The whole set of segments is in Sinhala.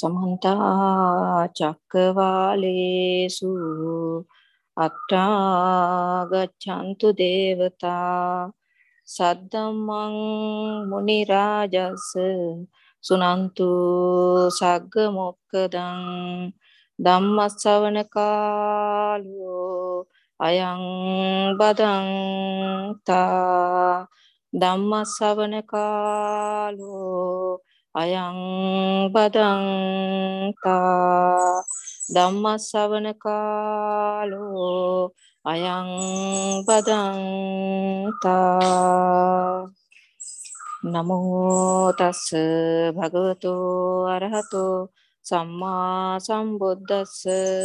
समन्ता चक्रवालेषु अत्रा गच्छन्तु देवता सद्धम्मं मुनिराजस्य सुनन्तु सग्गमोक्खदं धम्मश्रवणकालो अयं बदन्ता ධම්මස්සවන අයං බදන්තා ධම්මස්සවන කාලෝ අයං බදන්තා නමෝ තස්ස භගවතෝ අරහතෝ සම්මා සම්බුද්දස්ස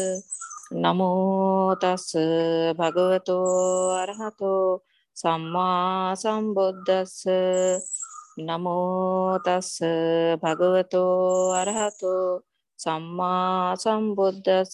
නමෝ තස්ස භගවතෝ අරහතෝ සම්මා සම්බුද්දස්ස නමෝ තස්ස භගවතෝ අරහතෝ සම්මා සම්බුද්දස්ස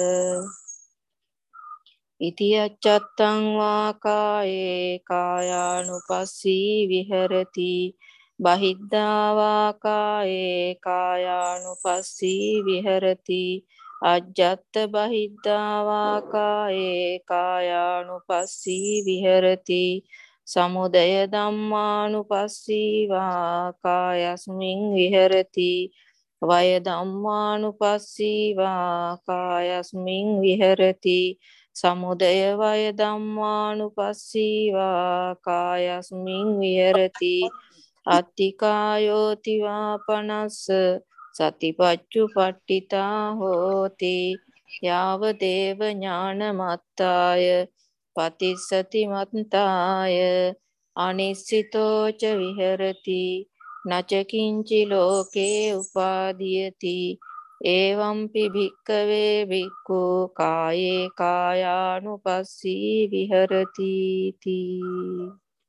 ඉති අච්චත්තං වා කායේ කායානුපස්සී විහෙරති බහිද්ධා වා කායේ කායානුපස්සී විහෙරති අජ්ජත් බහිද්ධා වා කායේ කායානුපස්සී විහෙරති සමුදය ධම්මානුපස්සී වා කායස්මින් විහෙරති වය ධම්මානුපස්සී වා කායස්මින් විහෙරති සමුදය වය ධම්මානුපස්සී වා කායස්මින් විහෙරති අත්තිකායෝති වා පනස්ස සතිපච්චුපට්ඨිතා හෝති යාව දේව ඥානමත්තාය පතිස්සති මත්තාය අනිස්සිතෝ ච විහෙරති නච කිංචි ලෝකේ උපාදීයති එවම්පි භික්ඛවේ භික්ඛු කායේ කායානුපස්සී විහෙරති තී.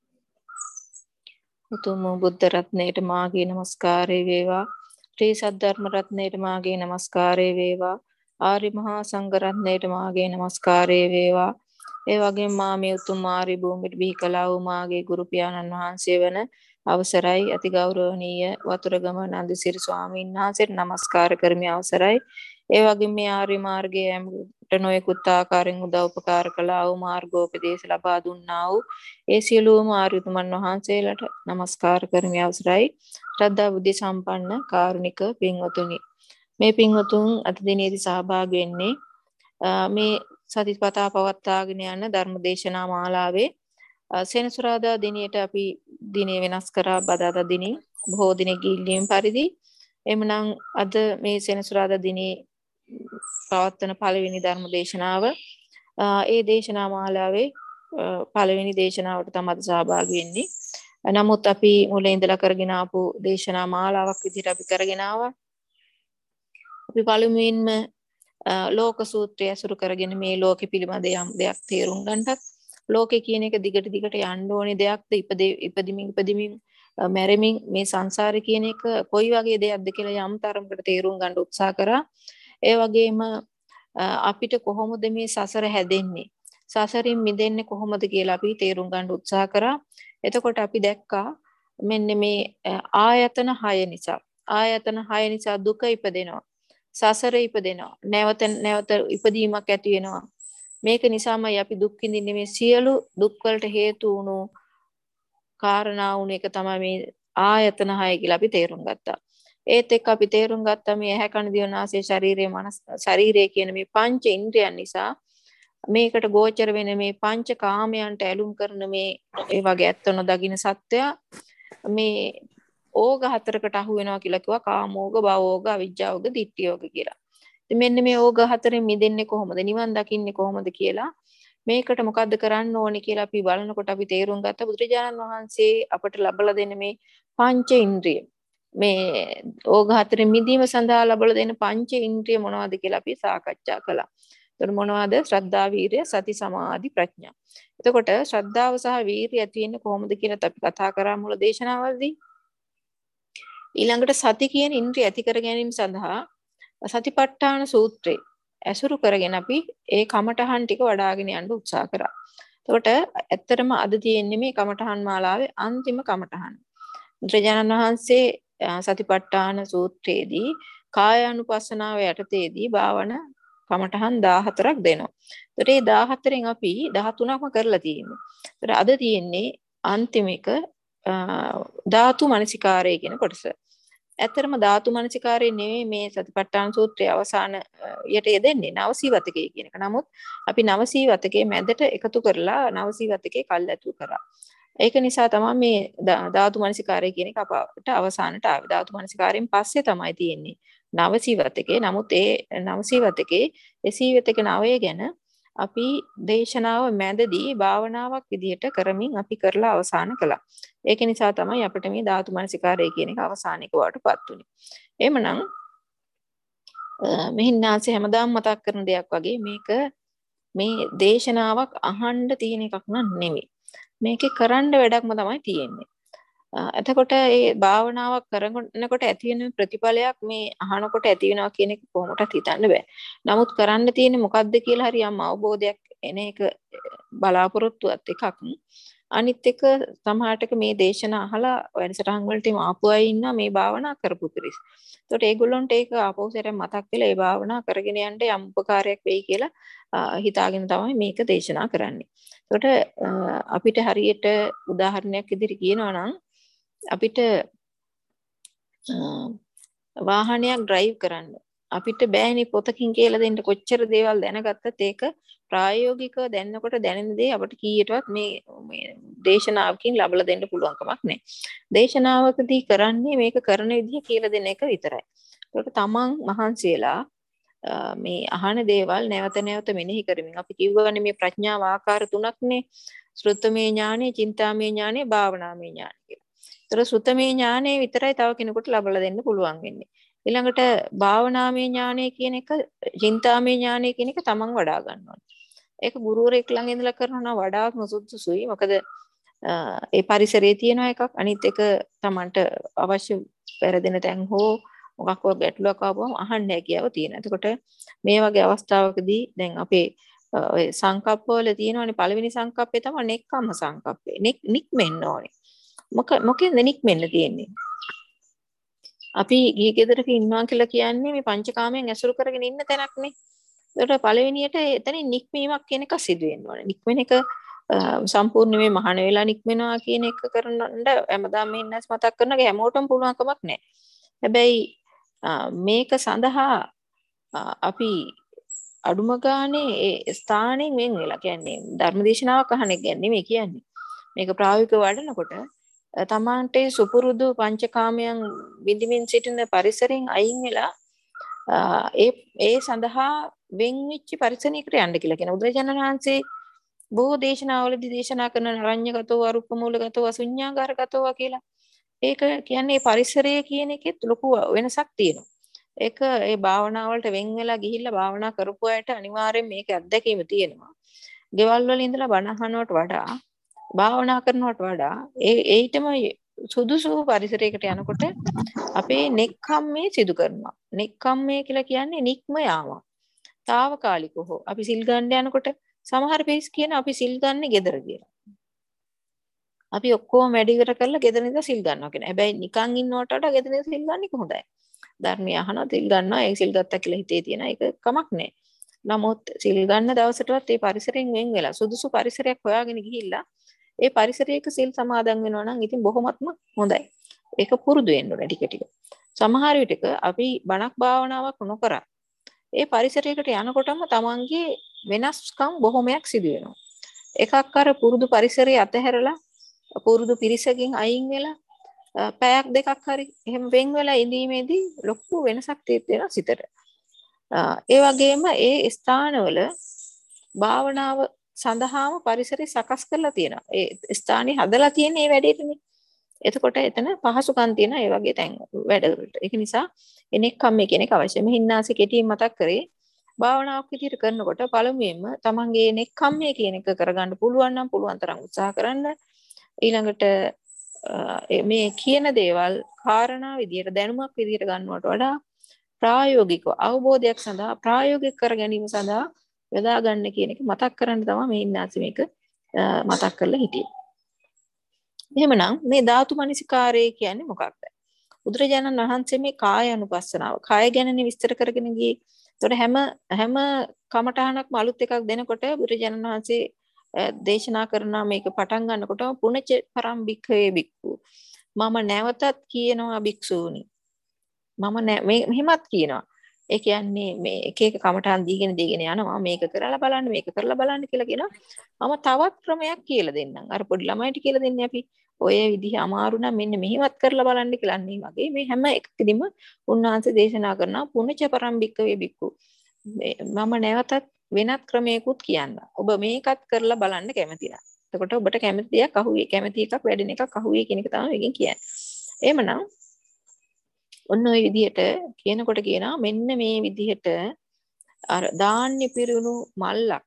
උතුම් බුද්ධ රත්නයට මාගේ නමස්කාරය වේවා. ශ්‍රී සද්ධර්ම රත්නයට මාගේ නමස්කාරය වේවා. ආර්ය මහා සංඝ රත්නයට මාගේ නමස්කාරය වේවා. ඒ වගේම මා මේ උතුම් ආර්ය භූමියට බිහි කළා වූ මාගේ ගුරු පියාණන් වහන්සේ වන අවසරයි අති ගෞරවනීය වතුරගම නන්දසිරි ස්වාමීන් වහන්සේට නමස්කාර කරමි. අවසරයි. ඒ වගේම මේ ආර්ය මාර්ගයේ යෑමට නොයෙකුත් ආකාරයෙන් උදව් උපකාර කළා වූ මාර්ගෝපදේශ ලබා දුන්නා වූ ඒ සියලුම ආර්ය උතුමන් වහන්සේලාට නමස්කාර කරමි. අවසරයි. ශ්‍රද්ධා බුද්ධ සම්පන්න කාරුණික පින්වතුනි, මේ පින්වතුන් අද දිනේදී සහභාගී වෙන්නේ මේ සතිපතා පවත්වාගෙන යන ධර්ම දේශනා මාලාවේ සෙනසුරාදා දිනයට අපි දිනේ වෙනස් කරා බදාදා දිනේ බොහෝ දිනේ ගිහිල්ලීම් පරිදි. එමනම් අද මේ සෙනසුරාදා දිනේ පවත්වන පළවෙනි ධර්ම දේශනාව ඒ දේශනා මාලාවේ පළවෙනි දේශනාවට තමයි සහභාගී වෙන්නේ. නමුත් අපි මුලින් ඉඳලා කරගෙන ආපු දේශනා මාලාවක් විදිහට අපි කරගෙන ආවා. අපි පළමුවෙන්ම ලෝක සූත්‍රය අසුරු කරගෙන මේ ලෝකෙ පිළිබඳ යම් දෙයක් තේරුම් ගන්නත්, ලෝකේ කියන එක දිගට දිගට යන්න ඕනේ දෙයක්ද, ඉපදිමින් මැරෙමින් මේ සංසාරේ කියන එක කොයි වගේ දෙයක්ද කියලා යම් තරමකට තේරුම් ගන්න උත්සාහ කරා. ඒ වගේම අපිට කොහොමද මේ සසර හැදෙන්නේ, සසරින් මිදෙන්නේ කොහොමද කියලා අපි තේරුම් ගන්න උත්සාහ කරා. එතකොට අපි දැක්කා මෙන්න මේ ආයතන 6 නිසා දුක ඉපදෙනවා, සසර ඉපදෙනවා, නැවත ඉපදීමක් ඇති වෙනවා. මේක නිසාමයි අපි දුක් විඳින්නේ. මේ සියලු දුක් වලට හේතු වුණු කාරණා වුණ එක තමයි මේ ආයතන 6 කියලා අපි තේරුම් ගත්තා. ඒත් එක්ක අපි තේරුම් ගත්තා මේ ඇහැ කන දිව නාසය ශරීරය කියන මේ පංච ඉන්ද්‍රයන් නිසා මේකට ගෝචර වෙන මේ පංච කාමයන්ට ඇලුම් කරන මේ ඒ වගේ ඇත්ත නොදකින්න සත්‍යය මේ ඕග හතරකට අහු වෙනවා කියලා කිව්වා. කාමෝග, භවෝග, අවිජ්ජාෝග, ditthියෝග කියලා. ඉතින් මෙන්න මේ ඕග හතරෙන් මිදෙන්නේ කොහොමද, නිවන් දකින්නේ කොහොමද කියලා මේකට මොකද්ද කරන්න ඕනේ කියලා අපි බලනකොට අපි තේරුම් ගත්ත බුදුරජාණන් වහන්සේ අපට ලබලා දෙන මේ පංච ඉන්ද්‍රිය, මේ ඕග හතරෙන් මිදීම සඳහා ලබලා දෙන පංච ඉන්ද්‍රිය මොනවද කියලා අපි සාකච්ඡා කළා. එතකොට මොනවද? ශ්‍රද්ධා, වීරිය, සති, සමාධි, ප්‍රඥා. එතකොට ශ්‍රද්ධාව සහ වීරිය ඇති වෙන්නේ කොහොමද කියලා අපි කතා කරා මුල දේශනාවලදී. ඊළඟට සති කියන ඉන්ද්‍රිය ඇති කර ගැනීම සඳහා සතිපට්ඨාන සූත්‍රය ඇසුරු කරගෙන අපි ඒ කමඨහන් ටික වඩ아가ගෙන යන්න උත්සාහ කරා. එතකොට ඇත්තටම අද තියෙන්නේ මේ කමඨහන් මාලාවේ අන්තිම කමඨහන්. බුදුරජාණන් වහන්සේ සතිපට්ඨාන සූත්‍රයේදී කායානුපස්සනාව යටතේදී භාවනා කමඨහන් 14ක් දෙනවා. ඒතර මේ 14න් අපි 13ක්ම කරලා තියෙනවා. ඒතර අද තියෙන්නේ අන්තිම එක ධාතු මනසිකාරය කියන කොටස. ඇත්තරම ධාතු මනසිකාරය නෙවෙයි මේ සතිපට්ඨාන සූත්‍රයේ අවසාන යට යෙදෙන්නේ නවසීවතකේ කියන එක. නමුත් අපි නවසීවතකේ මැදට එකතු කරලා නවසීවතකේ කල්ැතු කරා. ඒක නිසා තමයි මේ ධාතු මනසිකාරය කියන එක අපට අවසානට ආවේ. ධාතු මනසිකාරයෙන් පස්සේ තමයි තියෙන්නේ නවසීවතකේ. නමුත් ඒ නවසීවතකේ 109 ගැන අපි දේශනාව මැදදී භාවනාවක් විදිහට කරමින් අපි කරලා අවසන් කළා. ඒක නිසා තමයි අපිට මේ ධාතු මනසිකාරය කියන එක අවසානික වටපත් උනේ. එහෙමනම් මෙහින්නාසේ හැමදාම මතක් කරන දෙයක් වගේ මේක මේ දේශනාවක් අහන්න තියෙන එකක් නෙමෙයි. මේකේ කරන්න වැඩක්ම තමයි තියෙන්නේ. එතකොට මේ භාවනාවක් කරනකොට ඇති වෙන ප්‍රතිඵලයක් මේ අහනකොට ඇති වෙනවා කියන එක කොහොමදත් හිතන්න බෑ. නමුත් කරන්න තියෙන්නේ මොකද්ද කියලා හරියම් අවබෝධයක් එන එක බලාපොරොත්තුවත් එකක්. අනිත් එක සමහරටක මේ දේශන අහලා වැඩසටහන් වලට ආපු අය ඉන්නවා මේ භාවනා කරපු පිරිස්. ඒකට ඒගොල්ලන්ට ඒක ආපෞසර මතක් වෙලා ඒ භාවනා කරගෙන යන්න යම් උපකාරයක් වෙයි කියලා හිතාගෙන තමයි මේක දේශනා කරන්නේ. ඒකට අපිට හරියට උදාහරණයක් ඉදිරි කියනවා නම් අපිට වාහනයක් ඩ්‍රයිව් කරන්න අපිට බෑනේ පොතකින් කියලා දෙන්න කොච්චර දේවල් දැනගත්තත් ඒක ප්‍රායෝගිකව දැනනකොට දැනෙන දේ අපිට කීයටවත් මේ දේශනාවකින් ලබලා දෙන්න පුළුවන් කමක් නැහැ. දේශනාවකදී කරන්නේ මේක කරන විදිහ කියලා දෙන එක විතරයි. ඒකට තමන් මහන්සි වෙලා මේ අහන දේවල් නැවත නැවත මෙනෙහි කරමින් අපි කිව්වනේ මේ ප්‍රඥාව ආකාර තුනක්නේ. ශ්‍රුතමේ ඥානෙ, චින්තාමේ ඥානෙ, භාවනාමේ ඥානෙ කියලා. ඒතර ශ්‍රුතමේ ඥානෙ විතරයි තව කෙනෙකුට ලබලා දෙන්න පුළුවන් වෙන්නේ. ඊළඟට භාවනාමය ඥානය කියන එක, චින්තාමය ඥානය කියන එක තමන් වඩා ගන්න ඕනේ. ඒක ගුරුවරයෙක් ළඟ ඉඳලා කරනවා වඩාත්ම සුදුසුයි. මොකද ඒ පරිසරයේ තියෙන එකක්. අනිත් එක තමන්ට අවශ්‍ය පෙරදෙන තැන් හෝ මොකක්ව ගැටලුවක් ආවම අහන්න හැකියාව තියෙනවා. එතකොට මේ වගේ අවස්ථාවකදී දැන් අපේ ඔය සංකප්පවල තියෙනවානේ පළවෙනි සංකප්පේ තමයි නෙක්ඛම්ම සංකප්පේ. නික්මෙන්න ඕනේ. මොකෙන්ද නික්මෙන්න තියෙන්නේ? අපි ගිහි ගෙදරක ඉන්නවා කියලා කියන්නේ මේ පංචකාමයෙන් ඇසුරු කරගෙන ඉන්න තැනක්නේ. ඒකට පළවෙනියට එතනින් නික්මීමක් කියන එක සිදු වෙන්න ඕනේ. නික්මෙන එක සම්පූර්ණ මේ මහාන වෙලා නික්මෙනවා කියන එක කරන්න හැමදාම මේ ඉන්නස් මතක් කරනවා හැමෝටම පුළුවන් කමක් නැහැ. හැබැයි මේක සඳහා අපි අඩුම ගානේ ඒ ස්ථානෙන් වෙන් වෙලා කියන්නේ ධර්මදේශනාවක් අහන එක නෙමෙයි කියන්නේ. මේක ප්‍රායෝගිකව වඩනකොට තමන්ට සුපුරුදු පංචකාමයන් විඳින්මින් සිටින පරිසරයෙන් අයින් වෙලා ඒ සඳහා වෙන් වෙච්ච පරිසරයකට යන්න කියලා කියන බුදුරජාණන් වහන්සේ බොහෝ දේශනාවලදී දේශනා කරන අරඤ්‍යගතෝ අරුප්පමූලගතෝ අසුඤ්ඤාගාරගතෝ කියලා. ඒක කියන්නේ පරිසරය කියන එකෙත් ලොකු වෙනසක් තියෙනවා. ඒක ඒ භාවනා වලට වෙන් වෙලා ගිහිල්ලා භාවනා කරපු අයට අනිවාර්යෙන් මේක අත්දැකීම තියෙනවා. ගෙවල් වල ඉඳලා බණ අහනවට වඩා භාවනා කරනවට වඩා ඒිටම සුදුසු පරිසරයකට යනකොට අපේ නෙක්ඛම්මේ සිදු කරනවා. නෙක්ඛම්මේ කියලා කියන්නේ නික්ම යාම. తాවකාලිකව අපි සිල් ගන්න යනකොට සමහර පිරිස් කියන අපි සිල් ගන්න ගෙදර කියලා. අපි ඔක්කොම වැඩ ඉවර කරලා ගෙදර ඉඳලා සිල් ගන්නවා කියන. හැබැයි නිකන් ඉන්නවට වඩා ගෙදර ඉඳලා සිල් ගන්න එක හොඳයි. ධර්මය අහනවා සිල් ගන්නවා ඒ සිල් ගත්තා කියලා හිතේ තියෙන එක කමක් නැහැ. නමුත් සිල් ගන්න දවසටවත් ඒ පරිසරයෙන් වෙන් වෙලා සුදුසු පරිසරයක් හොයාගෙන ගිහිල්ලා ඒ පරිසරයක සිල් සමාදන් වෙනවා නම් ඉතින් බොහොමත්ම හොඳයි. ඒක පුරුදු වෙන්න ඕනේ ටික ටික. සමහර විටක අපි බණක් භාවනාවක් නොකරා ඒ පරිසරයකට යනකොටම තමන්ගේ වෙනස්කම් බොහොමයක් සිදු වෙනවා. එකක් අර පුරුදු පරිසරය අතහැරලා පුරුදු පිරිසකින් අයින් වෙලා පැයක් දෙකක් හරි එහෙම වෙන් වෙලා ඉඳීමේදී ලොකු වෙනසක් තියෙනවා සිතට. ඒ වගේම ඒ ස්ථානවල භාවනාව සඳහාම පරිසරය සකස් කරලා තියෙනවා. ඒ ස්ථානේ හදලා තියෙන මේ වැඩේටනේ. එතකොට එතන පහසුකම් තියෙන ඒ වගේ තැන් වැඩවලට. ඒක නිසා එනෙක්කම්මේ කියන එක අවශ්‍යයි. මෙහින්නාසෙ කෙටියෙන් මතක් කරේ භාවනාවක් විදිහට කරනකොට පළමුවෙන්ම තමන්ගේ නෙක්කම්මේ කියන එක කරගන්න පුළුවන් නම් පුළුවන් තරම් උත්සාහ කරන්න. ඊළඟට මේ කියන දේවල් කාරණා විදිහට දැනුමක් විදිහට ගන්නවට වඩා ප්‍රායෝගිකව අවබෝධයක් සඳහා ප්‍රායෝගික කර ගැනීම සඳහා යොදා ගන්න කියන එක මතක් කරන්න තමයි මේ ඉන්නාසි මේක මතක් කරලා හිටියේ. එහෙමනම් මේ ධාතු මනසිකාරය කියන්නේ මොකක්ද? බුදුරජාණන් වහන්සේ මේ කාය අනුපස්සනාව කාය ගැනනේ විස්තර කරගෙන ගියේ. ඒතකොට හැම කමඨහනක්ම අලුත් එකක් දෙනකොට බුදුරජාණන් වහන්සේ දේශනා කරන මේක පටන් ගන්නකොට පුණච පරම්භික්ඛවේ බික්ඛු මම නැවතත් කියනවා භික්ෂූනි මම මෙහෙමත් කියනවා. ඒ කියන්නේ මේ එක එක කමඨහන් දීගෙන යනවා මේක කරලා බලන්න මේක කරලා බලන්න කියලා කියනවා. මම තවත් ක්‍රමයක් කියලා දෙන්නම්. අර පොඩි ළමයිට කියලා දෙන්නේ අපි ඔය විදිහ අමාරු නම් මෙන්න මෙහෙමත් කරලා බලන්න කියලා අන්නේ වගේ මේ හැම එකකදීම උන්වහන්සේ දේශනා කරනවා පුණච පරම්භික්ඛවේ බික්ඛු මම නැවතත් වෙනත් ක්‍රමයකුත් කියන්න. ඔබ මේකත් කරලා බලන්න කැමති නම්. එතකොට ඔබට කැමති දෙයක් අහුවේ කැමති එකක් වැඩෙන එකක් අහුවේ කියන එක තමයි මේකෙන් කියන්නේ. එහෙමනම් ඔන්න ඔය විදිහට කියනකොට කියනවා මෙන්න මේ විදිහට අර ධාන්‍ය පිරුණු මල්ලක්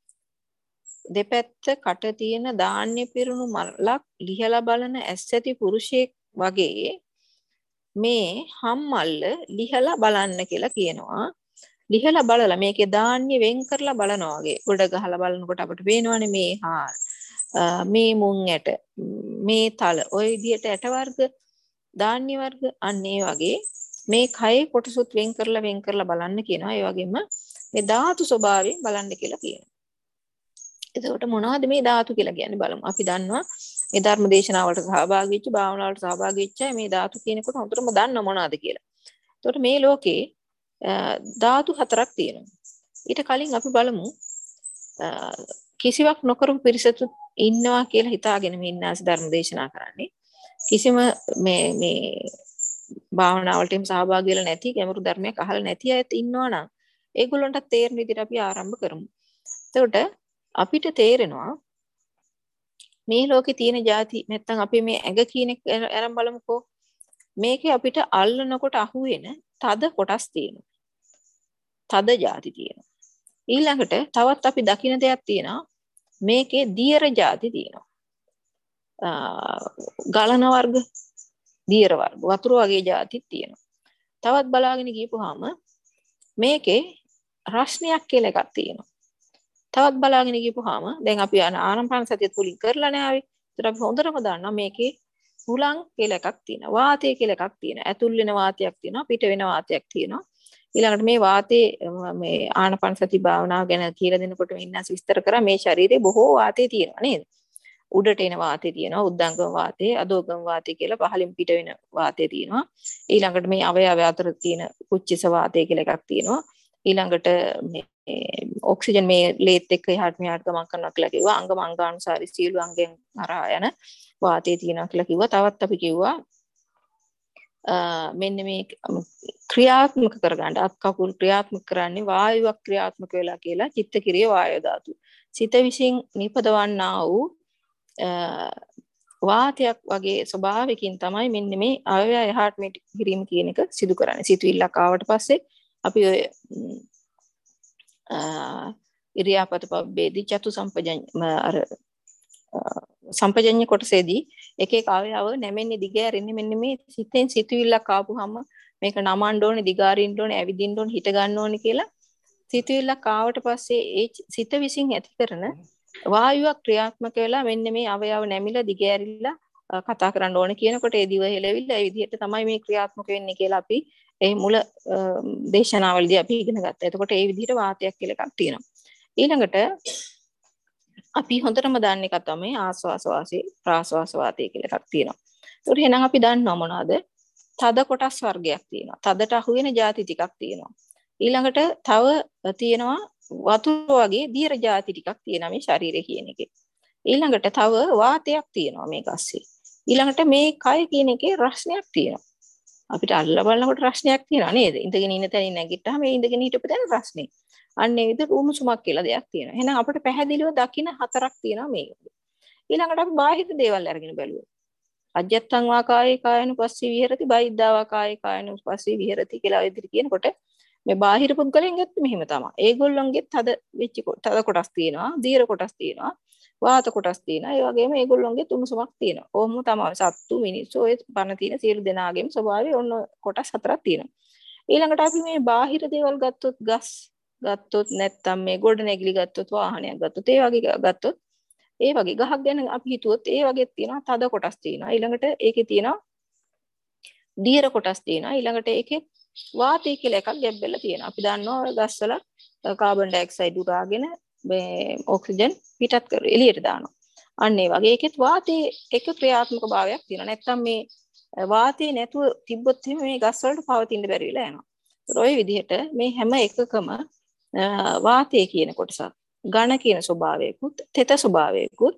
දෙපැත්ත කට තියෙන ධාන්‍ය පිරුණු මල්ලක් ලිහලා බලන ඇස්සැති පුරුෂයෙක් වගේ මේ හම්මල්ල ලිහලා බලන්න කියලා කියනවා. ලිහලා බලලා මේකේ ධාන්‍ය වෙන් කරලා බලනවා වගේ. ගොඩ ගහලා බලනකොට අපිට පේනවනේ මේ මේ මුං ඇට මේ තල ওই විදිහට ඇට වර්ග ධාන්‍ය වර්ග අන්න ඒ වගේ මේ කයේ කොටසුත් වෙන් කරලා බලන්න කියනවා. ඒ වගේම මේ ධාතු ස්වභාවයෙන් බලන්න කියලා කියනවා. එතකොට මොනවද මේ ධාතු කියලා කියන්නේ බලමු. අපි දන්නවා මේ ධර්ම දේශනාවලට සහභාගී වෙච්ච භාවනාවලට සහභාගී වෙච්ච මේ ධාතු කියනකොට හොඳටම දන්න මොනවද කියලා. එතකොට මේ ලෝකේ ධාතු හතරක් තියෙනවා. ඊට කලින් අපි බලමු කිසිවක් නොකරපු පිරිසතු ඉන්නවා කියලා හිතාගෙන මේ ඉන්නාස ධර්ම දේශනා කරන්නේ. කිසිම මේ භාවනාවලට සහභාගී වෙලා නැති ගැඹුරු ධර්මයක් අහලා නැති අයත් ඉන්නවා නම් ඒගොල්ලන්ට තේරෙන විදිහට අපි ආරම්භ කරමු. එතකොට අපිට තේරෙනවා මේ ලෝකේ තියෙන ಜಾති නැත්තම් අපි මේ ඇඟ කියන එක අරන් බලමුකෝ. මේකේ අපිට අල්ලනකොට අහුවෙන තද කොටස් තියෙනවා. තද ಜಾති තියෙනවා. ඊළඟට තවත් අපි දකින දෙයක් තියෙනවා. මේකේ දියර ಜಾති තියෙනවා. ගලන වර්ග, දියර වර්ග, වතුර වගේ ಜಾතිත් තියෙනවා. තවත් බලාගෙන ගියපුවාම මේකේ රස්නයක් කියලා එකක් තියෙනවා. තවත් බලාගෙන ගියපුවාම දැන් අපි ආනාපාන සතිය තුලින් කරලා නෑවේ. ඒතර අපි හොඳටම දන්නවා මේකේ හුලං කියලා එකක් තියෙනවා. වාතය කියලා එකක් තියෙනවා. ඇතුල් වෙන වාතයක් තියෙනවා, පිට වෙන වාතයක් තියෙනවා. ඊළඟට මේ වාතයේ මේ ආනාපාන සති භාවනාව ගැන කියලා දෙනකොට මෙන්න විස්තර කරා මේ ශරීරේ බොහෝ වාතය තියෙනවා නේද? උඩට එන වාතය තියෙනවා, උද්දංගම වාතය, අදෝගම වාතය කියලා පහළින් පිට වෙන වාතය තියෙනවා. ඊළඟට මේ අවයව අතර තියෙන කුච්චිස වාතය කියලා එකක් තියෙනවා. ඊළඟට මේ ඔක්සිජන් මේ ලේත් එක්ක එහාට මෙහාට ගමන් කරනවා කියලා කිව්වා. අංගම අංගානුසාරී සියලු අංගෙන් හරහා යන වාතය තියෙනවා කියලා කිව්වා. තවත් අපි කිව්වා මෙන්න මේ ක්‍රියාත්මක කරගන්න අත් කකුල් ක්‍රියාත්මක කරන්නේ වායුවක් ක්‍රියාත්මක වෙලා කියලා චිත්තකිරිය වායු ධාතු. සිත විසින් නිපදවන්නා වූ වාතයක් වගේ ස්වභාවයකින් තමයි මෙන්න මේ අවයව එහාට මෙහාට කිරීම කියන එක සිදු කරන්නේ. සිතුවිල්ලක් ආවට පස්සේ අපි ඔය ඉරියාපත පබ්බේදී චතු සම්පජඤ්ඤ අර සම්පජඤ්ඤ කොටසේදී එක එක අවයව නැමෙන්නේ දිගෑරෙන්නේ මෙන්න මේ සිතෙන් සිතුවිල්ලක් ආපුහම මේක නමන්න ඕනේ දිගාරින්න ඕනේ ඇවිදින්න ඕනේ හිට ගන්න ඕනේ කියලා සිතුවිල්ලක් ආවට පස්සේ ඒ සිත විසින් ඇති කරන වායුවක් ක්‍රියාත්මක වෙලා මෙන්න මේ අවයව නැමිලා දිගෑරිලා කතා කරන්න ඕනේ කියනකොට ඒ දිව හෙලවිලා ඒ විදිහට තමයි මේ ක්‍රියාත්මක වෙන්නේ කියලා අපි ඒ මුල දේශනාවලදී අපි ඉගෙන ගත්තා. එතකොට ඒ විදිහට වාතයක් කියලා එකක් තියෙනවා. ඊළඟට අපි හොඳටම දන්න එක තමයි ආස්වාස වාසී ප්‍රාස්වාස වාතය කියලා එකක් තියෙනවා. ඒකට එහෙනම් අපි දන්නවා මොනවද? තද කොටස් වර්ගයක් තියෙනවා. තදට අහු වෙන ಜಾති ටිකක් තියෙනවා. ඊළඟට තව තියෙනවා වතුර වගේ දියර ಜಾති ටිකක් තියෙනවා මේ ශරීරය කියන එකේ. ඊළඟට තව වාතයක් තියෙනවා මේක ASCII. ඊළඟට මේ කය කියන එකේ රස්නයක් තියෙනවා. අපිට අල්ලලා බලනකොට රස්නයක් තියෙනවා නේද? ඉඳගෙන ඉන්න තැනින් නැගිට්ටාම මේ ඉඳගෙන හිටපු තැන රස්නේ. අන්න ඒ විදිහට උණුසුමක් කියලා දෙයක් තියෙනවා. එහෙනම් අපිට පැහැදිලිව දකින්න හතරක් තියෙනවා මේක. ඊළඟට අපි බාහිර දේවල් අරගෙන බලුවා. අජ්ජත්තං වා කායේ කායනුපස්සී විහෙරති බයිද්ධා වා කායේ කායනුපස්සී විහෙරති කියලා විදිහට කියනකොට මේ බාහිර පුද්ගලයන් ගත්තේ මෙහෙම තමයි. ඒගොල්ලොන්ගේ තද වෙච්ච තද කොටස් තියෙනවා, දීර්ඝ කොටස් තියෙනවා, වාත කොටස් තියෙනවා. ඒ වගේම ඒගොල්ලොන්ගේ තුනුසුමක් තියෙනවා. ඕම තමයි සත්තු මිනිස්සු ඔය පණ තියෙන සියලු දෙනාගේම ස්වභාවය ඔන්න කොටස් හතරක් තියෙනවා. ඊළඟට අපි මේ බාහිර දේවල් ගත්තොත් ගස් ගත්තොත් නැත්තම් මේ ගොඩනැගිලි ගත්තොත් වාහනයක් ගත්තොත් ඒ වගේ ගත්තොත් ඒ වගේ ගහක් ගැන අපි හිතුවොත් ඒ වගේ තියෙනවා තද කොටස් තියෙනවා ඊළඟට ඒකේ තියෙනවා දියර කොටස් තියෙනවා. ඊළඟට ඒකේ වාතය කියලා එකක් ගැබ් වෙලා තියෙනවා. අපි දන්නවා ගස්වල කාබන් ඩයොක්සයිඩ් උරාගෙන මේ ඔක්සිජන් පිටත් කර එළියට දානවා. අන්න ඒ වගේ ඒකෙත් වාතයේ එක ක්‍රියාත්මක භාවයක් තියෙනවා. නැත්තම් මේ වාතයේ නැතුව තිබ්බොත් මේ ගස් වලට පවතින්න බැරි වෙලා යනවා. ඔය විදිහට මේ හැම එකකම වාතය කියන කොටසක්, ඝන කියන ස්වභාවයකුත්, තෙත ස්වභාවයකුත්,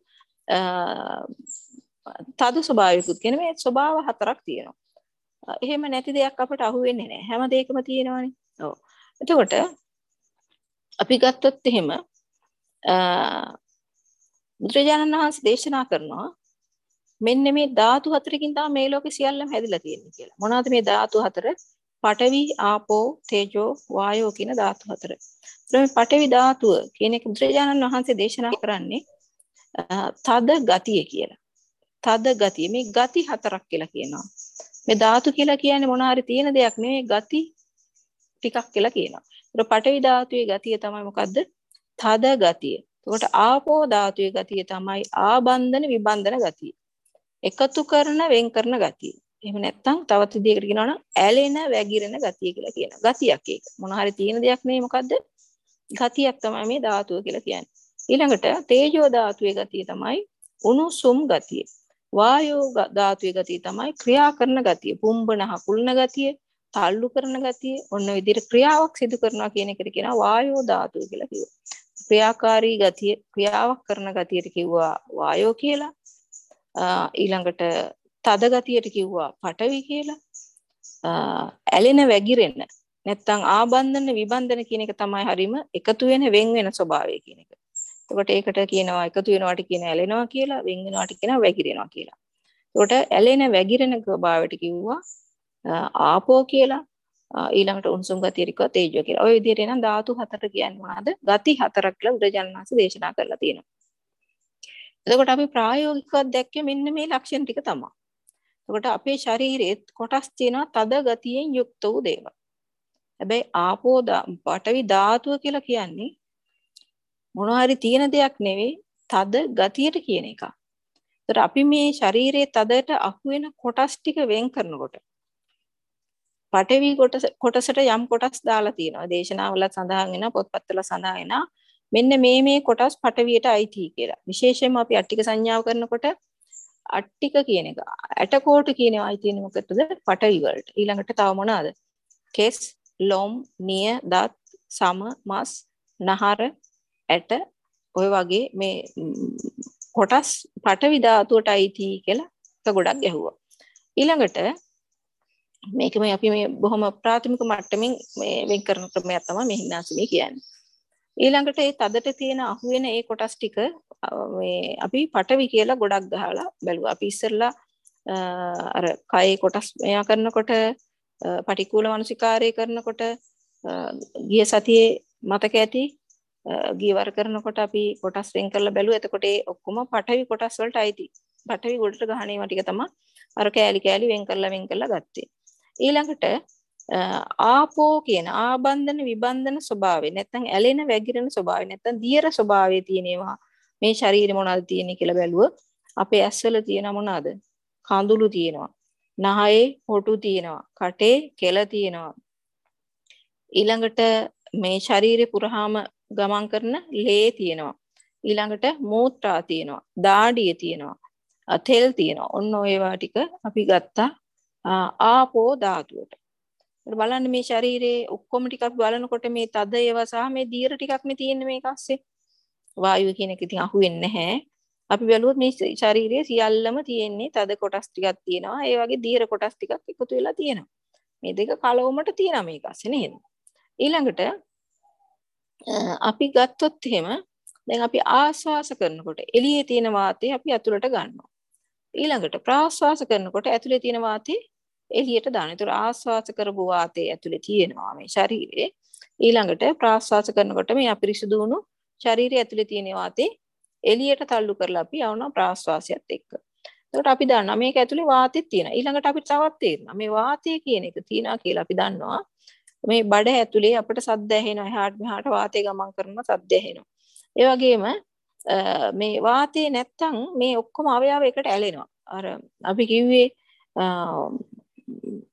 තද ස්වභාවයකුත් කියන මේ ස්වභාව හතරක් තියෙනවා. එහෙම නැති දෙයක් අපට අහු වෙන්නේ නැහැ. හැම දෙයකම තියෙනවානේ. ඔව්. එතකොට අපි ගත්තොත් එහෙම බුදුරජාණන් වහන්සේ දේශනා කරනවා මෙන්න මේ ධාතු හතරකින් තමයි මේ ලෝකේ සියල්ලම හැදිලා තියෙන්නේ කියලා. මොනවද මේ ධාතු හතර? පඨවි, ආපෝ, තේජෝ, වායෝ කියන ධාතු හතර. මේ පඨවි ධාතුව කියන එක බුදුරජාණන් වහන්සේ දේශනා කරන්නේ තද ගතිය කියලා. තද ගතිය. මේ ගති හතරක් කියලා කියනවා. මේ ධාතු කියලා කියන්නේ මොන හරි තියෙන දෙයක් නෙවෙයි, ගති ටිකක් කියලා කියනවා. ඒක පඨවි ධාතුවේ ගතිය තමයි මොකද්ද? තද ගතිය. එතකොට ආපෝ ධාතුවේ ගතිය තමයි ආබන්ධන විබන්ධන ගතිය. එකතු කරන වෙන් කරන ගතිය. එහෙම නැත්නම් තවත් විදිහකට කියනවා නම් ඇලෙන වැగిරෙන ගතිය කියලා කියනවා. ගතියක් ඒක. මොන හරි තියෙන දෙයක් නෙවෙයි මොකද්ද? ගතියක් තමයි මේ ධාතුව කියලා කියන්නේ. ඊළඟට තේජෝ ධාතුවේ ගතිය තමයි උණුසුම් ගතිය. වායෝ ධාතුවේ ගතිය තමයි ක්‍රියා කරන ගතිය. පුම්බන හකුල්න ගතිය, තල්ලු කරන ගතිය. ඔන්න විදිහට ක්‍රියාවක් සිදු කරනවා කියන එකට කියනවා වායෝ ධාතුව කියලා කියනවා. ක්‍රියාකාරී ගතිය, ක්‍රියාවක් කරන ගතියට කිව්වා වායෝ කියලා. ඊළඟට තද ගතියට කිව්වා පඨවි කියලා. ඇලෙන වැగిරෙන නැත්තම් ආබන්ධන විබන්ධන කියන එක තමයි හරීම එකතු වෙන වෙන් වෙන ස්වභාවය කියන එක. එතකොට ඒකට කියනවා එකතු වෙනවාට කියන ඇලෙනවා කියලා, වෙන් වෙනවාට කියනවා වැగిරෙනවා කියලා. එතකොට ඇලෙන වැగిරෙන ස්වභාවයට කිව්වා ආපෝ කියලා. ඊළඟට උණුසුම් ගතියට කිව්වා තේජෝ කියලා. ඔය විදිහට එනම් ධාතු හතර කියන්නේ මොනවාද? ගති හතරක් කියලා බුදුරජාණන් වහන්සේ දේශනා කරලා තියෙනවා. එතකොට අපි ප්‍රායෝගිකව දැක්කේ මෙන්න මේ ලක්ෂණ ටික තමයි. එතකොට අපේ ශරීරයේ කොටස් තියෙනවා තද ගතියෙන් යුක්ත වූ දේවල්. හැබැයි ආපෝ පඨවි ධාතුව කියලා කියන්නේ මොනවා හරි තියෙන දෙයක් නෙවෙයි, තද ගතියට කියන එක. එතකොට අපි මේ ශරීරයේ තදට අහු වෙන කොටස් ටික වෙන් කරනකොට පඨවි කොටසට යම් කොටස් දාලා තියෙනවා. දේශනාවල සඳහන් වෙනවා, පොත්පත්වල සඳහන් වෙනවා. මෙන්න මේ කොටස් පඨවියට අයිති කියලා. විශේෂයෙන්ම අපි අට්ටික සංඥාව කරනකොට අට්ටික කියන එක ඇටකෝට කියනවා අයිති වෙන මොකටද? පඨවි වලට. ඊළඟට තව මොනවාද? කෙස්, ලොම්, නිය, දත්, සම, මස්, නහර, ඇට ඔය වගේ මේ කොටස් පඨවි ධාතුවට අයිති කියලා එක ගොඩක් ගැහුවා. ඊළඟට මේක මේ අපි මේ බොහොම ප්‍රාථමික මට්ටමින් මේ වෙන් කරන ක්‍රමයක් තමයි මේ හිනාසි කියන්නේ. ඊළඟට ඒ තදට තියෙන අහු වෙන ඒ කොටස් ටික මේ අපි පඨවි කියලා ගොඩක් ගහලා බැලුවා. අපි ඉස්සෙල්ලා අර කයේ කොටස් මෙයා කරනකොට පටික්කුල මනසිකාරය කරනකොට ගිය සතියේ මතක ඇති ගියවර කරනකොට අපි කොටස් වෙන් කරලා බැලුවා. එතකොට ඒ ඔක්කොම පඨවි කොටස් වලට අයිති. පඨවි ගොඩට ගහන ඒවා ටික තමයි අර කෑලි කෑලි වෙන් කරලා ගත්තේ. ඊළඟට ආපෝ කියන ආබන්ධන විබන්ධන ස්වභාවය නැත්නම් ඇලෙන වැగిරෙන ස්වභාවය නැත්නම් දියර ස්වභාවය තියෙනවා මේ ශරීරේ මොනවද තියෙන්නේ කියලා බැලුවොත් අපේ ඇස්වල තියෙන මොනවද? කඳුළු තියෙනවා, නහයේ හොටු තියෙනවා, කටේ කෙල තියෙනවා. ඊළඟට මේ ශරීරේ පුරාම ගමන් කරන ලේ තියෙනවා. ඊළඟට මූත්‍රා තියෙනවා, දාඩිය තියෙනවා, තෙල් තියෙනවා. ඔන්න ඔය ඒවා ටික අපි ගත්තා ආපෝ ධාතුවට. බලන්න මේ ශරීරයේ ඔක්කොම ටික අපි බලනකොට මේ තද ඒවා සහ මේ දීර්ඝ ටිකක් මේ තියෙන්නේ මේක ASCII. වායුව කියන එක ඉතින් අහු වෙන්නේ නැහැ. අපි බැලුවොත් මේ ශරීරයේ සියල්ලම තියෙන්නේ තද කොටස් ටිකක් තියෙනවා. ඒ වගේ දීර්ඝ කොටස් ටිකක් එකතු වෙලා තියෙනවා. මේ දෙක කලවමට තියෙනවා මේක ASCII නේද? ඊළඟට අපි ගත්තොත් එහෙම දැන් අපි ආශ්වාස කරනකොට එළියේ තියෙන වාතය අපි ඇතුළට ගන්නවා. ඊළඟට ප්‍රාශ්වාස කරනකොට ඇතුලේ තියෙන වාතය එළියට දානවා. ඒතර ආශ්වාස කරපු වාතය ඇතුලේ තියෙනවා මේ ශරීරයේ. ඊළඟට ප්‍රාශ්වාස කරනකොට මේ අපිරිසුදු වුණු ශරීරය ඇතුලේ තියෙන වාතය එළියට තල්ලු කරලා අපි යවනවා ප්‍රාශ්වාසයත් එක්ක. ඒකට අපි දන්නවා මේක ඇතුලේ වාතෙත් තියෙනවා. ඊළඟට අපිට තවත් තේරෙනවා මේ වාතය කියන එක තියෙනවා කියලා අපි දන්නවා. මේ බඩ ඇතුලේ අපිට සද්ද ඇහෙනවා. එහාට මෙහාට වාතය ගමන් කරනවා, සද්ද ඇහෙනවා. ඒ වගේම මේ වාතය නැත්තම් මේ ඔක්කොම අවයව එකට ඇලෙනවා. අර අපි කිව්වේ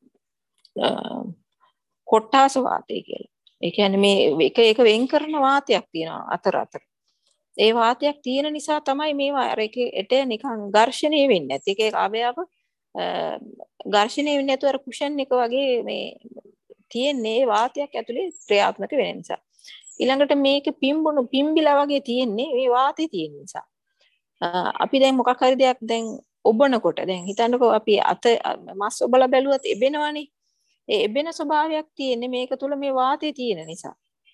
කොට්ටාස වාතය කියලා. ඒ කියන්නේ මේ එක වෙන් කරන වාතයක් තියෙනවා අතර අතර. ඒ වාතයක් තියෙන නිසා තමයි මේවා අර එකට නිකන් ඝර්ෂණය වෙන්නේ නැති. එක අවයව ඝර්ෂණය වෙන්නේ නැතුව අර කුෂන් එක වගේ මේ තියෙන්නේ වාතයක් ඇතුලේ ක්‍රියාත්මක වෙන නිසා. ඊළඟට මේක පිම්බිලා වගේ තියෙන්නේ මේ වාතය තියෙන නිසා. අපි දැන් මොකක් හරි දෙයක් දැන් ඔබනකොට දැන් හිතන්නකෝ අපි අත මස් ඔබලා බැලුවත් එබෙනවනේ. ඒ එබෙන ස්වභාවයක් තියෙන්නේ මේක තුල මේ වාතය තියෙන නිසා.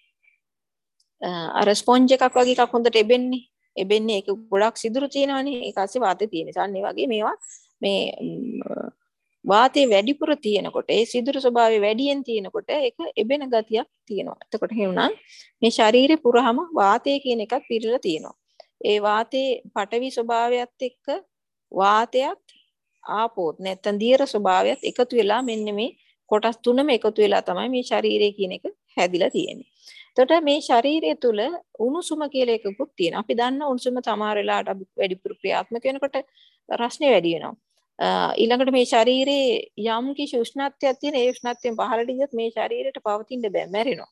අර ස්පොන්ජ් එකක් වගේ එකක් හොඳට එබෙන්නේ ඒක ගොඩක් සිදුරු තියෙනවනේ. ඒක ඇස්සේ වාතය තියෙන නිසා. අන්න ඒ වගේ මේවා මේ වාතයේ වැඩිපුර තියෙනකොට ඒ සිදුරු ස්වභාවය වැඩියෙන් තියෙනකොට ඒක එබෙන ගතියක් තියෙනවා. එතකොට එහෙනම් මේ ශරීරේ පුරාම වාතය කියන එකක් පිරලා තියෙනවා. ඒ වාතයේ පටවි ස්වභාවයත් එක්ක වාතයත් ආපෝත් නැත්නම් දියර ස්වභාවයත් එකතු වෙලා මෙන්න මේ කොටස් තුනම එකතු වෙලා තමයි මේ ශරීරය කියන එක හැදිලා තියෙන්නේ. එතකොට මේ ශරීරය තුල උණුසුම කියලා එකකුත් තියෙනවා. අපි දන්න උණුසුම සමහර වෙලාවට අපි වැඩිපුර ක්‍රියාත්මක වෙනකොට රස්නේ වැඩි වෙනවා. ඊළඟට මේ ශරීරයේ යම් කිසි උෂ්ණත්වයක් තියෙන ඒ උෂ්ණත්වයෙන් පහළට ගියොත් මේ ශරීරයට පවතින්න බෑ මැරෙනවා.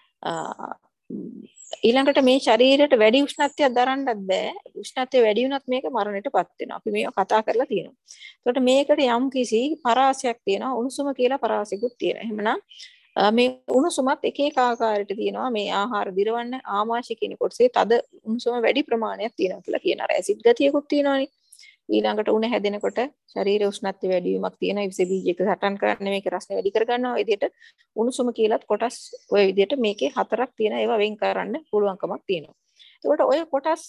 ඊළඟට මේ ශරීරයට වැඩි උෂ්ණත්වයක් දරන්නත් බෑ. උෂ්ණත්වය වැඩි වුණත් මේක මරණයටපත් වෙනවා. අපි මේක කතා කරලා තියෙනවා. එතකොට මේකට යම් කිසි පරාසයක් තියෙනවා. උණුසුම කියලා පරාසයකුත් තියෙනවා. එහෙමනම් මේ උණුසුමත් එක එක ආකාරයට තියෙනවා. මේ ආහාර දිරවන්න ආමාශය කියන කොටසේ තද උණුසුම වැඩි ප්‍රමාණයක් තියෙනවා කියලා කියන අර ඇසිඩ් ගතියකුත් තියෙනවානේ. ඊළඟට උණ හැදෙනකොට ශරීර උෂ්ණත්වය වැඩි වීමක් තියෙනවා. ඒ විස බීජයක සටන් කරන්නේ මේක රසය වැඩි කරගන්නවා. ඒ විදිහට උණුසුම කියලාත් කොටස් ඔය විදිහට මේකේ 4ක් තියෙනවා. ඒවා වෙන් කරන්න පුළුවන්කමක් තියෙනවා. එතකොට ඔය කොටස්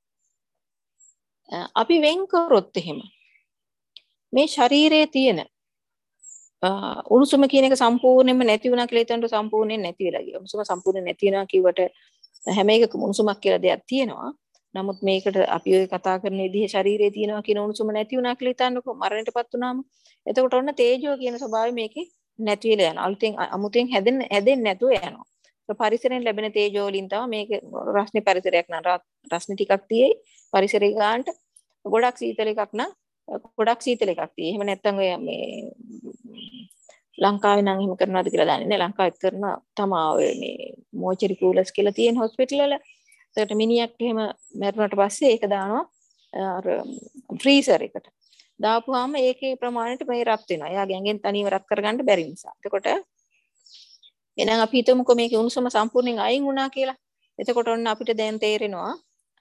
අපි වෙන් කරොත් එහෙම මේ ශරීරයේ තියෙන උණුසුම කියන එක සම්පූර්ණයෙන්ම නැති වුණා කියලා හිතනකොට සම්පූර්ණයෙන් නැති වෙලා ගියා. උණුසුම සම්පූර්ණයෙන් නැති වෙනවා කිව්වට හැම එකකම උණුසුමක් කියලා දෙයක් තියෙනවා. නමුත් මේකට අපි ඔය කතා කරන විදිහේ ශරීරයේ තියෙනවා කියන උණුසුම නැති වුණා කියලා හිතන්නකෝ මරණයටපත් වුණාම. එතකොට ඔන්න තේජෝ කියන ස්වභාවය මේකේ නැති වෙලා යනවා. අලුතෙන් අමුතෙන් හැදෙන්නේ නැතුව යනවා. පරිසරයෙන් ලැබෙන තේජෝ වලින් තමයි මේක රස්නේ පරිසරයක් නම් රස්නේ ටිකක් තියෙයි. පරිසරේ ගානට ගොඩක් සීතල එකක් නම් ගොඩක් සීතල එකක් තියෙයි. එහෙම නැත්නම් ඔය මේ ලංකාවේ නම් එහෙම කරනවද කියලා දන්නේ නැහැ. ලංකාවෙත් කරනවා තමයි ඔය මේ මෝචරි කූලර්ස් කියලා තියෙන හොස්පිටල් වල. ඒකට මිනිහක් එහෙම මැරුණාට පස්සේ ඒක දානවා අර ෆ්‍රීසර් එකට. දාපුවාම ඒකේ ප්‍රමාණයට මේ රත් වෙනවා. එයාගේ ඇඟෙන් තනියම රත් කරගන්න බැරි නිසා. එතකොට එහෙනම් අපි හිතමුකෝ මේකේ උණුසුම සම්පූර්ණයෙන් අයින් වුණා කියලා. එතකොට ඔන්න අපිට දැන් තේරෙනවා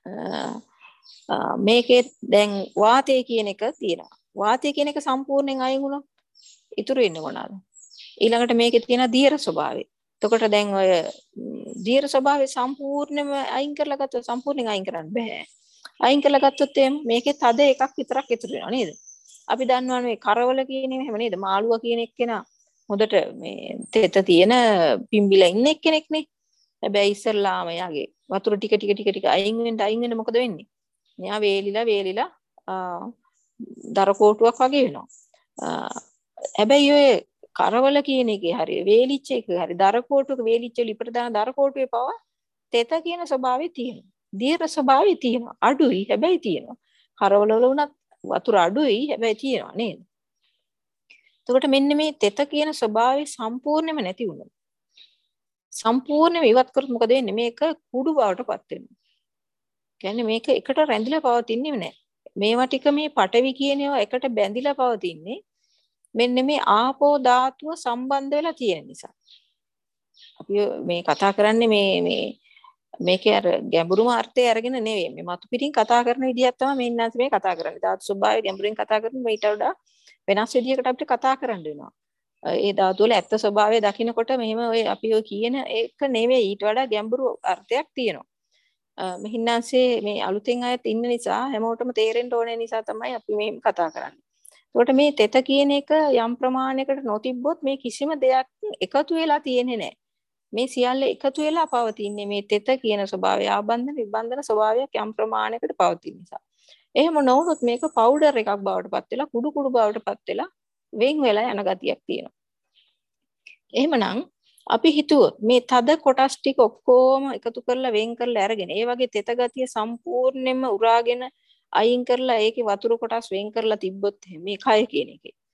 මේකේ දැන් වාතය කියන එක තියෙනවා. වාතය කියන එක සම්පූර්ණයෙන් අයින් වුණොත් ඉතුරු වෙන්නේ මොනවාද? ඊළඟට මේකේ තියෙන දියර ස්වභාවය. එතකොට දැන් ඔය දියර ස්වභාවය සම්පූර්ණයෙන්ම අයින් කරලා ගත්තොත් සම්පූර්ණයෙන් අයින් කරන්න බෑ. අයින් කරලා ගත්තොත් මේකේ තද එකක් විතරක් ඉතුරු වෙනවා නේද? අපි දන්නවා මේ කරවල කියන එහෙම නේද? මාළුවා කියන එක්කෙනා හොඳට මේ තෙත තියෙන පිම්බිලා ඉන්න එක්කෙනෙක් නේ. හැබැයි ඉස්සල්ලාම යාගේ වතුර ටික අයින් වෙන්න මොකද වෙන්නේ? මෙයා වේලිලා දර කොටුවක් වගේ වෙනවා. හැබැයි ඔය කරවල කියන එකේ හරි වේලිච්ච එක හරි දර කොටුවක වේලිච්ච ලිපට දාන දර කොටුවේ පව තෙත කියන ස්වභාවය තියෙනවා. දීර්ඝ ස්වභාවය තියෙනවා. අඩුයි හැබැයි තියෙනවා. කරවල වල උනත් වතුර අඩුයි හැබැයි තියෙනවා නේද? එතකොට මෙන්න මේ තෙත කියන ස්වභාවය සම්පූර්ණයෙන්ම නැති වුණා. සම්පූර්ණයෙන්ම ඉවත් කරොත් මොකද වෙන්නේ? මේක කුඩු බවටපත් වෙනවා. කියන්නේ මේක එකට රැඳිලා පවතින්නේ නැහැ. මේවා ටික මේ පටවි කියන ඒවා එකට බැඳිලා පවතින්නේ මෙන්න මේ ආපෝ ධාතුව සම්බන්ධ වෙලා තියෙන නිසා. අපි මේ කතා කරන්නේ මේකේ අර ගැඹුරුම අර්ථය අරගෙන නෙවෙයි. මේ මතු පිටින් කතා කරන විදිහක් තමයි මේ ඉන්නාස් මේ කතා කරන්නේ. ධාතු ස්වභාවය ගැඹුරින් කතා කරන මේට වඩා වෙනස් විදිහකට අපිට කතා කරන්න වෙනවා. ඒ ධාතු වල ඇත්ත ස්වභාවය දකිනකොට මෙහෙම ඔය අපි ඔය කියන එක නෙවෙයි ඊට වඩා ගැඹුරු අර්ථයක් තියෙනවා. මෙහින්නාසේ මේ අලුතෙන් අයත් ඉන්න නිසා හැමෝටම තේරෙන්න ඕනේ නිසා තමයි අපි මේ කතා කරන්නේ. ඒකට මේ තෙත කියන එක යම් ප්‍රමාණයකට නොතිබ්බොත් මේ කිසිම දෙයක් එකතු වෙලා තියෙන්නේ නැහැ. මේ සියල්ල එකතු වෙලා පවතින්නේ මේ තෙත කියන ස්වභාවය ආබන්ධන විබන්ධන ස්වභාවයක් යම් ප්‍රමාණයකට පවතින නිසා. එහෙම නොවුනොත් මේක පවුඩර් එකක් බවට පත් වෙලා කුඩු බවට පත් වෙලා වෙන් වෙලා යන ගතියක් තියෙනවා. එහෙමනම් අපි හිතුවොත් මේ තද කොටස් ටික ඔක්කොම එකතු කරලා වෙන් කරලා අරගෙන ඒ වගේ තෙත ගතිය සම්පූර්ණයෙන්ම උරාගෙන අයින් කරලා ඒකේ වතුර කොටස් වෙන් කරලා තිබ්බොත් මේ කය කියන එකේ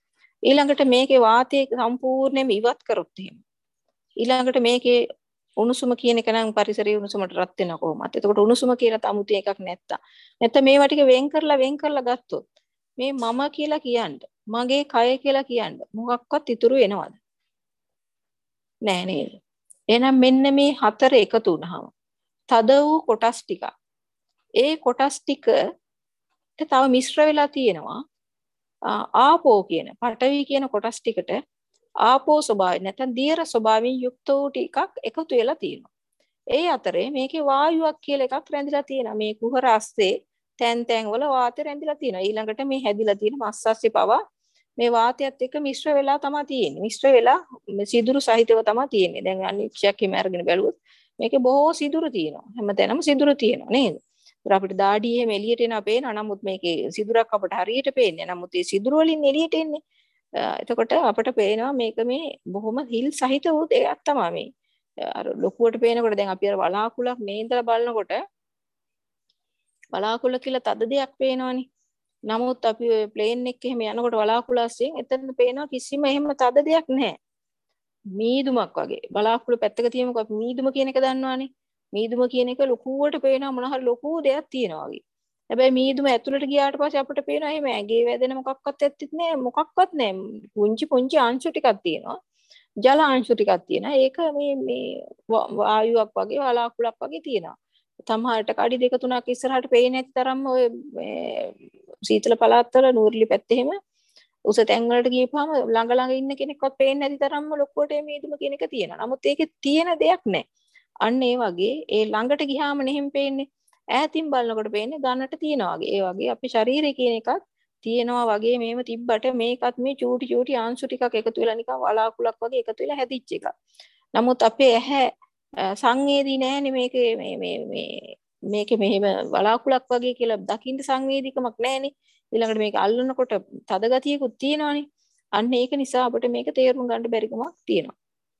ඊළඟට මේකේ වාතය සම්පූර්ණයෙන්ම ඉවත් කරොත් එහෙම. ඊළඟට මේකේ උණුසුම කියන එක නම් පරිසරයේ උණුසුමට රත් වෙන කොහොමද? එතකොට උණුසුම කියලා තමුති එකක් නැත්තම් මේවා ටික වෙන් කරලා ගත්තොත් මේ මම කියලා කියන්න, මගේ කය කියලා කියන්න මොකක්වත් ඉතුරු වෙනවද? නෑ නේද? එහෙනම් මෙන්න මේ හතර එකතු වුණාම තද වූ කොටස් ටික. ඒ කොටස් ටිකට තව මිශ්‍ර වෙලා තියෙනවා ආපෝ කියන, පඨවි කියන කොටස් ටිකට ආපෝ ස්වභාවය නැත්නම් දියර ස්වභාවයෙන් යුක්ත වූ ටිකක් එකතු වෙලා තියෙනවා. ඒ අතරේ මේකේ වායුවක් කියලා එකක් රැඳිලා තියෙනවා. මේ කුහර අස්සේ තැන් වල වාතය රැඳිලා තියෙනවා. ඊළඟට මේ හැදිලා තියෙන මස් අස්සේ පවා මේ වාතයත් එක්ක මිශ්‍ර වෙලා තමයි තියෙන්නේ. මිශ්‍ර වෙලා සිදුරු සහිතව තමයි තියෙන්නේ. දැන් අනිච්චයක් හිම අරගෙන බැලුවොත් මේකේ බොහෝ සිදුරු තියෙනවා. හැමතැනම සිදුරු තියෙනවා නේද? අපිට දාඩිය එහෙම එළියට එනවා පේනවා. නමුත් මේකේ සිදුරක් අපට හරියට පේන්නේ. නමුත් මේ සිදුරු වලින් එළියට එන්නේ. එතකොට අපට පේනවා මේක මේ බොහොම හිල් සහිත වූ දෙයක් තමයි මේ. අර ලොකුවට පේනකොට දැන් අපි අර වලාකුළක් මේ ඉඳලා බලනකොට වලාකුළ කියලා තද දෙයක් පේනවනේ. නමුත් අපි ඔය ප්ලේන් එකේ එහෙම යනකොට වලාකුළ අස්සෙන් එතන පේනවා කිසිම එහෙම තද දෙයක් නැහැ. මීදුමක් වගේ. බලාකුළු පැත්තක තියමුකෝ අපි මීදුම කියන එක දන්නවනේ. මීදුම කියන එක ලොකුවට පේනවා මොන හරි ලොකු දෙයක් තියෙනවා වගේ. හැබැයි මීදුම ඇතුළට ගියාට පස්සේ අපිට පේනවා එහෙම ඇඟේ වැදෙන මොකක්වත් ඇත්තෙත් නැහැ. මොකක්වත් නැහැ. පුංචි අංශු ටිකක් තියෙනවා. ජල අංශු ටිකක් තියෙනවා. ඒක මේ වායුවක් වගේ වලාකුළක් වගේ තියෙනවා. සමහරට කඩි දෙක තුනක් ඉස්සරහට පේන්නේ නැති තරම්ම ඔය සීතල පළාත්වල නූර්ලි පැත්තේ එහෙම උස තැන් වලට ගියපුවාම ළඟ ඉන්න කෙනෙක්වත් පේන්නේ නැති තරම්ම ලොකුවට මේ මීදුම කියන එක තියෙනවා. නමුත් ඒකේ තියෙන දෙයක් නැහැ. අන්න ඒ වගේ ඒ ළඟට ගියාම නෙහෙම පේන්නේ. ඈතින් බලනකොට පේන්නේ ගන්නට තියනවා වගේ. ඒ වගේ අපේ ශරීරය කියන එකත් තියෙනවා වගේ මේව තිබ්බට මේකත් මේ චූටි අංශු ටිකක් එකතු වෙලා නිකන් වලාකුළක් වගේ එකතු වෙලා හැදිච්ච එකක්. නමුත් අපේ ඇහැ සංවේදී නැහැනේ මේකේ මෙහෙම වලාකුළක් වගේ කියලා දකින්න සංවේදීකමක් නැහැනේ. ඊළඟට මේක අල්ලනකොට තද ගතියකුත් තියෙනවානේ. අන්න ඒක නිසා අපිට මේක තේරුම් ගන්න බැරිකමක් තියෙනවා.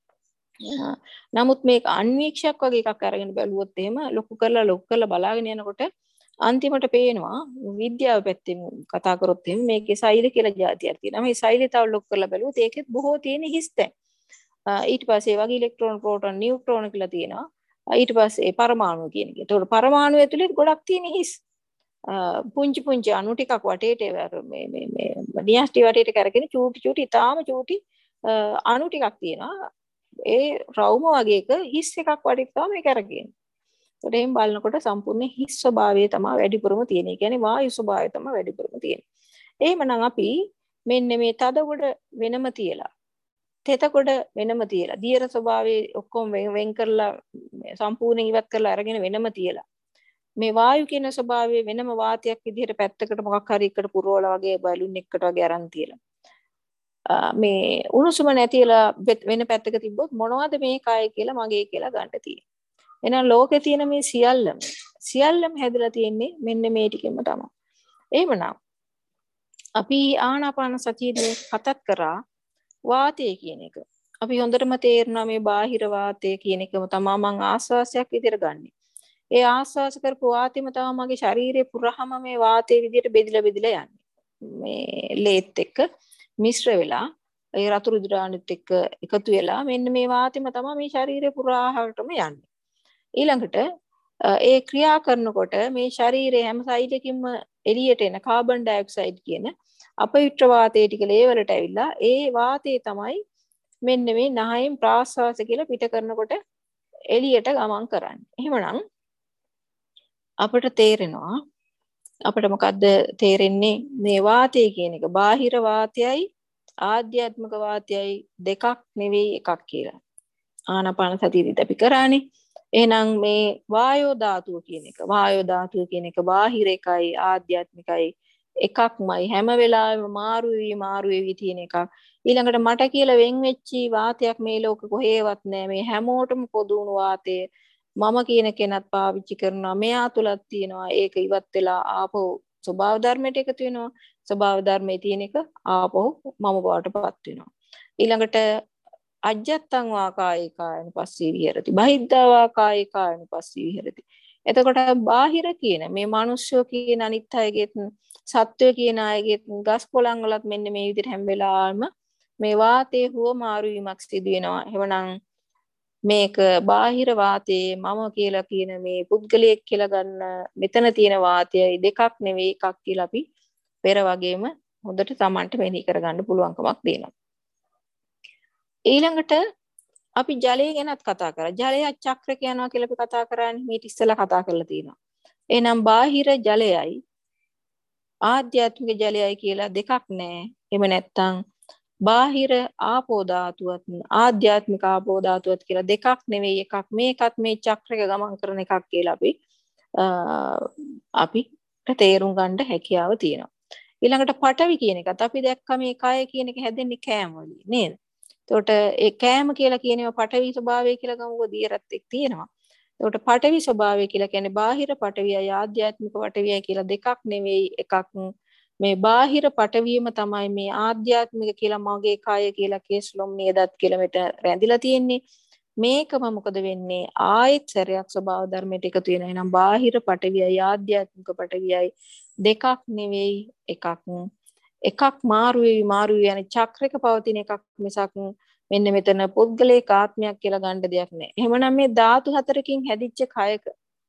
නමුත් මේක අන්වීක්ෂයක් වගේ එකක් අරගෙන බැලුවොත් එහෙම ලොකු කරලා බලාගෙන යනකොට අන්තිමට පේනවා විද්‍යාව පැත්තෙන් කතා කරොත් එහෙම මේකේ සෛල කියලා જાතියක් තියෙනවා. මේ සෛලය තව ලොකු කරලා බැලුවොත් ඒකෙත් බොහෝ තියෙන හිස්තැන්. ඊට පස්සේ ඒ වගේ ඉලෙක්ට්‍රෝන ප්‍රෝටෝන නියුට්‍රෝන කියලා තියෙනවා. ඊට පස්සේ පරමාණු කියන එක. ඒතකොට පරමාණු ඇතුලේ ගොඩක් තියෙන හිස්. පුංචි අණු ටිකක් වටේට මේ නියස්ටි වටේට කරගෙන චූටි ඉතාලම චූටි අණු ටිකක් තියෙනවා. ඒ රවුම වගේ එක හිස් එකක් වටේට තමයි මේක අරගෙන. ඒකට එහෙන් බලනකොට සම්පූර්ණ හිස් ස්වභාවය තමයි වැඩිපුරම තියෙන්නේ. ඒ කියන්නේ වායු ස්වභාවය තමයි වැඩිපුරම තියෙන්නේ. එහෙමනම් අපි මෙන්න මේ තද කොට වෙනම තියලා තෙත කොට වෙනම තියලා දියර ස්වභාවයේ ඔක්කොම වෙන් කරලා සම්පූර්ණ ඉවත් කරලා අරගෙන වෙනම තියලා මේ වායු කියන ස්වභාවය වෙනම වාතයක් විදිහට පැත්තකට මොකක් හරි එකට පුරවලා වගේ බැලුන් එකකට වගේ අරන් තියලා මේ උණුසුම නැතිලා වෙන පැත්තක තිබ්බොත් මොනවද මේ කය කියලා මගේ කියලා ගන්න තියෙන්නේ. එහෙනම් ලෝකේ තියෙන මේ සියල්ලම හැදලා තියෙන්නේ මෙන්න මේ ටිකෙම තමයි. එහෙමනම් අපි ආනාපාන සතියේ කතා කරා වාතය කියන එක. අපි හොඳටම තේරෙනවා මේ බාහිර වාතය කියන එකම තමයි මම ආස්වාසයක් විදිහට ගන්නෙ. ඒ ආස්වාස කරපු වාතෙම තමයි මගේ ශරීරේ පුරාම මේ වාතයේ විදිහට බෙදිලා යන්නේ. මේ ලේත් එක්ක මිශ්‍ර වෙලා ඒ රතු රුධිරාණුත් එක්ක එකතු වෙලා මෙන්න මේ වාතෙම තමයි මේ ශරීරේ පුරාහටම යන්නේ. ඊළඟට ඒ ක්‍රියා කරනකොට මේ ශරීරයේ හැම සෛලයකින්ම එළියට එන කාබන් ඩයොක්සයිඩ් කියන අපවිත්‍ර වාතයේ ටික ලේවලට ඇවිල්ලා ඒ වාතය තමයි මෙන්න මේ නහයෙන් ප්‍රාශ්වාස කියලා පිට කරනකොට එළියට ගමන් කරන්නේ. එහෙමනම් අපිට තේරෙනවා අපිට මොකද්ද තේරෙන්නේ මේ වාතය කියන එක බාහිර වාතයයි ආධ්‍යාත්මික වාතයයි දෙකක් නෙවෙයි එකක් කියලා. ආනාපාන සතියේදී අපි කරානේ. එහෙනම් මේ වායෝ ධාතුව කියන එක බාහිර එකයි ආධ්‍යාත්මිකයි එකක්මයි හැම වෙලාවෙම මාරු වෙවි තියෙන එකක්. ඊළඟට මට කියලා වෙන් වෙච්චි වාතයක් මේ ලෝක කොහේවත් නැහැ. මේ හැමෝටම පොදු වුණු වාතය මම කියන කෙනත් පාවිච්චි කරනවා. මෙයා තුලක් තියෙනවා. ඒක ඉවත් වෙලා ආපහු ස්වභාව ධර්මයට එකතු වෙනවා. ස්වභාව ධර්මයේ තියෙන එක ආපහු මම බවටපත් වෙනවා. ඊළඟට අජ්ජත්තං වා කායේ කායන පස්සී විහෙරති. බහිද්ධා වා කායේ කායන පස්සී විහෙරති. එතකොට බාහිර කියන මේ මිනිස්සු කියන අනිත් අයගේ සත්වය කියන අයගේ ගස් කොළන් වලත් මෙන්න මේ විදිහට හැම වෙලාවෙම මේ වාතයේ හුවමාරු වීමක් සිදු වෙනවා. එහෙමනම් මේක බාහිර වාතයේ මම කියලා කියන මේ පුද්ගලයෙක් කියලා ගන්න මෙතන තියෙන වාතයයි දෙකක් නෙවෙයි එකක් කියලා අපි පෙර වගේම හොඳට Tamanට මෙනෙහි කරගන්න පුළුවන්කමක් දෙනවා. ඊළඟට අපි ජලය ගැනත් කතා කරා. ජලය චක්‍රක යනවා කියලා අපි කතා කරානේ. මේක ඉස්සෙල්ලා කතා කරලා තියෙනවා. එහෙනම් බාහිර ජලයයි ආධ්‍යාත්මික ජලයයි කියලා දෙකක් නැහැ. එහෙම නැත්නම් බාහිර ආපෝ ධාතුවත් ආධ්‍යාත්මික ආපෝ ධාතුවත් කියලා දෙකක් නෙවෙයි එකක්. මේකත් මේ චක්‍රක ගමන් කරන එකක් කියලා අපිට තේරුම් ගන්න හැකියාව තියෙනවා. ඊළඟට පඨවි කියන එකත් අපි දැක්ක මේ කය කියන එක හැදෙන්නේ කෑම වලින් නේද? එතකොට ඒ කෑම කියලා කියනවා පඨවි ස්වභාවය කියලා ගමුකෝ දියරත් එක්ක තියෙනවා. එතකොට පඨවි ස්වභාවය කියලා කියන්නේ බාහිර පඨවියයි ආධ්‍යාත්මික පඨවියයි කියලා දෙකක් නෙවෙයි එකක්. මේ බාහිර පඨවියම තමයි මේ ආධ්‍යාත්මික කියලා මගේ කය කියලා කේස්ලොම් නේදත් කියලා මෙතන රැඳිලා තියෙන්නේ. මේකම මොකද වෙන්නේ ආයෙත් සැරයක් ස්වභාව ධර්මයට එකතු වෙනවා. එහෙනම් බාහිර පඨවියයි ආධ්‍යාත්මික පඨවියයි දෙකක් නෙවෙයි එකක්. එකක් මාරු වෙවි යන චක්‍රයක පවතින එකක් මිසක් මෙන්න මෙතන පුද්ගලික ආත්මයක් කියලා ගන්න දෙයක් නැහැ. එහෙමනම් මේ ධාතු හතරකින් හැදිච්ච කයක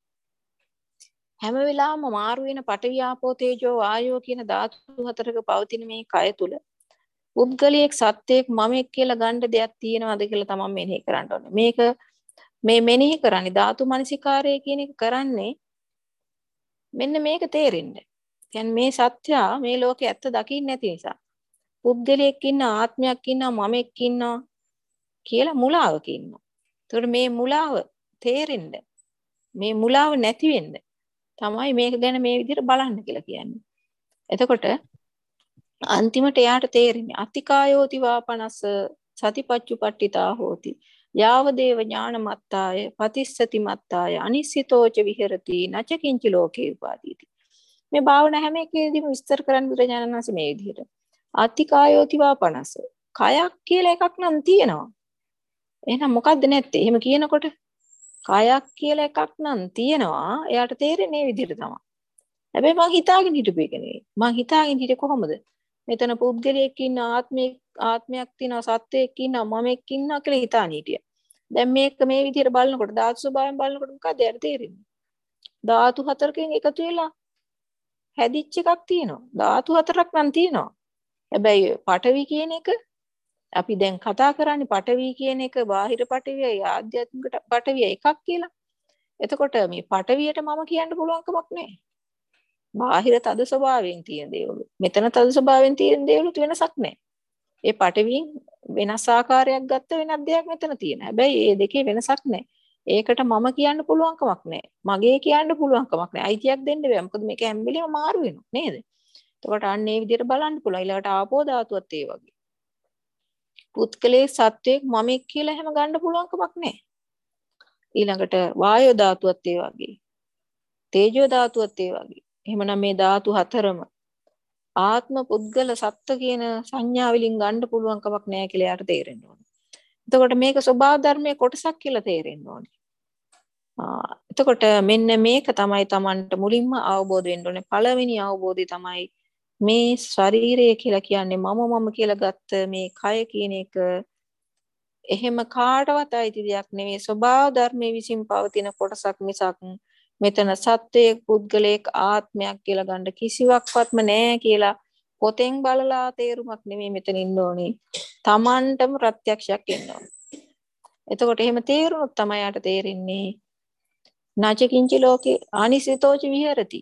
හැම වෙලාවම මාරු වෙන පඨවි ආපෝ තේජෝ වායෝ කියන ධාතු හතරක පවතින මේ කය තුල පුද්ගලියෙක් සත්‍යයක් මමෙක් කියලා ගන්න දෙයක් තියෙනවද කියලා තමයි මෙනෙහි කරන්න ඕනේ. මේක මේ මෙනෙහි කරන්නේ ධාතු මනසිකාරය කියන එක කරන්නේ මෙන්න මේක තේරෙන්න. කියන්නේ මේ සත්‍ය මේ ලෝකේ ඇත්ත දකින්න නැති නිසා. පුද්ගලයෙක් ඉන්න ආත්මයක් ඉන්න මමෙක් ඉන්නවා කියලා මුලාවක ඉන්නවා. ඒතකොට මේ මුලාව තේරෙන්න මේ මුලාව නැති වෙන්න තමයි මේක ගැන මේ විදිහට බලන්න කියලා කියන්නේ. එතකොට අන්තිමට එයාට තේරෙන්නේ අතිකායෝති වාපනස සතිපච්චුපට්ඨිතා හෝති. යාවදේව ඥානමත්තාය පතිස්සති මත්තාය අනිසිතෝච විහෙරති නච කිංචි ලෝකේ උපාදීති. මේ භාවනා හැම එකේදීම විස්තර කරන්න බුදුරජාණන් වහන්සේ මේ විදිහට. අතිකායෝති වාපනස. කයක් කියලා එකක් නම් තියෙනවා. එහෙනම් මොකද්ද නැත්තේ? එහෙම කියනකොට කයක් කියලා එකක් නම් තියෙනවා. එයාට තේරෙන්නේ මේ විදිහට තමයි. හැබැයි මං හිතාගෙන හිටපු එක නෙවෙයි. මං හිතාගෙන හිටියේ කොහොමද? මෙතන පුද්ගලයෙක් ඉන්න ආත්මයක් තියෙනවා සත්වයක් ඉන්නවා මමෙක් ඉන්නවා කියලා හිතාන හිටියා. දැන් මේක මේ විදිහට බලනකොට ධාතු ස්වභාවයෙන් බලනකොට මොකද යාට තේරෙන්නේ? ධාතු හතරකින් එකතු වෙලා හැදිච්ච එකක් තියෙනවා. ධාතු හතරක් නම් තියෙනවා. හැබැයි පඨවි කියන එක අපි දැන් කතා කරන්නේ පඨවි කියන එක බාහිර පඨවියයි ආධ්‍යාත්මික පඨවියයි එකක් කියලා. එතකොට මේ පඨවියට මම කියන්න පුළුවන් කමක් නැහැ. බාහිර තද ස්වභාවයෙන් තියෙන දේවලු. මෙතන තද ස්වභාවයෙන් තියෙන දේවලුත් වෙනසක් නැහැ. ඒ පඨවියෙන් වෙනස් ආකාරයක් ගත්ත වෙනත් දෙයක් මෙතන තියෙන. හැබැයි මේ දෙකේ වෙනසක් නැහැ. ඒකට මම කියන්න පුළුවන් කමක් නැහැ. මගේ කියන්න පුළුවන් කමක් නැහැ. අයිතියක් දෙන්න බෑ. මොකද මේක හැම වෙලේම මාරු වෙනවා නේද? එතකොට අන්න ඒ විදිහට බලන්න පුළුවන්. ඊළඟට ආපෝ ධාතුවත් ඒ වගේ. පුත්කලේ සත්වයක් මමෙක් කියලා හැම ගන්න පුළුවන් කමක් නැහැ. ඊළඟට වායෝ ධාතුවත් ඒ වගේ. තේජෝ ධාතුවත් ඒ වගේ. එහෙමනම් මේ ධාතු හතරම ආත්ම පුද්ගල සත්ත්ව කියන සංඥා වලින් ගන්න පුළුවන් කමක් නැහැ කියලා යාට තේරෙන්න ඕනේ. එතකොට මේක ස්වභාව ධර්මයේ කොටසක් කියලා තේරෙන්න ඕනේ. එතකොට මෙන්න මේක තමයි Tamanට මුලින්ම අවබෝධ වෙන්න ඕනේ. පළවෙනි අවබෝධය තමයි මේ ශරීරය කියලා කියන්නේ මම කියලා ගත්ත මේ කය කියන එක එහෙම කාටවත් අයිති දෙයක් නෙවෙයි. ස්වභාව ධර්මයේ විසින් පවතින කොටසක් මිසක් මෙතන සත්වයේ පුද්ගලයක ආත්මයක් කියලා ගන්න කිසිවක්වත්ම නැහැ කියලා පොතෙන් බලලා තේරුමක් නෙමෙයි මෙතන ඉන්න ඕනේ. Tamanටම ප්‍රත්‍යක්ෂයක් එන්න ඕනේ. එතකොට එහෙම තේරුනොත් තමයි යාට තේරෙන්නේ නාචකින්චි ලෝකේ අනිසිතෝච විහෙරති.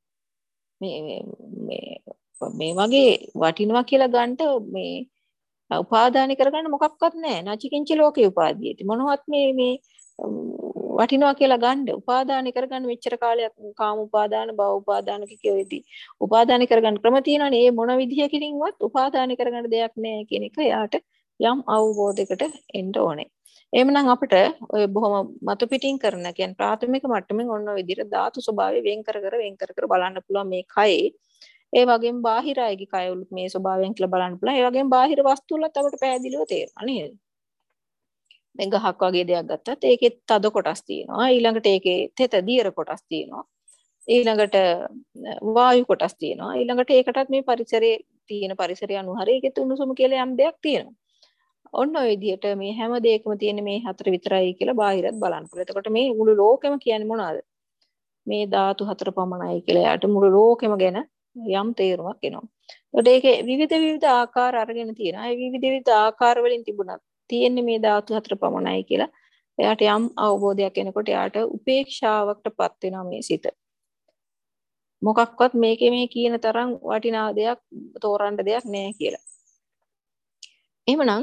මේ වගේ වටිනවා කියලා ගන්නට මේ උපාදාන කරගන්න මොකක්වත් නැහැ. නාචකින්චි ලෝකේ උපාදීයති. මොනවත් මේ වටිනවා කියලා ගන්න උපාදාන කරගන්න මෙච්චර කාලයක් කාම උපාදාන භව උපාදාන කියෙවිදී උපාදාන කරගන්න ක්‍රම තියෙනවානේ. ඒ මොන විදිහකින්වත් උපාදාන කරගන්න දෙයක් නැහැ කියන එක යාට යම් අවබෝධයකට එන්න ඕනේ. එහෙමනම් අපිට ඔය බොහොම මතු පිටින් කරන කියන්නේ ප්‍රාථමික මට්ටමින් ඔන්න ඔය විදිහට ධාතු ස්වභාවය වෙන් කර බලන්න පුළුවන් මේ කයේ. ඒ වගේම බාහිර අයගේ කයවලුත් මේ ස්වභාවයෙන් කියලා බලන්න පුළුවන්. ඒ වගේම බාහිර වස්තු වලත් අපිට පැහැදිලිව තේරෙනවා නේද? දැන් ගහක් වගේ දෙයක් ගත්තත් ඒකේ තද කොටස් තියෙනවා. ඊළඟට ඒකේ තෙත දියර කොටස් තියෙනවා. ඊළඟට වායු කොටස් තියෙනවා. ඊළඟට ඒකටත් මේ පරිසරයේ තියෙන පරිසරය අනුව හරිය ඒකේ උණුසුම කියලා යම් දෙයක් තියෙනවා. ඔන්න ඔය විදිහට මේ හැම දෙයකම තියෙන මේ හතර විතරයි කියලා බාහිරත් බලන්න පුළුවන්. එතකොට මේ මුළු ලෝකෙම කියන්නේ මොනවද? මේ ධාතු හතර පමණයි කියලා යාට මුළු ලෝකෙම ගැන යම් තේරුමක් එනවා. ඒකට ඒකේ විවිධ ආකාර අරගෙන තියෙනවා. ඒ විවිධ ආකාර වලින් තිබුණත් තියෙන්නේ මේ ධාතු හතර පමණයි කියලා. එයාට යම් අවබෝධයක් එනකොට එයාට උපේක්ෂාවකටපත් වෙනවා මේ සිත. මොකක්වත් මේකේ මේ කියන තරම් වටිනා දෙයක් තෝරන්න දෙයක් නෑ කියලා. එහෙමනම්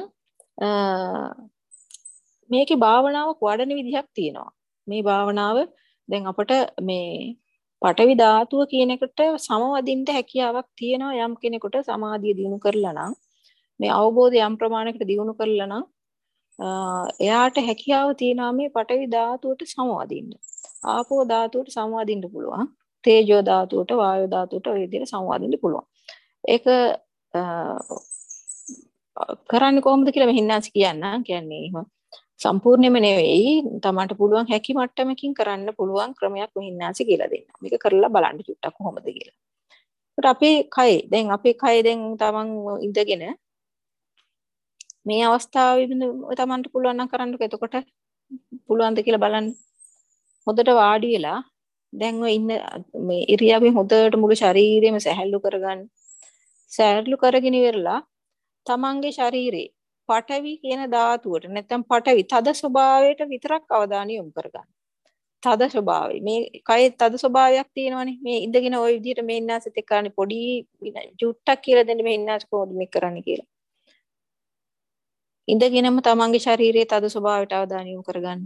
මේකේ භාවනාවක් වඩන විදිහක් තියෙනවා. මේ භාවනාව දැන් අපට මේ පඨවි ධාතුව කියන එකට සමවදින්න හැකියාවක් තියෙනවා යම් කෙනෙකුට සමාධිය දිනු කරලා නම් මේ අවබෝධය යම් ප්‍රමාණයකට දිනු කරලා නම් එයාට හැකියාව තියෙනවා මේ පඨවි ධාතුවට සමවදින්න. ආපෝ ධාතුවට සමවදින්න පුළුවන්. තේජෝ ධාතුවට වායෝ ධාතුවට ඔය විදිහට සමවදින්න පුළුවන්. ඒක කරන්නේ කොහොමද කියලා මෙහින්නාස් කියන්නම්. කියන්නේ එහෙම සම්පූර්ණයෙන්ම නෙවෙයි තමන්ට පුළුවන් හැකි මට්ටමකින් කරන්න පුළුවන් ක්‍රමයක් මෙහින්නාසි කියලා දෙන්නම්. මේක කරලා බලන්න චුට්ටක් කොහොමද කියලා. ඒකට අපේ කය දැන් තමන් ඉඳගෙන මේ අවස්ථාවේ තමන්ට පුළුවන් නම් කරන්නකෝ. එතකොට පුළුවන්ද කියලා බලන්න. හොඳට වාඩි වෙලා දැන් ඔය ඉන්න මේ ඉරියව්වෙන් හොඳට මුළු ශරීරෙම සැහැල්ලු කරගන්න. සැහැල්ලු කරගෙන ඉවරලා තමන්ගේ ශරීරේ පඨවි කියන ධාතුවට නැත්නම් පඨවි තද ස්වභාවයට විතරක් අවධානය යොමු කරගන්න. තද ස්වභාවය. මේ කයේ තද ස්වභාවයක් තියෙනවනේ. මේ ඉඳගෙන ওই විදිහට මේ ඉන්නාසෙත් එක්කනේ පොඩි චුට්ටක් කියලා දෙන්න මේ ඉන්නාස කොහොමද මේ කරන්නේ කියලා. ඉඳගෙනම තමන්ගේ ශරීරයේ තද ස්වභාවයට අවධානය යොමු කරගන්න.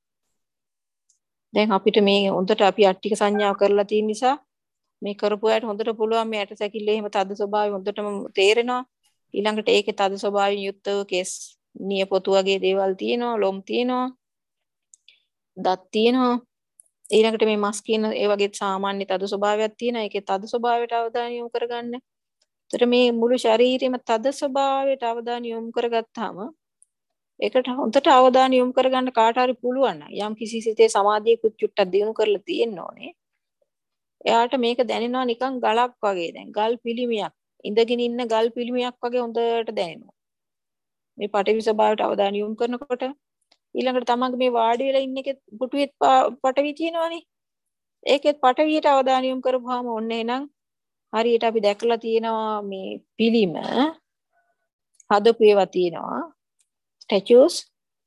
දැන් අපිට මේ හොඳට අපි අට්ටික සංඥාව කරලා තියෙන නිසා මේ කරපු අයට හොඳට පුළුවන් මේ ඇට සැකිල්ල එහෙම තද ස්වභාවය හොඳටම තේරෙනවා. ඊළඟට ඒකේ තද ස්වභාවයෙන් යුක්තව කෙස් නියපොතු වගේ දේවල් තියෙනවා, ලොම් තියෙනවා, දත් තියෙනවා. ඊළඟට මේ මස් කියන ඒ වගේ සාමාන්‍ය තද ස්වභාවයක් තියෙනවා. ඒකේ තද ස්වභාවයට අවධානය යොමු කරගන්න. ඒතර මේ මුළු ශරීරෙම තද ස්වභාවයට අවධානය යොමු කරගත්තාම ඒකට හොඳට අවධානය යොමු කරගන්න කාට හරි පුළුවන් නම් යම් කිසි සිතේ සමාධියකුත් චුට්ටක් දිනු කරලා තියෙන්න ඕනේ. එයාට මේක දැනෙනවා නිකන් ගලක් වගේ. දැන් ගල් පිළිමියක් ඉඳගෙන ඉන්න ගල් පිළිමියක් වගේ හොඳට දැනෙනවා. මේ පඨවි ස්වභාවයට අවධානය යොමු කරනකොට ඊළඟට තමන්ගේ මේ වාඩි වෙලා ඉන්න එකේ පුටුවෙත් පඨවි තියෙනවනේ. ඒකෙත් පඨවියට අවධානය යොමු කරපුවාම ඔන්න එනං හරියට අපි දැකලා තියෙනවා මේ පිළිම හදපු ඒවා තියෙනවා. ස්ටැචුස්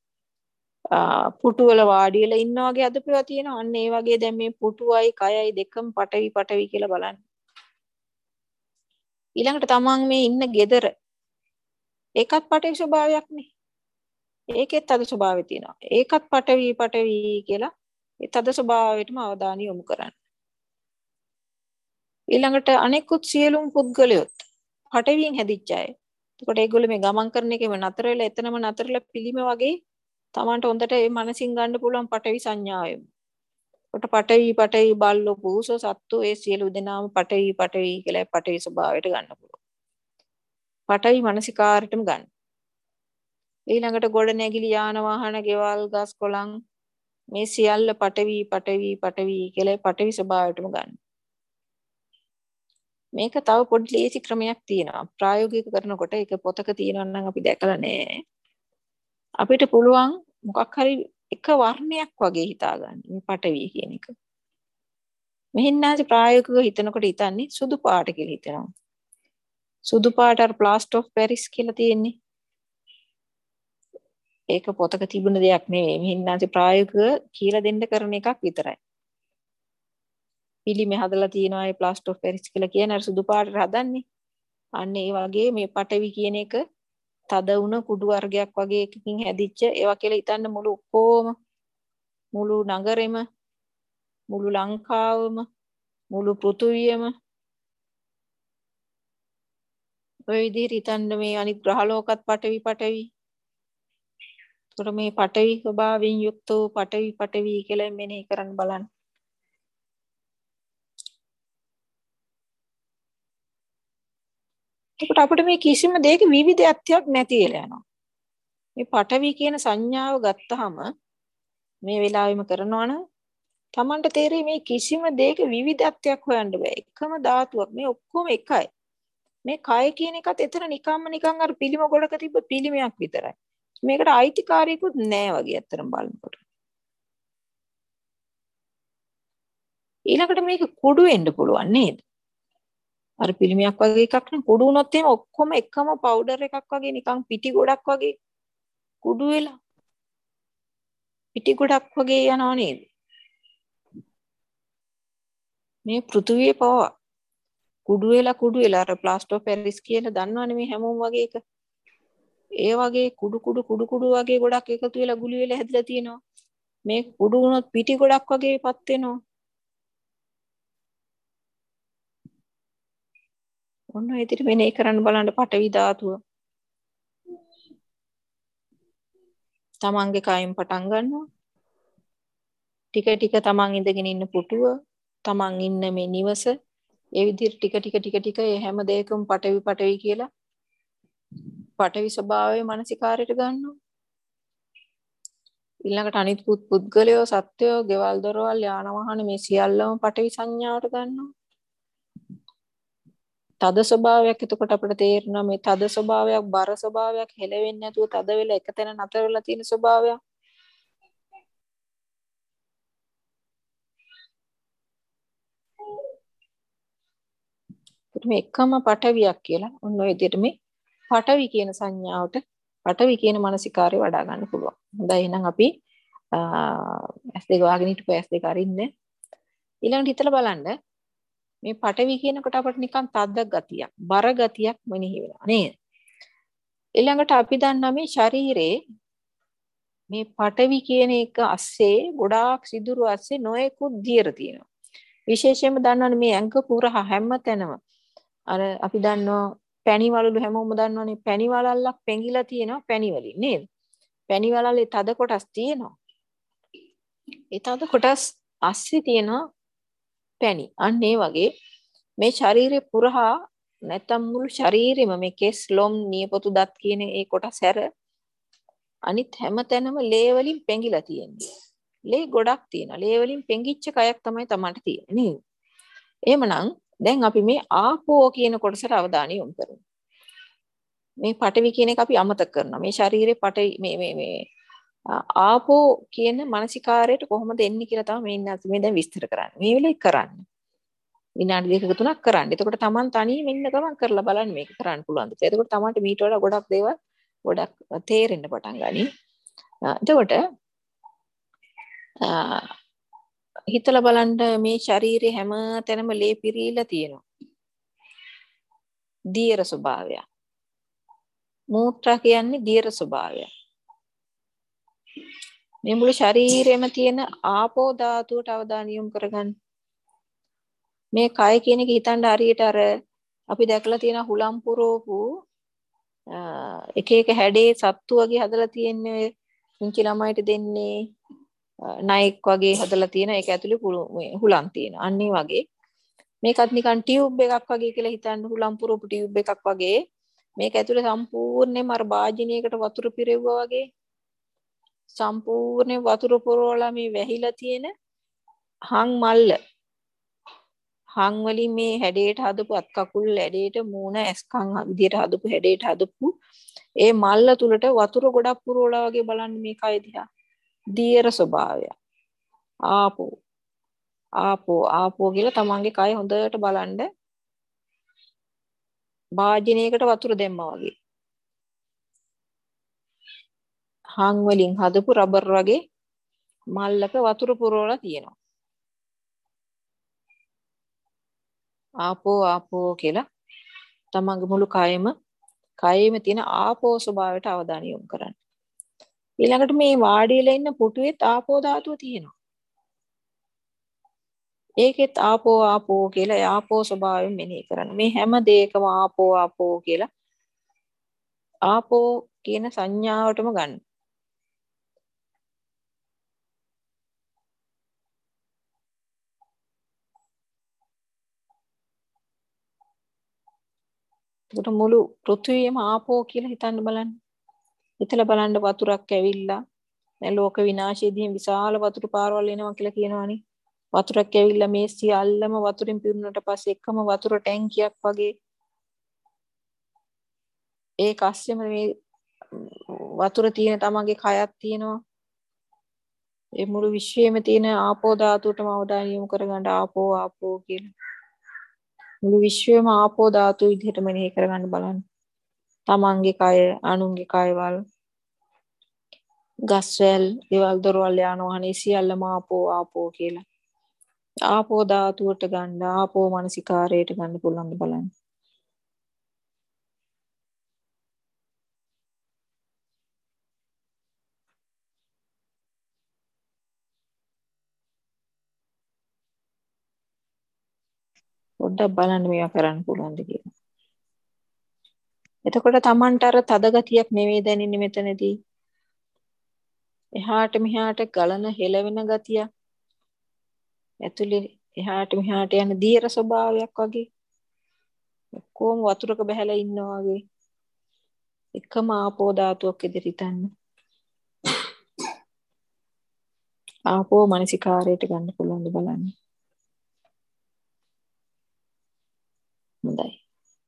පුටුවල වාඩි වෙලා ඉන්නා වගේ හදපු ඒවා තියෙනවා. අන්න ඒ වගේ දැන් මේ පුටුවයි කයයි දෙකම පඨවි කියලා බලන්න. ඊළඟට තමන් මේ ඉන්න gedara ඒකත් පඨවි ස්වභාවයක්නේ. ඒකෙත් තද ස්වභාවය තියෙනවා. ඒකත් පඨවි කියලා ඒ තද ස්වභාවයටම අවධානය යොමු කරන්න. ඊළඟට අනෙකුත් සියලුම පුද්ගලයොත් පඨවියෙන් හැදිච්ච අය. එතකොට ඒගොල්ලෝ මේ ගමන් කරන එකේම නතර වෙලා එතනම නතරලා පිළිම වගේ තමන්ට හොඳට මේ මනසින් ගන්න පුළුවන් පඨවි සංඥාවෙම. කොට පඨවි බල්ලෝ පූසෝ සත්තු ඒ සියලු දෙනාම පඨවි කියලා පඨවි ස්වභාවයට ගන්න පුළුවන්. පඨවි මානසිකාරයටම ගන්න. ඊළඟට ගොඩ නැගිලි යාන වාහන ගෙවල් ගස් කොළන් මේ සියල්ල පඨවි කියලා පඨවි ස්වභාවයටම ගන්න. මේක තව පොඩි ලේසි ක්‍රමයක් තියෙනවා. ප්‍රායෝගික කරනකොට ඒක පොතක තියෙනවා නම් අපි දැකලා නැහැ. අපිට පුළුවන් මොකක් හරි එක වර්ණයක් වගේ හිතාගන්න මේ පඨවි කියන එක. මෙහින්නාසි ප්‍රායෝගිකව හිතනකොට හිතන්නේ සුදු පාට කියලා හිතනවා. සුදු පාට අර ප්ලාස්ටර් ඔෆ් පැරිස් කියලා තියෙන්නේ. ඒක පොතක තිබුණ දෙයක් නෙවෙයි. මෙහින්නාසි ප්‍රායෝගිකව කියලා දෙන්න කරන එකක් විතරයි. පිළිමේ හදලා තියෙනවා ඒ ප්ලාස්ටර් ඔෆ් පැරිස් කියලා කියන අර සුදු පාටට හදන්නේ. අන්න ඒ වගේ මේ පඨවි කියන එක තද වුණ කුඩු වර්ගයක් වගේ එකකින් හැදිච්ච ඒවා කියලා හිතන්න මුළු ඔක්කොම මුළු නගරෙම මුළු ලංකාවම මුළු පෘථුවියම ඔය විදිහට හිතන්න මේ අනිත් ග්‍රහලෝකත් පඨවි. ඒතර මේ පඨවි ස්වභාවයෙන් යුක්ත වූ පඨවි කියලා මෙනෙහි කරන්න බලන්න. එතකොට අපිට මේ කිසිම දෙයක විවිධත්වයක් නැති වෙලා යනවා. මේ පඨවි කියන සංඥාව ගත්තාම මේ වෙලාවෙම කරනවා නම් Tamanට තේරෙයි මේ කිසිම දෙයක විවිධත්වයක් හොයන්න බෑ. එකම ධාතුවක්. මේ ඔක්කොම එකයි. මේ කය කියන එකත් එතන නිකන් අර පිළිම ගොඩක තිබ්බ පිළිමයක් විතරයි. මේකට අයිතිකාරයෙකුත් නෑ වගේ අත්‍තරම් බලනකොට. ඊළඟට මේක කුඩු වෙන්න පුළුවන් නේද? අර පිළිමයක් වගේ එකක් නේ කුඩු වුණොත් එහෙම ඔක්කොම එකම පවුඩර් එකක් වගේ නිකන් පිටි ගොඩක් වගේ කුඩු වෙලා පිටි ගොඩක් වගේ යනවා නේද? මේ පෘථුවිය පවා කුඩු වෙලා අර ප්ලාස්ටර් ඔෆ් පැරිස් කියලා දන්නවනේ මේ හැමෝම වගේ එක. ඒ වගේ කුඩු වගේ ගොඩක් එකතු වෙලා ගුලි වෙලා හැදලා තියෙනවා. මේ කුඩු වුණොත් පිටි ගොඩක් වගේපත් වෙනවා. ඔන්න ඔය විදිහට මෙනේ කරන්න බලන්න පටවි ධාතුව. තමන්ගේ කයින් පටන් ගන්නවා. ටික ටික තමන් ඉඳගෙන ඉන්න පුටුව, තමන් ඉන්න මේ නිවස, ඒ විදිහට ටික ඒ හැම දෙයකම පටවි කියලා පටවි ස්වභාවය මානසිකාරයට ගන්නවා. ඊළඟට අනිත් පුද්ගලයෝ සත්වයෝ ගෙවල් දොරවල් යාන වාහන මේ සියල්ලම පටවි සංඥාවට ගන්නවා. තද ස්වභාවයක් එතකොට අපිට තේරෙනවා මේ තද ස්වභාවයක් බර ස්වභාවයක් හෙලවෙන්නේ නැතුව තද වෙලා එකතැන නතර වෙලා තියෙන ස්වභාවයක්. මේ එකම පටවියක් කියලා ඔන්න ඔය විදිහට මේ පටවි කියන සංඥාවට පටවි කියන මානසිකාරය වඩා ගන්න පුළුවන්. හොඳයි එහෙනම් අපි S2 වහගෙන හිටපු S2 අරින්න. ඊළඟට හිතලා බලන්න මේ පටවි කියනකොට අපිට නිකන් තද්ද ගතියක්, බර ගතියක් මෙනෙහි වෙනවා නේද? ඊළඟට අපි දන්නා මේ ශරීරේ මේ පටවි කියන එක අස්සේ ගොඩාක් සිදුරු අස්සේ නොයෙකුත් දියර තියෙනවා. විශේෂයෙන්ම දන්නවනේ මේ ඇඟ පුරා හැම තැනම අර අපි දන්නවා පැණි වලලු හැමෝම දන්නවනේ පැණි වලල්ලක් පෙඟිලා තියෙනවා පැණි වලින් නේද? පැණි වලල්ලේ තද කොටස් තියෙනවා. ඒ තද කොටස් අස්සේ තියෙනවා පැණි. අන්න ඒ වගේ මේ ශරීරේ පුරා නැත්තම් මුළු ශරීරෙම මේ කෙස් ලොම් නියපොතු දත් කියන ඒ කොටස් හැර අනිත් හැම තැනම ලේ වලින් පෙඟිලා තියෙනවා. ලේ ගොඩක් තියෙනවා. ලේ වලින් පෙඟිච්ච කයක් තමයි Tamanට තියෙන්නේ නේද? එහෙමනම් දැන් අපි මේ ආපෝ කියන කොටසට අවධානය යොමු කරමු. මේ පඨවි කියන එක අපි අමතක කරනවා. මේ ශරීරේ පඨවි මේ ආපෝ කියන මානසිකාරයට කොහොමද එන්නේ කියලා තමයි මේ දැන් විස්තර කරන්නේ. මේ වෙලේ කරන්නේ. විනාඩි දෙකක තුනක් කරන්න. එතකොට Taman තනියම ඉන්න ගමන් කරලා බලන්න මේක කරන්න පුළුවන්ද කියලා. එතකොට Tamanට මීට වඩා ගොඩක් දේවල් ගොඩක් තේරෙන්න පටන් ගනී. එතකොට හිතලා බලන්න මේ ශරීරේ හැම තැනම ලේ පිරීලා තියෙනවා. දියර ස්වභාවය. මූත්‍රා කියන්නේ දියර ස්වභාවය. මේ මුළු ශරීරෙම තියෙන ආපෝ ධාතුවට අවධානය යොමු කරගන්න. මේ කය කියන එක හිතන්න හරියට අර අපි දැකලා තියෙන හුලම් පුරෝපු එක එක හැඩේ සත්තු වගේ හදලා තියෙන්නේ පුංචි ළමයිට දෙන්නේ නයික් වගේ හදලා තියෙන ඒක ඇතුලේ හුලම් තියෙන. අන්න ඒ වගේ මේකත් නිකන් ටියුබ් එකක් වගේ කියලා හිතන්න හුලම් පුරෝපු ටියුබ් එකක් වගේ මේක ඇතුලේ සම්පූර්ණයෙන්ම අර භාජනයකට වතුර පිරෙව්වා වගේ සම්පූර්ණයෙන් වතුර පුරවලා මේ වැහිලා තියෙන හං මල්ල හං වලින් මේ හැඩයට හදපු අත් කකුල් හැඩයට මූණ ඇස්කම් විදියට හදපු හැඩයට හදපු ඒ මල්ල තුලට වතුර ගොඩක් පුරවලා වගේ බලන්න මේ කය දිහා දියර ස්වභාවය ආපෝ කියලා තමන්ගේ කය හොඳට බලන්න භාජනයකට වතුර දැම්මා වගේ හං වලින් හදපු රබර් වගේ මල්ලක වතුර පුරවලා තියෙනවා ආපෝ කියලා තමන්ගේ මුළු කයෙම තියෙන ආපෝ ස්වභාවයට අවධානය යොමු කරන්න. ඊළඟට මේ වාඩි වෙලා ඉන්න පුටුවෙත් ආපෝ ධාතුව තියෙනවා. ඒකෙත් ආපෝ කියලා ආපෝ ස්වභාවයෙන් මෙනෙහි කරන්න. මේ හැම දෙයකම ආපෝ කියලා ආපෝ කියන සංඥාවටම ගන්න. එතකොට මුළු පෘථිවියම ආපෝ කියලා හිතන්න බලන්න. හිතලා බලන්න වතුරක් ඇවිල්ලා දැන් ලෝක විනාශයේදී විශාල වතුර පාරවල් එනවා කියලා කියනවනේ. වතුරක් ඇවිල්ලා මේ සියල්ලම වතුරින් පිරුණාට පස්සේ එකම වතුර ටැංකියක් වගේ ඒක අස්සෙම මේ වතුර තියෙන තමන්ගේ කයක් තියෙනවා. ඒ මුළු විශ්වයේම තියෙන ආපෝ ධාතුවටම අවධානය යොමු කරගන්න ආපෝ ආපෝ කියලා. මුළු විශ්වයම ආපෝ ධාතු විදිහට මෙනෙහි කරගන්න බලන්න. තමන්ගේ කය, අනුන්ගේ කයවල, ගස්වැල්, දේවල් දොරවල් යාන වාහනේ සියල්ලම ආපෝ ආපෝ කියලා. ආපෝ ධාතුවට ගන්න, ආපෝ මනසිකාරයට ගන්න පුළුවන් බලන්න. පොඩ්ඩක් බලන්න මේවා කරන්න පුළුවන්ද කියලා. එතකොට Tamanට අර තද ගතියක් නෙවෙයි දැනෙන්නේ මෙතනදී. එහාට මෙහාට ගලන හෙලවෙන ගතිය. ඇතුලේ එහාට මෙහාට යන දියර ස්වභාවයක් වගේ. කොහොම වතුරක බහැලා ඉන්නවා වගේ. එකම ආපෝ ධාතුවක් ඉදිරියට යන්න. ආපෝ මනසිකාරයට ගන්න පුළුවන්ද බලන්න. හොඳයි.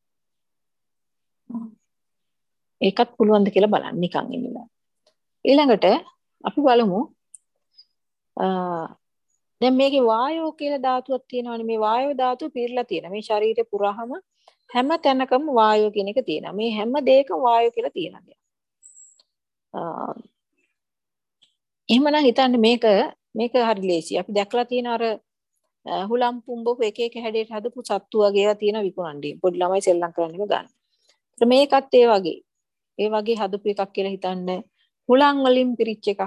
ඒකත් පුළුවන්ද කියලා බලන්න නිකන් ඉන්නවා. ඊළඟට අපි බලමු දැන් මේකේ වායෝ කියලා ධාතුවක් තියෙනවානේ. මේ වායෝ ධාතුව පිරලා තියෙන. මේ ශරීරේ පුරාම හැම තැනකම වායෝ කියන එක තියෙනවා. මේ හැම දෙයකම වායෝ කියලා තියෙනවා. එහෙමනම් හිතන්න මේක හරි ලේසි. අපි දැකලා තියෙන අර හුලම් පුම්බපු එක එක හැඩයට හදපු සත්තු වගේ ඒවා තියෙන විකුණන්නේ. පොඩි ළමයි සෙල්ලම් කරන්නම ගන්න. මේකත් ඒ වගේ. ඒ වගේ හදපු එකක් කියලා හිතන්න. හුලං වලින් පිරිච්ච එකක්.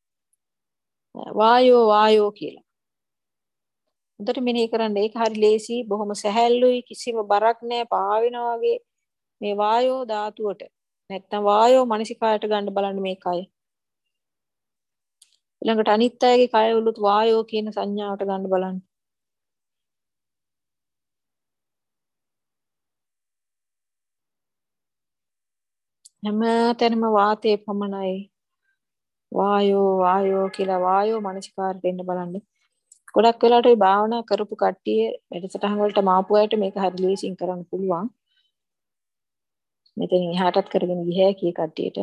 වායෝ කියලා. උදට මෙනෙහි කරන්න ඒක හරි ලේසි. බොහොම සැහැල්ලුයි. කිසිම බරක් නැහැ. පාවෙනා වගේ මේ වායෝ ධාතුවට. නැත්තම් වායෝ මනසිකායට ගන්න බලන්න මේකයි. ඊළඟට අනිත් අයගේ කය වලුත් වායෝ කියන සංඥාවට ගන්න බලන්න. හැම තැනම වාතයේ පමණයි. වායෝ කියලා වායෝ මනසිකාරට එන්න බලන්න. ගොඩක් වෙලාවට මේ භාවනා කරපු කට්ටිය වැඩසටහන් වලට මාපු අයට මේක හරි ලේසියෙන් කරන්න පුළුවන්. මෙතනින් එහාටත් කරගෙන ගිය හැකි කට්ටියට.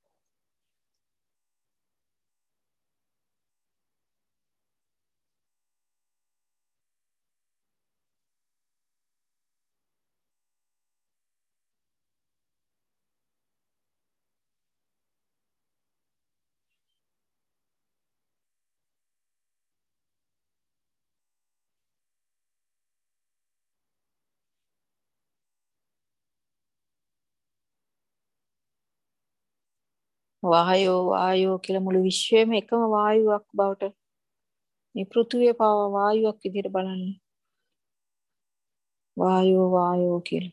වායෝ කියලා මුළු විශ්වයේම එකම වායුවක් බවට මේ පෘථුවිය පාව වායුවක් විදිහට බලන්න. වායෝ කියලා.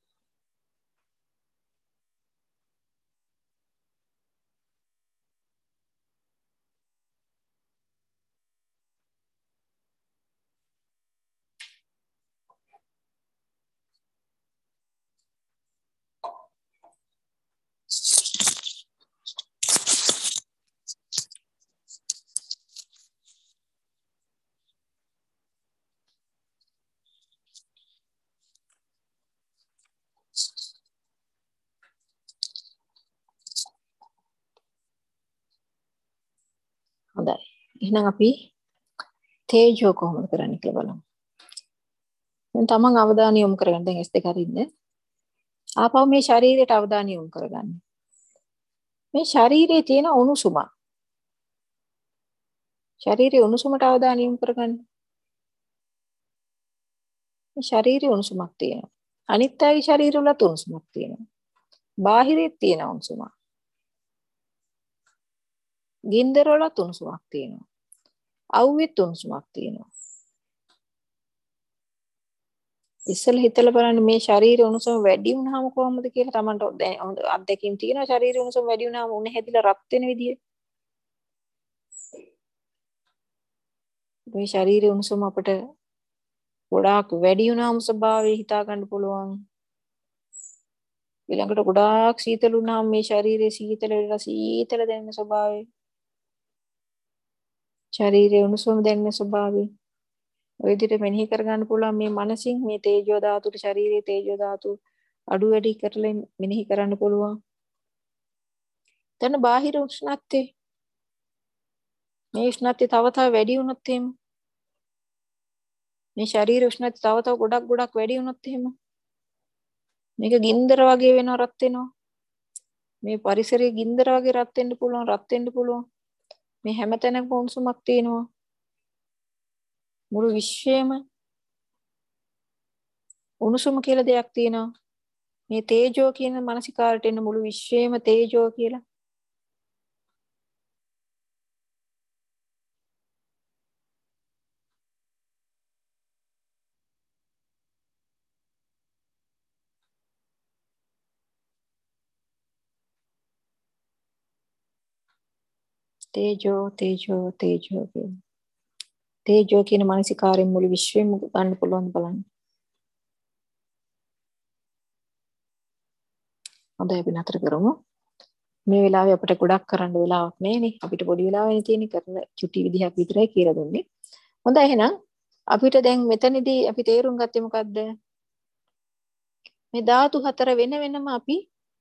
හොඳයි. එහෙනම් අපි තේජෝ කොහොමද කරන්නේ කියලා බලමු. දැන් තමන් අවධානය යොමු කරගන්න. දැන් S2 අරින්න. ආපහු මේ ශරීරයට අවධානය යොමු කරගන්න. මේ ශරීරයේ තියෙන උණුසුම. ශරීරයේ උණුසුමට අවධානය යොමු කරගන්න. මේ ශරීරයේ උණුසුමක් තියෙනවා. අනිත් අයගේ ශරීරවල උණුසුමක් තියෙනවා. බාහිරේ තියෙන උණුසුම. ගින්දර වල උණුසුමක් තියෙනවා. අවුවේ උණුසුමක් තියෙනවා. ඉස්සෙල්ලා හිතලා බලන්න මේ ශරීරයේ උණුසුම වැඩි වුණාම කොහොමද කියලා Tamanට හොඳ අත්දැකීම් තියෙනවා. ශරීරයේ උණුසුම වැඩි වුණාම උණ හැදිලා රත් වෙන විදිය. මේ ශරීරයේ උණුසුම අපිට ගොඩාක් වැඩි වුණාම ස්වභාවය හිතා ගන්න පුළුවන්. ඊළඟට ගොඩාක් සීතල වුණාම මේ ශරීරයේ සීතල වෙලා සීතල දැනෙන ස්වභාවය. ශරීරයේ උණුසුම දැනෙන ස්වභාවය. ඔය විදිහට මෙනෙහි කරගන්න පුළුවන් මේ මනසින් මේ තේජෝ ධාතුට ශරීරයේ තේජෝ ධාතු අඩු වැඩි කරලා මෙනෙහි කරන්න පුළුවන්. දැන් බාහිර උෂ්ණත්වය මේ උෂ්ණත්වය තව තව වැඩි වුණොත් එහෙම මේ ශරීර උෂ්ණත්වය තව තව ගොඩක් වැඩි වුණොත් එහෙම මේක ගින්දර වගේ වෙනවා රත් වෙනවා. මේ පරිසරයේ ගින්දර වගේ රත් වෙන්න පුළුවන්. මේ හැමතැනම උණුසුමක් තියෙනවා. මුළු විශ්වයේම උණුසුම කියලා දෙයක් තියෙනවා. මේ තේජෝ කියන මානසිකාරට එන මුළු විශ්වයේම තේජෝ කියලා. තේජෝ කියන මානසිකාරයෙන් මුළු විශ්වයම ගන්න පුළුවන් බලන්න. හොඳයි අපි නතර කරමු. මේ වෙලාවේ අපිට ගොඩක් කරන්න වෙලාවක් නැහැනේ. අපිට පොඩි වෙලාවනේ තියෙන්නේ කරන චුටි විදිහක් විතරයි කියලා දුන්නේ. හොඳයි එහෙනම් අපිට දැන් මෙතනදී අපි තේරුම් ගත්තේ මොකද්ද? මේ ධාතු හතර වෙන වෙනම අපි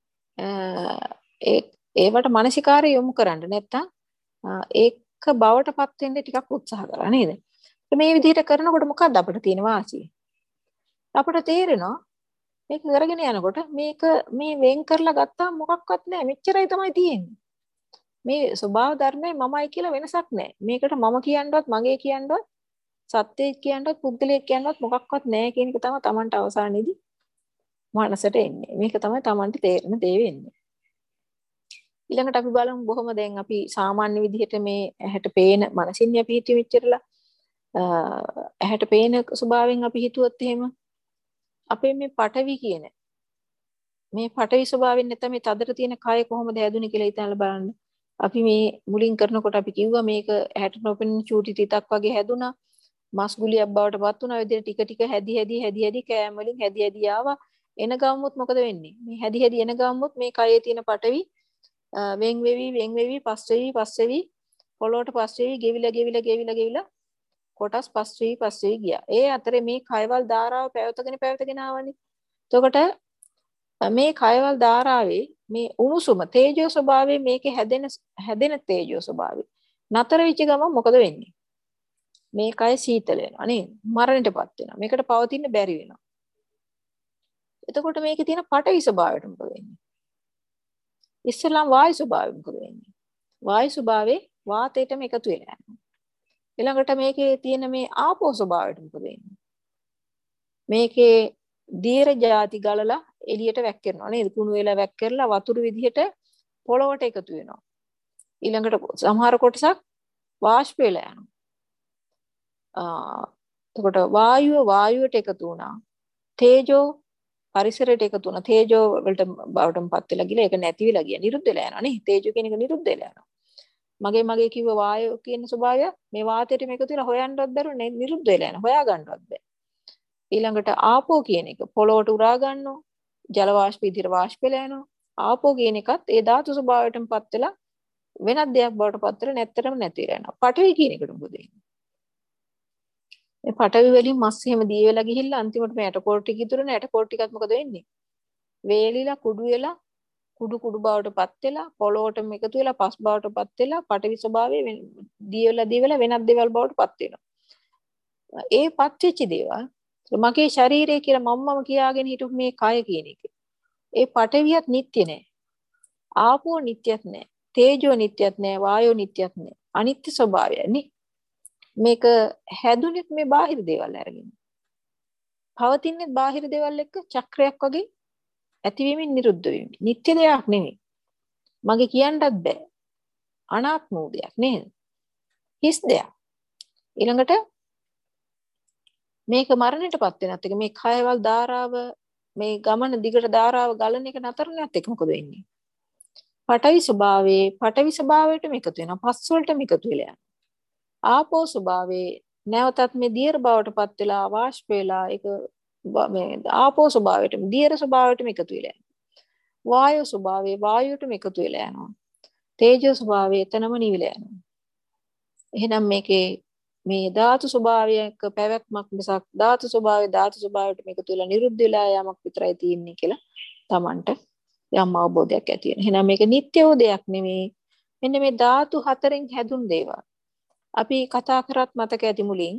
ඒවට මානසිකාරය යොමු කරන්න නැත්තම් ඒක බවටපත් වෙන්න ටිකක් උත්සාහ කරා නේද? මේ විදිහට කරනකොට මොකක්ද අපිට තියෙන වාසිය? අපිට තේරෙනවා මේක කරගෙන යනකොට මේක මේ වෙන් කරලා ගත්තාම මොකක්වත් නැහැ. මෙච්චරයි තමයි තියෙන්නේ. මේ ස්වභාව ධර්මයේ මමයි කියලා වෙනසක් නැහැ. මේකට මම කියන්නවත් මගේ කියන්නවත් සත්‍යයක් කියන්නවත් පුද්ගලයෙක් කියන්නවත් මොකක්වත් නැහැ කියන එක තමයි Tamanට අවසානයේදී මනසට එන්නේ. මේක තමයි Tamanට තේරෙන දේ වෙන්නේ. ඊළඟට අපි බලමු බොහොම දැන් අපි සාමාන්‍ය විදිහට මේ ඇහැට පේන මනසින් අපි හිතෙ මෙච්චරලා ඇහැට පේන ස්වභාවයෙන් අපි හිතුවොත් එහෙම අපේ මේ පටවි කියන මේ පටවි ස්වභාවයෙන් නැත්නම් මේ තදට තියෙන කය කොහොමද හැදුනේ කියලා හිතලා බලන්න. අපි මේ මුලින් කරනකොට අපි කිව්වා මේක ඇහැට නොපෙනෙන චූටි තිතක් වගේ හැදුනා. මස් ගුලියක් බවට පත් වුණා. ඒ විදිහට ටික ටික හැදි කෑම වලින් හැදි ආවා. එන ගමමුත් මොකද වෙන්නේ? මේ හැදි එන ගමමුත් මේ කයේ තියෙන පටවි වෙන් වෙවි පස් වෙවි පොළොවට පස් වෙවි ගෙවිලා කොටස් පස් වෙවි ගියා. ඒ අතරේ මේ කයවල් ධාරාව පැවතගෙන ආවනේ. එතකොට මේ කයවල් ධාරාවේ මේ උණුසුම තේජෝ ස්වභාවයේ මේකේ හැදෙන තේජෝ ස්වභාවය නතර වෙච්ච ගමන් මොකද වෙන්නේ? මේ කය සීතල වෙනවා නේද? මරණයටපත් වෙනවා. මේකට පවතින්න බැරි වෙනවා. එතකොට මේකේ තියෙන පටවි ස්වභාවයට මොකද වෙන්නේ? ඉස්සෙල්ලාම වායු ස්වභාවය මොකද වෙන්නේ? වායු ස්වභාවයේ වාතයටම එකතු වෙලා යනවා. ඊළඟට මේකේ තියෙන මේ ආපෝ ස්වභාවයට මොකද වෙන්නේ? මේකේ දීර්ඝ ಜಾති ගලලා එළියට වැක්කිරනවා නේද? කුණු වෙලා වැක්කිරලා වතුරු විදිහට පොළොවට එකතු වෙනවා. ඊළඟට සමහර කොටසක් වාෂ්ප වෙලා යනවා. එතකොට වායුවට එකතු වුණා. තේජෝ පරිසරයට එකතු වුණා. තේජෝ වලට බවටමපත් වෙලා ගිහලා ඒක නැති වෙලා ගියා. නිරුද්ධ වෙලා යනවා නේ. තේජෝ කියන එක නිරුද්ධ වෙලා යනවා. මගේ කිව්ව වායෝ කියන ස්වභාවය මේ වාතයටම එකතු වෙලා හොයන්නවත් බැරුව නිරුද්ධ වෙලා යනවා. හොයා ගන්නවත් බෑ. ඊළඟට ආපෝ කියන එක පොළොවට උරා ගන්නවා. ජල වාෂ්ප විදිහට වාෂ්ප වෙලා යනවා. ආපෝ කියන එකත් ඒ ධාතු ස්වභාවයටමපත් වෙලා වෙනත් දෙයක් බවට පත් වෙලා නැත්තරම නැති වෙලා යනවා. පඨවි කියන එකට මොකද වෙන්නේ? මේ පඨවි වලින් මස් එහෙම දී වෙලා ගිහිල්ලා අන්තිමට මේ ඇටකොල් ටික ඉතුරුනේ. ඇටකොල් ටිකත් මොකද වෙන්නේ? වේලිලා කුඩු වෙලා කුඩු බවට පත් වෙලා පොළොවටම එකතු වෙලා පස් බවට පත් වෙලා පඨවි ස්වභාවයේ දී වෙලා වෙනත් දේවල් බවට පත් වෙනවා. ඒ පත් වෙච්ච දේවල් මගේ ශරීරය කියලා මම්මම කියාගෙන හිටපු මේ කය කියන එක. ඒ පඨවියත් නිට්ටය නෑ. ආපෝ නිට්ටයත් නෑ. තේජෝ නිට්ටයත් නෑ. වායෝ නිට්ටයත් නෑ. අනිත්‍ය ස්වභාවයනේ. මේක හැදුනෙත් මේ බාහිර දේවල් අරගෙන. පවතින්නේ බාහිර දේවල් එක්ක චක්‍රයක් වගේ ඇතිවීමෙන් නිරුද්ධ වීම. නිට්ටය දෙයක් නෙමෙයි. මගේ කියන්නත් බෑ. අනාත්ම වූ දෙයක් නේද? හිස් දෙයක්. ඊළඟට මේක මරණයටපත් වෙනත් එක මේ කයවල් ධාරාව මේ ගමන දිගට ධාරාව ගලන එක නතර නැත් එක මොකද වෙන්නේ? පඨවි ස්වභාවයටම එකතු වෙනවා. පස් වලටම එකතු වෙලා යනවා. ආපෝ ස්වභාවයේ නැවතත් මේ දියර බවටපත් වෙලා වාෂ්ප වෙලා ඒක මේ ආපෝ ස්වභාවයටම දියර ස්වභාවයටම එකතු වෙලා යනවා. වායෝ ස්වභාවය වායුවටම එකතු වෙලා යනවා. තේජෝ ස්වභාවය එතනම නිවිලා යනවා. එහෙනම් මේකේ මේ ධාතු ස්වභාවයක පැවැත්මක් මිසක් ධාතු ස්වභාවයට මේක තුල නිරුද්ධ වෙලා යamak විතරයි තියෙන්නේ කියලා Tamanට යම් අවබෝධයක් ඇති වෙනවා. එහෙනම් මේක නිට්ටය වූ දෙයක් නෙමෙයි. මෙන්න මේ ධාතු හතරෙන් හැදුණු දේවල්. අපි කතා කරත් මතක ඇති මුලින්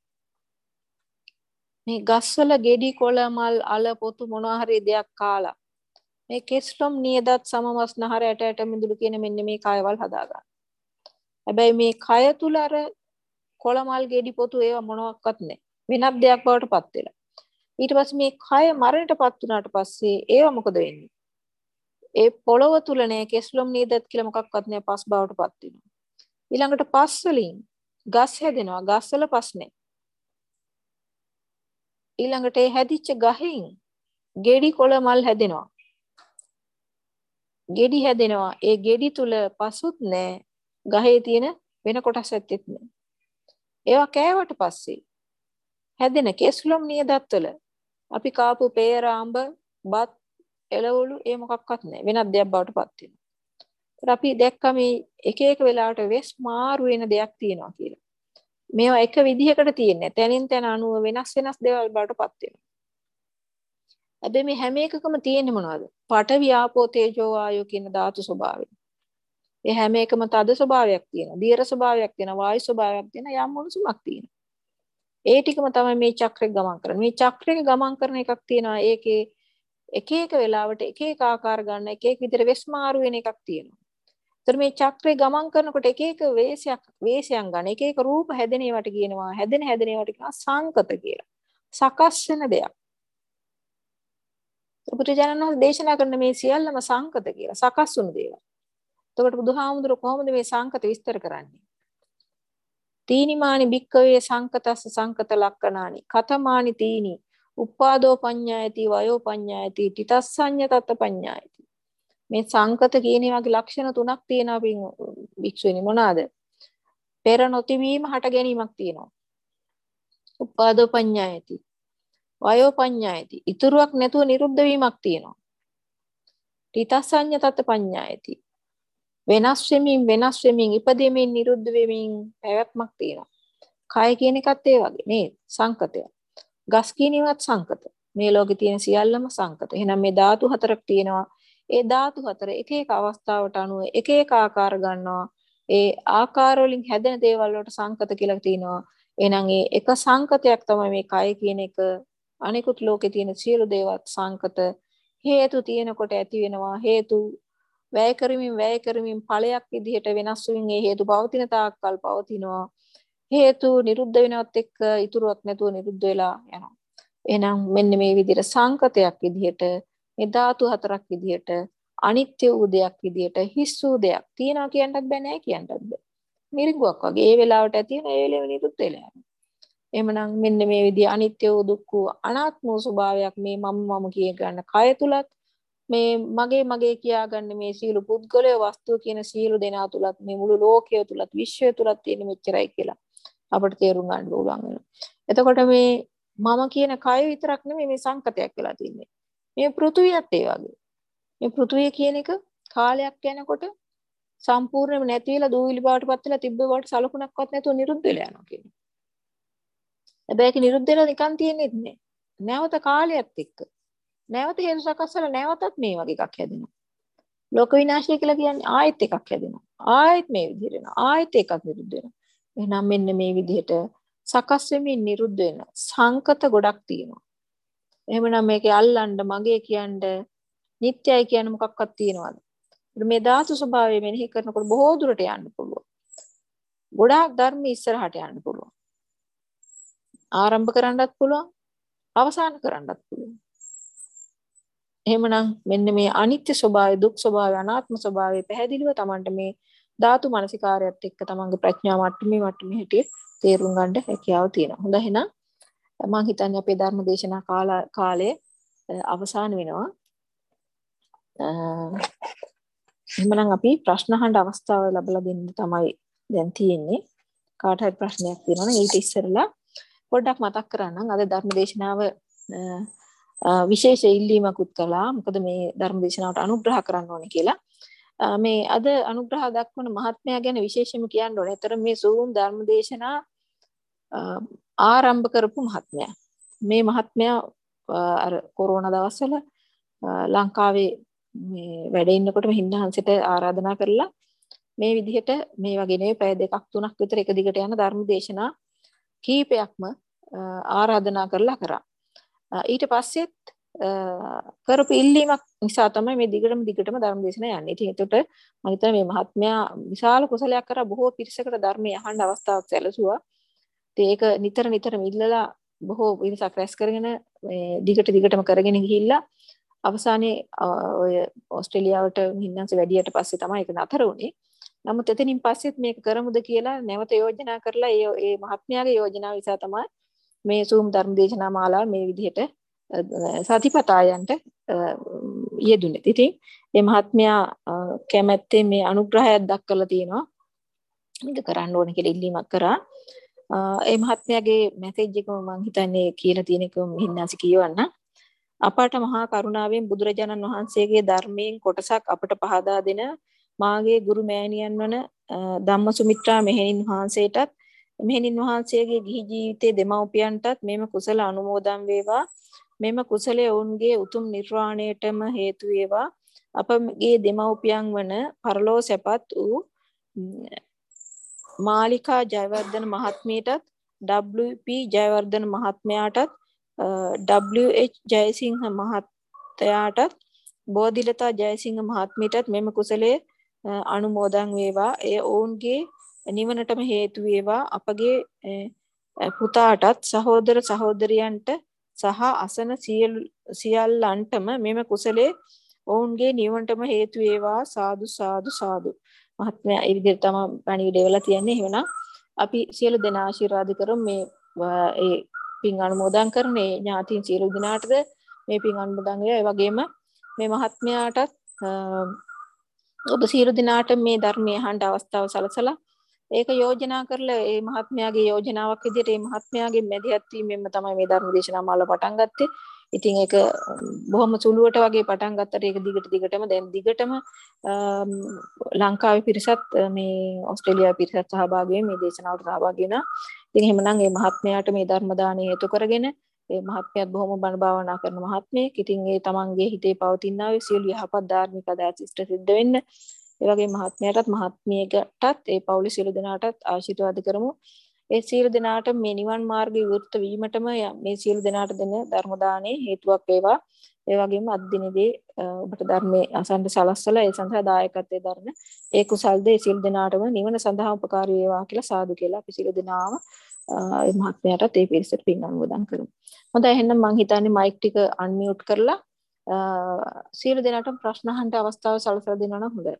මේ ගස්වල ගෙඩි කොළ මල් අල පොතු මොනවා හරි දෙයක් කාලා මේ කෙස්ලොම් නියදත් සමවස්නහර ඇට මිදුළු කියන මෙන්න මේ කයවල් හදාගන්න. හැබැයි මේ කය තුල අර කොළමල් ගෙඩි පොතු ඒවා මොනවත් නැහැ. වෙනත් දෙයක් බවට පත් වෙලා. ඊට පස්සේ මේ කය මරණයටපත් වුණාට පස්සේ ඒවා මොකද වෙන්නේ? ඒ පොළව තුල නෑ කෙස්ලොම් නියදත් කියලා මොකක්වත් නෑ පස් බවට පත් වෙනවා. ඊළඟට පස් වලින් ගස් හැදෙනවා. ගස් වල පස් නෑ. ඊළඟට ඒ හැදිච්ච ගහෙන් ගෙඩි කොළමල් හැදෙනවා. ගෙඩි හැදෙනවා. ඒ ගෙඩි තුල පසුත් නෑ. ගහේ තියෙන වෙන කොටස් ඇත්තෙත් නෑ. ඒවා කෑවට පස්සේ හැදෙන කෙස්ලොම් නියදත් වල අපි කාපු peer ආඹ බත් එළවලු ඒ මොකක්වත් නැහැ වෙනත් දෙයක් බවට පත් වෙනවා. ඒත් අපි දැක්කම මේ එක එක වෙලාවට වෙස් මාරු වෙන දෙයක් තියෙනවා කියලා. මේවා එක විදිහකට තියෙන්නේ තැනින් තැන අනුව වෙනස් දේවල් බවට පත් වෙනවා. හැබැයි මේ හැම එකකම තියෙන්නේ මොනවද? පඨවි ආපෝ තේජෝ වායෝ කියන ධාතු ස්වභාවය. ඒ හැම එකම තද ස්වභාවයක් තියෙනවා. දීර්ඝ ස්වභාවයක් තියෙනවා. වායු ස්වභාවයක් තියෙනවා. යම් මොනසුමක් තියෙනවා. ඒ ටිකම තමයි මේ චක්‍රේ ගමන් කරන්නේ. මේ චක්‍රේ ගමන් කරන එකක් තියෙනවා. ඒකේ එක එක වෙලාවට එක එක ආකාර ගන්න එක එක විදිහට වෙස් මාරු වෙන එකක් තියෙනවා. ඒතර මේ චක්‍රේ ගමන් කරනකොට එක එක වේශයන් ගන්න එක එක රූප හැදෙන ඒවාට කියනවා. හැදෙන ඒවාට කියනවා සංකත කියලා. සකස් වෙන දෙයක්. බුදුජානක දේශනා කරන මේ සියල්ලම සංකත කියලා. සකස් වුණු දේවල්. එතකොට බුදුහාමුදුරුවෝ කොහොමද මේ සංකත විස්තර කරන්නේ? තීනිමානි භික්කවේ සංකතස්ස සංකත ලක්කනානි කතමානි තීනි උපාදෝ පඤ්ඤායති වයෝ පඤ්ඤායති තිතස්සඤ්ඤ තත්ත පඤ්ඤායති. මේ සංකත කියන වගේ ලක්ෂණ තුනක් තියෙනවා භික්ෂුනි මොනවාද? පෙර නොතිවීම හට ගැනීමක් තියෙනවා. උපාදෝ පඤ්ඤායති වයෝ පඤ්ඤායති ඉතුරුවක් නැතුව නිරුද්ධ වීමක් තියෙනවා. තිතස්සඤ්ඤ තත්ත පඤ්ඤායති වෙනස් වෙමින් ඉපදෙමින් නිරුද්ධ වෙමින් පැවැත්මක් තියෙනවා. කය කියන එකත් ඒ වගේ නේද? සංකතය. ගස් කියන ඒවාත් සංකත. මේ ලෝකේ තියෙන සියල්ලම සංකත. එහෙනම් මේ ධාතු හතරක් තියෙනවා. ඒ ධාතු හතර එක එක අවස්ථාවට අනුව එක එක ආකාර ගන්නවා. ඒ ආකාර වලින් හැදෙන දේවල් වලට සංකත කියලා තියෙනවා. එහෙනම් ඒ එක සංකතයක් තමයි මේ කය කියන එක. අනිකුත් ලෝකේ තියෙන සියලු දේවත් සංකත. හේතු තියෙනකොට ඇති වෙනවා. හේතු වැය කරමින් ඵලයක් විදිහට වෙනස් වෙමින් ඒ හේතු පවතින තාක්කල් පවතිනවා. හේතු නිරුද්ධ වෙනවත් එක්ක ඉතුරුවක් නැතුව නිරුද්ධ වෙලා යනවා. එහෙනම් මෙන්න මේ විදිහට සංකතයක් විදිහට මේ ධාතු හතරක් විදිහට අනිත්‍ය වූ දෙයක් විදිහට හිස් වූ දෙයක් තියනවා කියන්නත් බෑ නෑ කියන්නත් බෑ. මිරිඟුවක් වගේ ඒ වෙලාවට ඇති වෙන ඒ වෙලාවෙ නිරුද්ධ වෙලා යනවා. එහෙමනම් මෙන්න මේ විදිහ අනිත්‍ය වූ දුක්ඛ වූ අනාත්ම වූ ස්වභාවයක් මේ මම කිය ගන්න කය තුලත් මේ මගේ කියාගන්න මේ සීල පුද්ගලය වස්තුව කියන සීල දෙනා තුලත් මේ මුළු ලෝකය තුලත් විශ්වය තුලත් තියෙන මෙච්චරයි කියලා අපිට තේරුම් ගන්න පුළුවන් වෙනවා. එතකොට මේ මම කියන කය විතරක් නෙමෙයි මේ සංකතයක් වෙලා තින්නේ. මේ පෘථුවියත් ඒ වගේ. මේ පෘථුවිය කියන එක කාලයක් යනකොට සම්පූර්ණයෙන්ම නැති වෙලා දූවිලි බවට පත් වෙලා තිබ්බ බවට සලකුණක්වත් නැතුව නිරුද්ධ වෙලා යනවා කියන්නේ. හැබැයි ඒක නිරුද්ධ වෙලා නිකන් තියෙන්නේ නැහැ. නැවත කාලයත් එක්ක නැවත හේතු සකස් වෙලා නැවතත් මේ වගේ එකක් හැදෙනවා. ලෝක විනාශය කියලා කියන්නේ ආයෙත් එකක් හැදෙනවා. ආයෙත් මේ විදිහට වෙනවා. ආයෙත් එකක් නිරුද්ධ වෙනවා. එහෙනම් මෙන්න මේ විදිහට සකස් වෙමින් නිරුද්ධ වෙන සංකත ගොඩක් තියෙනවා. එහෙමනම් මේකේ අල්ලන්න මගේ කියන්න නිට්ටයයි කියන මොකක්වත් තියනවද? මේ ධාතු ස්වභාවය මෙනෙහි කරනකොට බොහෝ දුරට යන්න පුළුවන්. ගොඩාක් ධර්ම ඉස්සරහට යන්න පුළුවන්. ආරම්භ කරන්නත් පුළුවන්, අවසන් කරන්නත් පුළුවන්. එහෙමනම් මෙන්න මේ අනිත්‍ය ස්වභාවය, දුක් ස්වභාවය, අනාත්ම ස්වභාවය පැහැදිලිව Tamanට මේ ධාතු මනසිකාරයත් එක්ක Tamanගේ ප්‍රඥා මට්ටමේ හැටියට තේරුම් ගන්න හැකියාව තියෙනවා. හොඳයි එහෙනම් මම හිතන්නේ අපේ ධර්ම දේශනා කාලය අවසන් වෙනවා. එහෙනම් අපි ප්‍රශ්න අහන්න අවස්ථාව ලැබලා දෙන්න තමයි දැන් තියෙන්නේ. කාට හරි ප්‍රශ්නයක් තියෙනවා නම් ඊට ඉස්සෙල්ලා පොඩ්ඩක් මතක් කරගන්නම්. අද ධර්ම දේශනාව විශේෂ ඉල්ලීමකුත් කළා. මොකද මේ ධර්ම දේශනාවට අනුග්‍රහ කරන්න ඕනේ කියලා. මේ අද අනුග්‍රහ දක්වන මහත්මයා ගැන විශේෂම කියන්න ඕනේ. ඒතර මේ සූම් ධර්ම දේශනා ආරම්භ කරපු මහත්මයා. මේ මහත්මයා අර කොරෝනා දවස්වල ලංකාවේ මේ වැඩ ඉන්නකොටම හින්දහන්සට ආරාධනා කරලා මේ විදිහට මේ වගේ නෙවෙයි පැය 2ක් 3ක් විතර එක දිගට යන ධර්ම දේශනා කීපයක්ම ආරාධනා කරලා කරා. ඊට පස්සෙත් කරපු ඉල්ලීමක් නිසා තමයි මේ දිගටම ධර්ම දේශනා යන්නේ. ඉතින් ඒකට මම හිතනවා මේ මහත්මයා විශාල කුසලයක් කරා බොහෝ පිරිසකට ධර්මය අහන්න අවස්ථාවක් සැලසුවා. ඉතින් ඒක නිතරම ඉල්ලලා බොහෝ පිරිසක් රැස් කරගෙන මේ දිගටම කරගෙන ගිහිල්ලා අවසානයේ ඔය ඕස්ට්‍රේලියාවට හින්නන්ස වැඩියට පස්සේ තමයි ඒක නතර වුණේ. නමුත් එතනින් පස්සෙත් මේක කරමුද කියලා නැවත යෝජනා කරලා ඒ මහත්මයාගේ යෝජනාව නිසා තමයි මේ සූම් ධර්ම දේශනා මාලාව මේ විදිහට සතිපතායන්ට යෙදුනේ. ඉතින් මේ මහත්මයා කැමැත්තෙන් මේ අනුග්‍රහයක් දක්වලා තියෙනවා. මේක කරන්න ඕන කියලා ඉල්ලීමක් කරා. ඒ මහත්මයාගේ මැසේජ් එක මම හිතන්නේ කියලා තියෙන එක හින්නාසි කියවන්න. අපට මහා කරුණාවෙන් බුදුරජාණන් වහන්සේගේ ධර්මයෙන් කොටසක් අපට පහදා දෙන මාගේ ගුරු මෑණියන් වන ධම්මසුමිත්‍රා මෙහෙණින් වහන්සේටත් මෙහෙණින් වහන්සේගේ ගිහි ජීවිතයේ දෙමව්පියන්ටත් මෙම කුසල අනුමෝදන් වේවා. මෙම කුසලයේ ඔවුන්ගේ උතුම් නිර්වාණයටම හේතු වේවා. අපගේ දෙමව්පියන් වන පරලෝ සැපත් වූ මාලිකා ජයවර්ධන මහත්මියටත් WP ජයවර්ධන මහත්මයාටත් WH ජයසිංහ මහත්තයාටත් බෝධිලතා ජයසිංහ මහත්මියටත් මෙම කුසලයේ අනුමෝදන් වේවා. එය ඔවුන්ගේ නිවනටම හේතු වේවා. අපගේ පුතාටත් සහෝදර සහෝදරියන්ට සහ අසන සියල්ලන්ටම මෙම කුසලයේ ඔවුන්ගේ නිවනටම හේතු වේවා. සාදු සාදු සාදු. මහත්මයා ඒ විදිහට තමයි පණිවිඩය වෙලා තියන්නේ. එහෙනම් අපි සියලු දෙනා ආශිර්වාද කරමු. මේ ඒ පින් අනුමෝදන් කරන මේ ඥාතීන් සියලු දෙනාටද මේ පින් අනුමෝදන් වේවා. ඒ වගේම මේ මහත්මයාටත් ඔබ සියලු දෙනාට මේ ධර්මයේ අහන්න අවස්ථාව සලසලා ඒක යෝජනා කරලා මේ මහත්මයාගේ යෝජනාවක් විදිහට මේ මහත්මයාගේ මැදිහත් වීමෙන්ම තමයි මේ ධර්ම දේශනා මාලාව පටන් ගත්තේ. ඉතින් ඒක බොහොම සුළුවට වගේ පටන් ගත්තට ඒක දිගටම ලංකාවේ පිරිසත් මේ ඕස්ට්‍රේලියාවේ පිරිසත් සහභාගී වෙමින් මේ දේශනාවට සහභාගී වෙනවා. ඉතින් එහෙමනම් මේ මහත්මයාට මේ ධර්ම දාණය හේතු කරගෙන මේ මහත්මයාත් බොහොම බණ භාවනා කරන මහත්මයෙක්. ඉතින් ඒ තමන්ගේ හිතේ පවතිනා වූ සියලු යහපත් ධාර්මික අදහස් ඉෂ්ට සිද්ධ වෙන්න. ඒ වගේ මහත්මයාටත් මහත්මියකටත් ඒ පවුලේ සියලු දෙනාටත් ආශිර්වාද කරමු. ඒ සියලු දෙනාට මේ නිවන් මාර්ගය විවෘත වීමටම මේ සියලු දෙනාට දෙන ධර්ම දාණය හේතුවක් වේවා. ඒ වගේම අද දිනේදී ඔබට ධර්මයේ අසන්න සලස්සලා ඒ සඳහා දායකත්වයේ දරන ඒ කුසල්ද ඒ සියලු දෙනාටම නිවන සඳහා උපකාරී වේවා කියලා සාදු කියලා අපි සියලු දෙනාම ඒ මහත්මයාටත් ඒ පිරිසට පින් අනුමෝදන් කරමු. හොඳයි එහෙනම් මම හිතන්නේ මයික් ටික අන්මියුට් කරලා සියලු දෙනාටම ප්‍රශ්න අහන්න අවස්ථාව සලසලා දෙනවා නම් හොඳයි.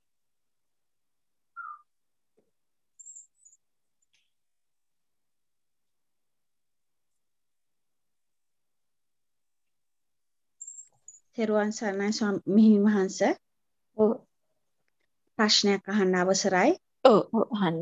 තෙරුවන් සරණයි ස්වාමීන් වහන්සේ. ඔව් ප්‍රශ්නයක් අහන්න අවසරයි. ඔව් අහන්න.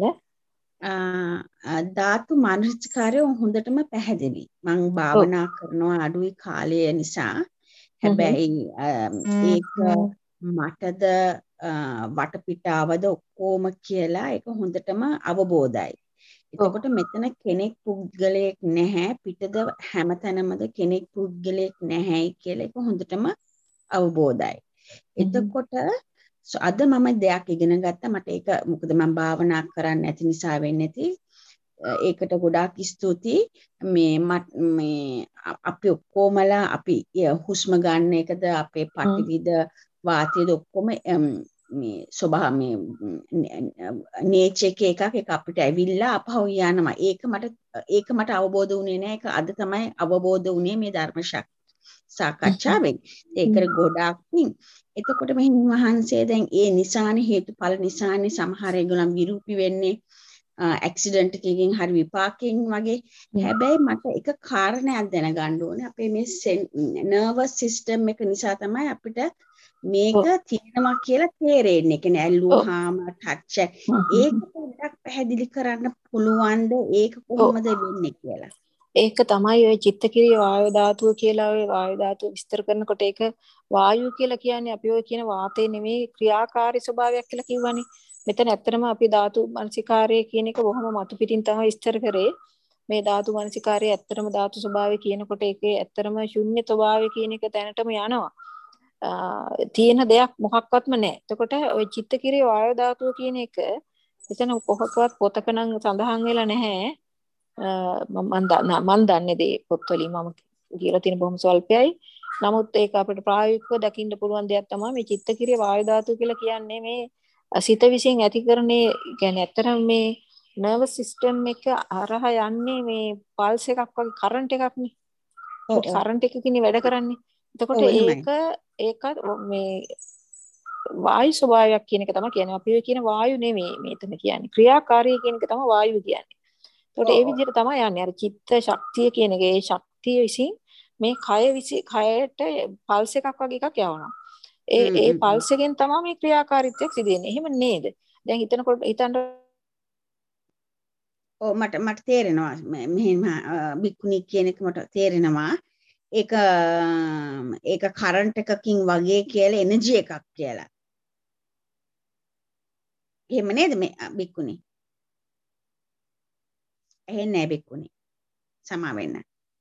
ධාතු මනසිකාරය හොඳටම පැහැදිලි. මම භාවනා කරනවා අඩුයි කාලය නිසා. හැබැයි ඒක මටද වටපිටාවද ඔක්කොම කියලා ඒක හොඳටම අවබෝධයි. එතකොට මෙතන කෙනෙක් පුද්ගලයෙක් නැහැ, පිටද හැමතැනමද කෙනෙක් පුද්ගලයෙක් නැහැයි කියලා ඒක හොඳටම අවබෝධයි. එතකොට අද මම දෙයක් ඉගෙන ගත්තා. මට ඒක මොකද මම භාවනා කරන්නේ නැති නිසා වෙන්නේ නැති. ඒකට ගොඩාක් ස්තුතියි. මේ අපි ඔක්කොමලා අපි හුස්ම ගන්න එකද අපේ පටිවිද වාතයද ඔක්කොම මේ ස්වභාව මේ නේචර් එකක් අපිට ඇවිල්ලා අපහු යනවා. ඒක මට අවබෝධ වුණේ නැහැ. ඒක අද තමයි අවබෝධ වුණේ මේ ධර්ම සාකච්ඡාවෙන්. ඒකට ගොඩාක් පිං. එතකොට මෙහෙන් වහන්සේ දැන් ඒ නිසානේ හේතුඵල නිසානේ සමහර ඒගොල්ලන් විරූපි වෙන්නේ ඇක්සිඩන්ට් එකකින් හරි විපාකයෙන් වගේ. හැබැයි මට එක කාරණයක් දැනගන්න ඕනේ. අපේ මේ නර්වස් සිස්ටම් එක නිසා තමයි අපිට මේක තියෙනවා කියලා තේරෙන්නේ. කියන්නේ ඇල්ලුවාම ටච් ඒක පොඩ්ඩක් පැහැදිලි කරන්න පුළුවන්ද? ඒක කොහොමද වෙන්නේ කියලා? ඒක තමයි ඔය චිත්තකිරිය වායු ධාතුව කියලා ඔය වායු ධාතුව විස්තර කරනකොට ඒක වායු කියලා කියන්නේ අපි ඔය කියන වාතේ නෙමෙයි ක්‍රියාකාරී ස්වභාවයක් කියලා කිව්වනේ. මෙතන ඇත්තටම අපි ධාතු මනසිකාරය කියන එක බොහොම මතු පිටින් තමයි විස්තර කරේ. මේ ධාතු මනසිකාරය ඇත්තටම ධාතු ස්වභාවය කියනකොට ඒකේ ඇත්තටම ශුන්‍ය ස්වභාවය කියන එක තැනටම යනවා. තියෙන දෙයක් මොකක්වත්ම නැහැ. එතකොට ওই චිත්තකිරිය වායු ධාතුව කියන එක එතන කොහොමවත් පොතක නම් සඳහන් වෙලා නැහැ. මම දන්නේ දේ පොත්වලින් මම කියලා තියෙන බොහොම ස්වල්පයයි. නමුත් ඒක අපිට ප්‍රායෝගිකව දකින්න පුළුවන් දෙයක් තමයි මේ චිත්තකිරිය වායු ධාතුව කියලා කියන්නේ මේ සිත විසින් ඇති කරන්නේ කියන්නේ ඇත්තටම මේ නර්වස් සිස්ටම් එක හරහා යන්නේ මේ පල්ස් එකක් වගේ කරන්ට් එකක් නේ. ඔව් ඔව් කරන්ට් එකකින් වැඩ කරන්නේ. එතකොට ඔව් එහෙමයි. ඒක මේ වායු ස්වභාවයක් කියන එක තමයි කියන්නේ. අපි ඔය කියන වායු නෙමෙයි මේතන කියන්නේ. ක්‍රියාකාරී කියන එක තමයි වායු කියන්නේ. එතකොට ඔව් ඒ ඔව් විදිහට තමයි යන්නේ. අර චිත්ත ශක්තිය කියන එක ඒ ශක්තිය විසින් මේ කයට පල්ස් එකක් වගේ එකක් යවනවා. ඒ පල්ස් එකෙන් තමයි මේ ක්‍රියාකාරීත්වයක් සිදු වෙන්නේ. එහෙම නේද? දැන් හිතන්න ඔව් මට තේරෙනවා මෙහෙම බික්කුණි කියන එක මට තේරෙනවා. ඒක කරන්ට් එකකින් වගේ කියලා එනර්ජි එකක් කියලා. එහෙම නේද මේ බික්කුණි? එහෙන්නේ නැහැ බික්කුණි. සමා වෙන්න.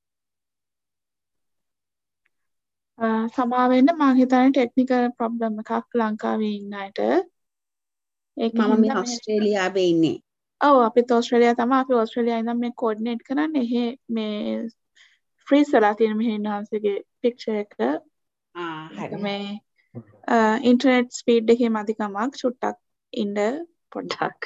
සමා වෙන්න මම හිතන්නේ ටෙක්නිකල් ප්‍රොබ්ලම් එකක් ලංකාවේ ඉන්න අයට. ඒක මම මේ හින්දා මේ ඕස්ට්‍රේලියාවේ ඉන්නේ. ඔව් අපිත් ඕස්ට්‍රේලියාව තමයි අපි ඕස්ට්‍රේලියාවේ ඉඳන් මේ කෝඩිනේට් කරන්නේ. එහෙ මේ ෆ්‍රීස් වෙලා තියෙන මෙහෙ ඉන්හන්සේගේ පික්චර් එක. හරි. මේ ඉන්ටර්නෙට් ස්පීඩ් එකේ මදිකමක් චුට්ටක් ඉන්න පොඩ්ඩක්.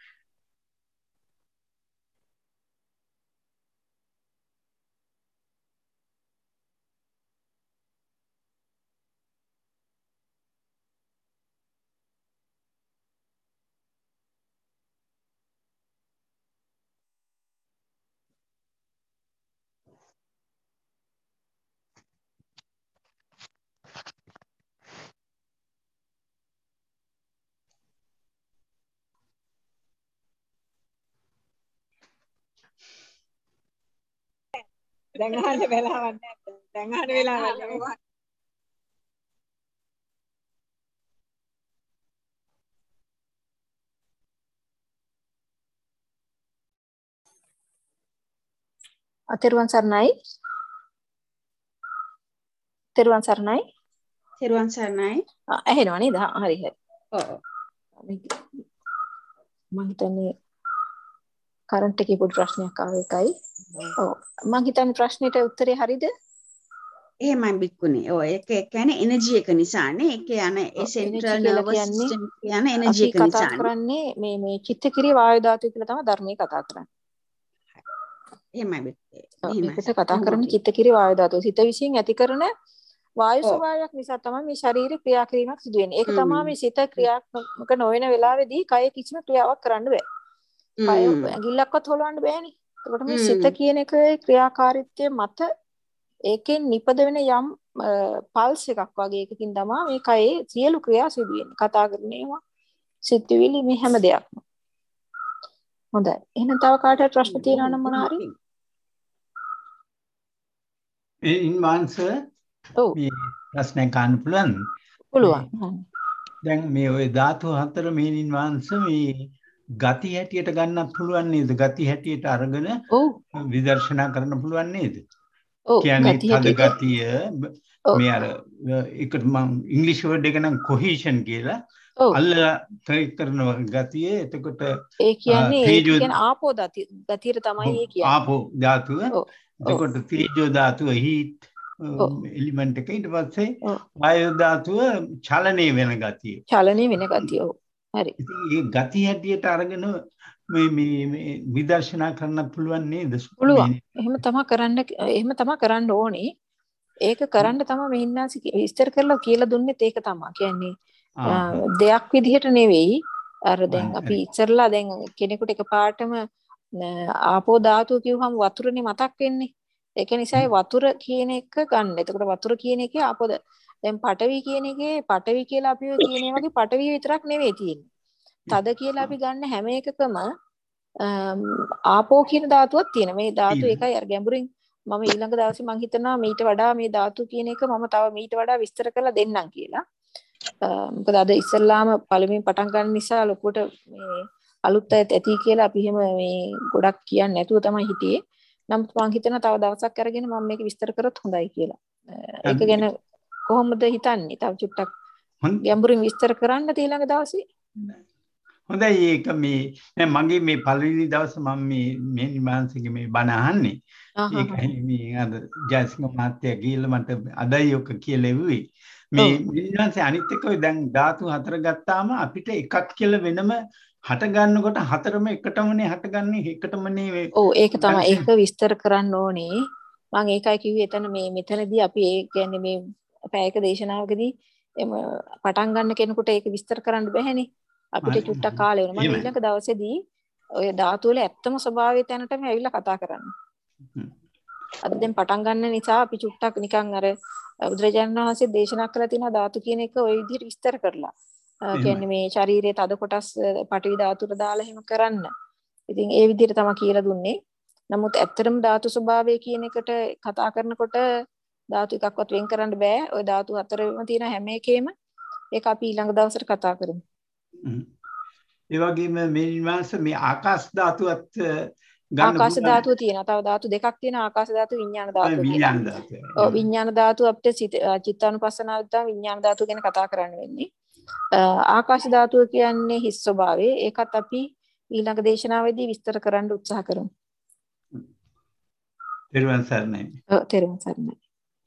දැන් අහන්න වෙලාවක් නැහැ. දැන් අහන්න වෙලාවක් නැහැ. තෙරුවන් සරණයි. තෙරුවන් සරණයි. තෙරුවන් සරණයි. ඇහෙනව නේද? හරි හරි. ඔව්. මම හිතන්නේ කරන්ට් එකේ පොඩි ප්‍රශ්නයක් ආව එකයි. ඔව්. මම හිතන්නේ ප්‍රශ්නෙට උත්තරේ හරිද? එහෙමයි බික්කුණි. ඔව් ඒක කියන්නේ එනර්ජි එක නිසානේ. ඒක යන ඒ සෙන්ට්‍රල් නර්වස් සිස්ටම් කියන එනර්ජි එක අපි කතා නිසානේ. කරන්නේ මේ චිත්තකිරිය වායු ධාතුව කියලා තමයි ධර්මයේ කතා කරන්නේ. එහෙමයි බික්කුණි. මේකට කතා කරන්නේ චිත්තකිරිය වායු ධාතුව. සිත විසින් ඇති කරන වායු ඔව්. ස්වභාවයක් නිසා තමයි මේ ශාරීරික ක්‍රියා කිරීමක් සිදු වෙන්නේ. ඒක තමයි මේ සිත ක්‍රියාත්මක නොවන වෙලාවේදී කය කිසිම ක්‍රියාවක් කරන්න බෑ. කය ඇඟිල්ලක්වත් හොලවන්න බෑනේ. ඒකට මේ සිත කියන එකේ ක්‍රියාකාරීත්වය මත ඒකෙන් නිපද වෙන යම් පල්ස් එකක් වගේ එකකින් තමයි මේ කයේ සියලු ක්‍රියා සිදු වෙන්නේ. කතා කරන්නේවා සිතුවිලි මේ හැම දෙයක්ම. හොඳයි. එහෙනම් තව කාටවත් ප්‍රශ්න තියෙනවා නම් මොනවා හරි? ඔව්. මේ ප්‍රශ්නයක් අහන්න පුළුවන්. පුළුවන්. දැන් මේ ওই ධාතු හතර මේනින් වංශ මේ ගති හැටියට ගන්නත් පුළුවන් නේද? ගති හැටියට අරගෙන විදර්ශනා කරන්න පුළුවන් නේද? කියන්නේ තද ගතිය මේ අර ඒකට මම ඉංග්‍රීසි වර්ඩ් එක නම් කොහීෂන් කියලා අල්ලලා කරන ගතිය. එතකොට ඒ කියන්නේ ආපෝ ගතියට තමයි ඒ කියන්නේ. ආපෝ ධාතුව. එතකොට තේජෝ ධාතුව හීට් එලිමන්ට් එක. ඊට පස්සේ වායු ධාතුව චලනය වෙන ගතිය. චලනය වෙන ගතිය. ඔව්. හරි. ඉතින් මේ ගති හැටියට අරගෙන මේ විදර්ශනා කරන්න පුළුවන් නේද? පුළුවන්. එහෙම තමයි කරන්න ඕනේ. ඒක කරන්න තමයි මෙහින්නාසි විස්තර කරලා කියලා දුන්නෙත් ඒක තමයි. කියන්නේ දෙයක් විදිහට නෙවෙයි. අර දැන් අපි ඉස්සරලා දැන් කෙනෙකුට එකපාරටම ආපෝ ධාතුව කිව්වම වතුරනේ මතක් වෙන්නේ. ඒක නිසායි වතුර කියන එක ගන්න. එතකොට වතුර කියන එකේ ආපෝ දැන් පඨවි කියන එකේ පඨවි කියලා අපි ඔය කියන වගේ පඨවි විතරක් නෙවෙයි තියෙන්නේ. තද කියලා අපි ගන්න හැම එකකම ආපෝ කියන ධාතුවක් තියෙනවා. මේ ධාතු එකයි අර ගැඹුරින් මම ඊළඟ දවසේ මම හිතනවා මීට වඩා මේ ධාතු කියන එක මම තව මීට වඩා විස්තර කරලා දෙන්නම් කියලා. මොකද අද ඉස්සල්ලාම පළමුවෙන් පටන් ගන්න නිසා ලොකුට මේ අලුත් අයත් ඇති කියලා අපි එහෙම මේ ගොඩක් කියන්නේ නැතුව තමයි හිටියේ. නමුත් මම හිතනවා තව දවසක් අරගෙන මම මේක විස්තර කරොත් හොඳයි කියලා. ඒක ගැන කොහොමද හිතන්නේ? තව චුට්ටක් ගැඹුරින් විස්තර කරන්න ඊළඟ දවසේ. හොඳයි ඒක මේ මගේ මේ පළවෙනි දවසේ මම මේ නිමාංශගේ මේ බණ අහන්නේ. ඒකයි මේ අද ජයසිංහ මහත්තයා කියලා මට අදයි ඔක කියලා එව්වේ. මේ නිමාංශේ අනිත් එක දැන් ධාතු හතර ගත්තාම අපිට එකක් කියලා වෙනම හට ගන්නකොට හතරම එකටමනේ හටගන්නේ එකටමනේ. ඔව් ඒක තමයි ඒක විස්තර කරන්න ඕනේ. මම ඒකයි කිව්වේ එතන මේ මෙතනදී අපි ඒ කියන්නේ මේ පැයක දේශනාවකදී එම පටන් ගන්න කෙනෙකුට ඒක විස්තර කරන්න බැහැනේ. අපිට චුට්ටක් කාලය වෙනවා. මම ඊළඟ දවසේදී ඔය ධාතු වල ඇත්තම ස්වභාවය තැනටම ඇවිල්ලා කතා කරන්න. අද දැන් පටන් ගන්න නිසා අපි චුට්ටක් නිකන් අර බුදුරජාණන් වහන්සේ දේශනා කරලා තියෙන ධාතු කියන එක ওই විදිහට විස්තර කරලා. කියන්නේ මේ ශරීරයේ තද කොටස් පටවි ධාතුට දාලා එහෙම කරන්න. ඉතින් ඒ විදිහට තමයි කියලා දුන්නේ. නමුත් ඇත්තටම ධාතු ස්වභාවය කියන එකට කතා කරනකොට ධාතු එකක්වත් වෙන් කරන්න බෑ. ওই ධාතු හතරෙම තියෙන හැම එකේම ඒක අපි ඊළඟ දවසට කතා කරමු. ඒ වගේම මේ නිවාස මේ ආකාශ ධාතුවත් ගන්න ආකාශ ධාතුව තියෙනවා. තව ධාතු දෙකක් තියෙනවා. ආකාශ ධාතුව විඥාන ධාතුව කියලා. ඔව් විඥාන ධාතුව අපිට චිත්තානුපස්සනාවෙන් තමයි විඥාන ධාතුව ගැන කතා කරන්න වෙන්නේ. ආකාශ ධාතුව කියන්නේ හිස් ස්වභාවය. ඒකත් අපි ඊළඟ දේශනාවේදී විස්තර කරන්න උත්සාහ කරමු. තෙරුවන් සරණයි. ඔව් තෙරුවන් සරණයි.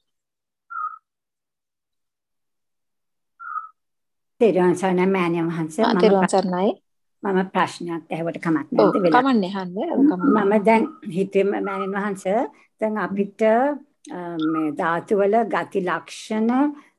තෙරුවන් සරණයි මෑණියන් වහන්සේ. තෙරුවන් සරණයි. මම ප්‍රශ්නයක් ඇහුවට කමක් නැද්ද වෙලා? කමන්නේ අහන්න. මම දැන් හිතුවේ මෑණියන් වහන්සේ දැන් අපිට මේ ධාතු වල ගති ලක්ෂණ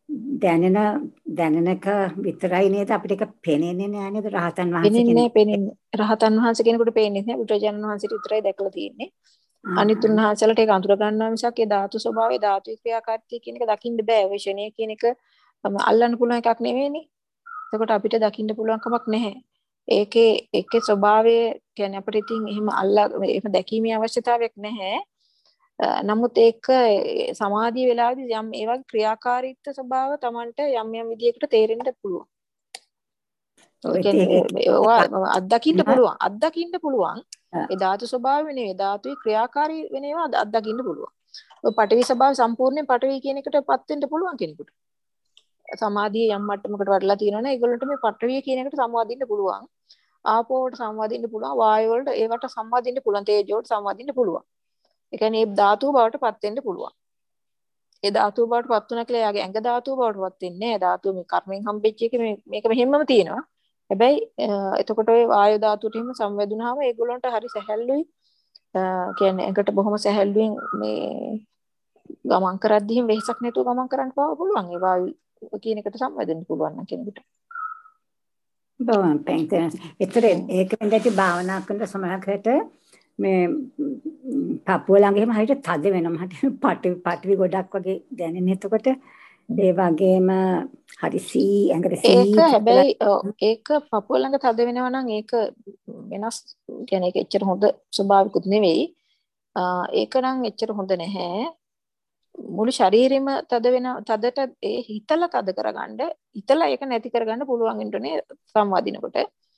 දැනෙනක විතරයි නේද අපිට ඒක පේන්නේ නැහැ නේද රහතන් වහන්සේ කෙනෙක්? පේන්නේ රහතන් වහන්සේ කෙනෙකුට පේන්නේ නැහැ. බුදුරජාණන් වහන්සේට විතරයි දැකලා තියෙන්නේ. අනිත් උන්වහන්සේලාට ඒක අඳුර ගන්නවා මිසක් ඒ ධාතු ස්වභාවය ධාතු ක්‍රියාකාරීත්වය කියන එක දකින්න බෑ. ඔය ෂණය කියන එක අල්ලන්න පුළුවන් එකක් නෙවෙයිනේ. එතකොට අපිට දකින්න පුළුවන් කමක් නැහැ. ඒකේ ස්වභාවය කියන්නේ අපිට ඉතින් එහෙම එහෙම දැකීමේ අවශ්‍යතාවයක් නැහැ. නමුත් ඒක සමාධිය වෙලාවේදී යම් ඒ වගේ ක්‍රියාකාරීත්ව ස්වභාව Tamanට යම් විදියකට තේරෙන්න පුළුවන්. ඒ කියන්නේ අත්දකින්න පුළුවන්. ඒ ධාතු ස්වභාවය නෙවෙයි ධාතුවේ ක්‍රියාකාරී වෙන ඒවා අත්දකින්න පුළුවන්. ඔය පඨවි ස්වභාවය සම්පූර්ණයෙන් පඨවි කියන එකටපත් වෙන්න පුළුවන් කෙනෙකුට. සමාධිය යම් මට්ටමකට වඩලා තියෙනවනේ ඒගොල්ලන්ට මේ පඨවිය කියන එකට සම්වාදින්න පුළුවන්. ආපෝවට සම්වාදින්න පුළුවන්. වායු වලට ඒවට සම්වාදින්න පුළුවන්. තේජෝවට සම්වාදින්න පුළුවන්. ඒ කියන්නේ මේ ධාතුව බවට පත් වෙන්න පුළුවන්. ඒ ධාතුව බවට පත් වුණා කියලා එයාගේ ඇඟ ධාතුව බවට පත් වෙන්නේ නැහැ. ධාතුව මේ කර්මෙන් හම්බෙච්ච එක මේක මෙහෙමම තියෙනවා. හැබැයි එතකොට ඔය වායු ධාතුවට එහෙම සංවේදුනහම ඒගොල්ලන්ට හරි සැහැල්ලුයි. කියන්නේ ඇඟට බොහොම සැහැල්ලුවෙන් මේ ගමන් කරද්දී වෙහසක් නැතුව ගමන් කරන්න පුළුවන්. ඒ වායු කියන එකට සංවේදෙන්න පුළුවන් නම් කෙනෙකුට. බොහොම පැහැදිලි. ඒකෙන් දැටි භාවනා කරන සමහරකට මේ පපුව ළඟ එහෙම හරියට තද වෙනවා. මට පටවි ගොඩක් වගේ දැනෙන. එතකොට ඒ වගේම හරි ඇඟට ඒක හැබැයි ඒක පපුව ළඟ තද වෙනවා නම් ඒක වෙනස් කියන්නේ ඒක එච්චර හොඳ ස්වභාවිකුත් නෙවෙයි. ඒක නම් එච්චර හොඳ නැහැ. මුළු ශරීරෙම තදට ඒ හිතලා තද කරගන්න හිතලා ඒක නැති කරගන්න පුළුවන් ඉන්ටනේ සංවාදිනකොට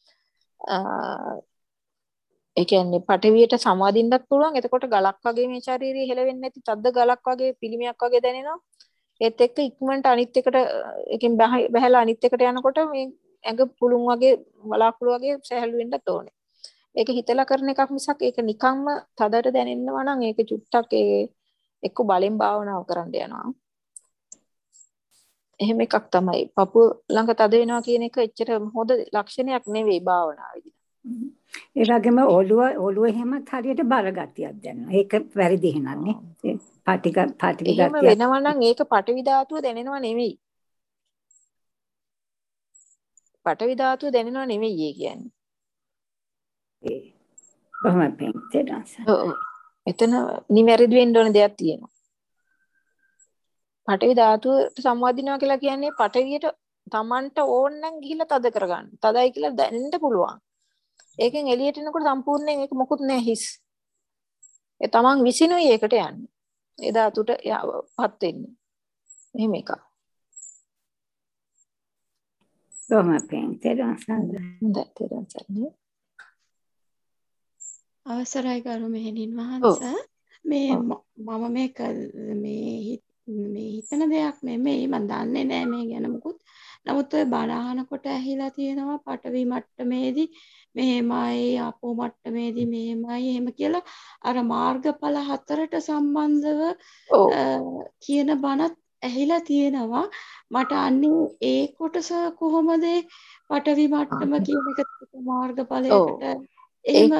ඒ කියන්නේ පටවියට සමාදින්නත් පුළුවන්. එතකොට ගලක් වගේ මේ ශරීරය හෙලවෙන්නේ නැති තද්ද ගලක් වගේ පිළිමයක් වගේ දැනෙනවා. ඒත් එක්ක ඉක්මනට අනිත් එකට එකෙන් බහැලා අනිත් එකට යනකොට මේ ඇඟ පුළුන් වගේ වලාකුළු වගේ සැහැල්ලු වෙන්නත් ඕනේ. ඒක හිතලා කරන එකක් මිසක් ඒක නිකම්ම තදට දැනෙනවා නම් ඒක චුට්ටක් එක්ක බලෙන් භාවනාව කරන්න යනවා. එහෙම එකක් තමයි. පපුව ළඟ තද වෙනවා කියන එක එච්චර හොඳ ලක්ෂණයක් නෙවෙයි භාවනාවේදී. ඒ වගේම ඔළුව එහෙම හරියට බර ගතියක් දැනෙනවා. ඒක වැරදි එහෙනන්නේ. පාටි ගතිය. එහෙම වෙනවා නම් ඒක පටවි ධාතුව දැනෙනව නෙවෙයි. පටවි ධාතුව දැනෙනව නෙවෙයි ඒ කියන්නේ. බොහොම පැහැදිලි. ඔව්. එතන නිවැරදි වෙන්න ඕන දෙයක් තියෙනවා. පටවි ධාතුවට සම්වාදිනවා කියලා කියන්නේ පටවියට Tamanට ඕන නම් ගිහිල්ලා තද කරගන්න. තදයි කියලා දැනෙන්න පුළුවන්. ඒකෙන් එළියට එනකොට සම්පූර්ණයෙන් ඒක මොකුත් නැහැ හිස්. ඒ තමන් විසිනුයි ඒකට යන්නේ. ඒ ධාතුට පත් වෙන්නේ. එහෙම එකක්. අවසරයි ගරු මෙහෙණින් වහන්සේ. මේ මම මේ හිතන දෙයක් නෙමෙයි, මම දන්නේ නැහැ මේ ගැන මුකුත්. නමුත් ඔය බණ අහනකොට ඇහිලා තියෙනවා පඨවි මට්ටමේදී මෙහෙමයි, ආපෝ මට්ටමේදී මෙහෙමයි එහෙම කියලා අර මාර්ගඵල 4ට සම්බන්ධව කියන බණත් ඇහිලා තියෙනවා. මට අන්නේ ඒ කොටස කොහොමද පඨවි මට්ටම කියන එක මාර්ගඵලයකට එහෙම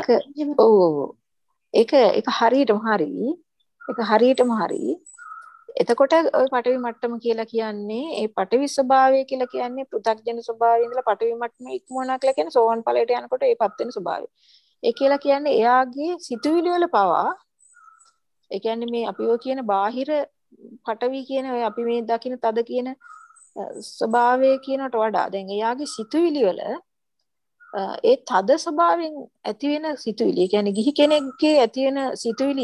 ඒක හරියටම හරි. එතකොට ওই පඨවි මට්ටම කියලා කියන්නේ ඒ පඨවි ස්වභාවය කියලා කියන්නේ පෘථග්ජන ස්වභාවය ඉඳලා පඨවි මට්ටමේ ඉක්මවනවා කියලා කියන්නේ සෝවන් ඵලයට යනකොට ඒපත් වෙන ස්වභාවය. ඒ කියලා කියන්නේ එයාගේ සිතුවිලි වල පවා ඒ කියන්නේ මේ අපි ඔය කියන බාහිර පඨවි කියන ඔය අපි මේ දකින තද කියන ස්වභාවය කියනට වඩා දැන් එයාගේ සිතුවිලි වල ඒ තද ස්වභාවයෙන් ඇති වෙන සිතුවිලි. ඒ කියන්නේ ගිහි කෙනෙක්ගේ ඇති වෙන සිතුවිලි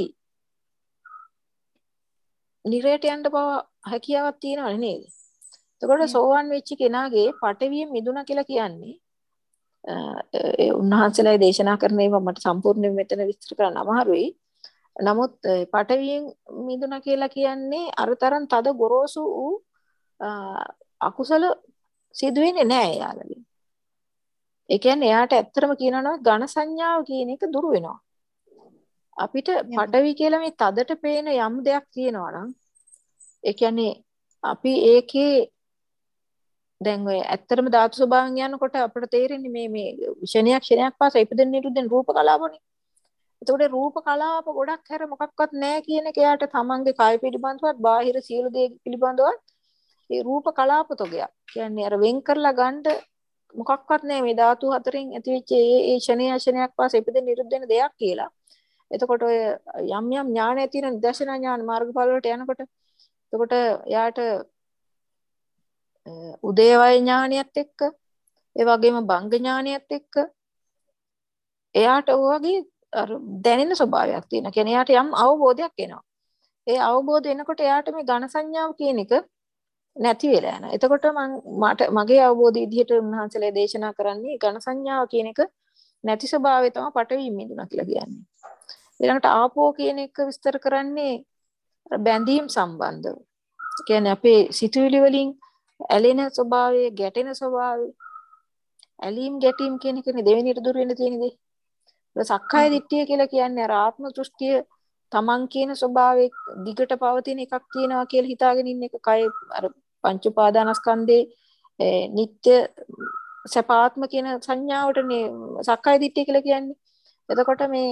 නිරයට යන්න බව හැකියාවක් තියෙනවනේ නේද? එතකොට සෝවන් වෙච්ච කෙනාගේ පඨවිය මිදුණා කියලා කියන්නේ ඒ උන්වහන්සේලා දේශනා කරන ඒවා මට සම්පූර්ණයෙන් මෙතන විස්තර කරන්න අමාරුයි. නමුත් පඨවියෙන් මිදුණා කියලා කියන්නේ අරතරන් තද ගොරෝසු වූ අකුසල සිදුවෙන්නේ නැහැ යාළුවනේ. ඒ කියන්නේ එයාට ඇත්තටම කියනවා නම් ඝන සංඥාව කියන එක දුරු වෙනවා. අපිට පඨවි කියලා මේ තදට පේන යම් දෙයක් තියෙනවා නම් ඒ කියන්නේ අපි ඒකේ දැන් ඔය ඇත්තටම ධාතු ස්වභාවයෙන් යනකොට අපිට තේරෙන්නේ මේ ක්ෂණයක් පාසා ඉපදෙන නිරුද්ධෙන රූප කලාපනේ. එතකොට රූප කලාප ගොඩක් හැර මොකක්වත් නැහැ කියන එක එයාට තමන්ගේ කය පිළිබඳවත් බාහිර සියලු දේ පිළිබඳවත් ඒ රූප කලාප තොගයක්. කියන්නේ අර වෙන් කරලා ගන්න මොකක්වත් නැහැ මේ ධාතු හතරෙන් ඇතිවෙච්ච ඒ ක්ෂණයක් පාසා ඉපදෙන නිරුද්ධ වෙන දෙයක් කියලා. එතකොට ඔය යම් ඥාන ඇති වෙන දර්ශන ඥාන මාර්ගඵල වලට යනකොට එතකොට යාට උදේවය ඥානියත් එක්ක ඒ වගේම භංග ඥානියත් එක්ක එයාට වගේ අර දැනෙන ස්වභාවයක් තියෙනවා. කියන්නේ එයාට යම් අවබෝධයක් එනවා. ඒ අවබෝධ එනකොට එයාට මේ ඝන සංඥාව කියන එක නැති වෙලා යනවා. එතකොට මගේ අවබෝධ විදිහට උන්වහන්සේලා දේශනා කරන්නේ ඝන සංඥාව කියන එක නැති ස්වභාවය තමයි පඨවි මිදුණා කියලා කියන්නේ. ඊළඟට ආපෝ කියන එක විස්තර කරන්නේ බැඳීම් සම්බන්ධව. කියන්නේ අපේ සිතුවිලි වලින් ඇලෙන ස්වභාවය, ගැටෙන ස්වභාවය, ඇලීම් ගැටීම් කියන එකනේ දෙවෙනියට දුර වෙන්න තියෙන දේ. සක්කාය දිට්ඨිය කියලා කියන්නේ අර ආත්ම දෘෂ්ටිය තමන් කියන ස්වභාවයේ දිගට පවතින එකක් තියෙනවා කියලා හිතාගෙන ඉන්න එක. කය අර පංච උපාදානස්කන්ධේ නিত্য සපාත්ම කියන සංඥාවටනේ සක්කාය දිට්ඨිය කියලා කියන්නේ. එතකොට මේ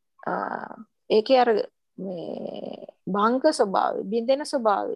ඒකේ අර මේ භංග ස්වභාවය, බින්දෙන ස්වභාවය,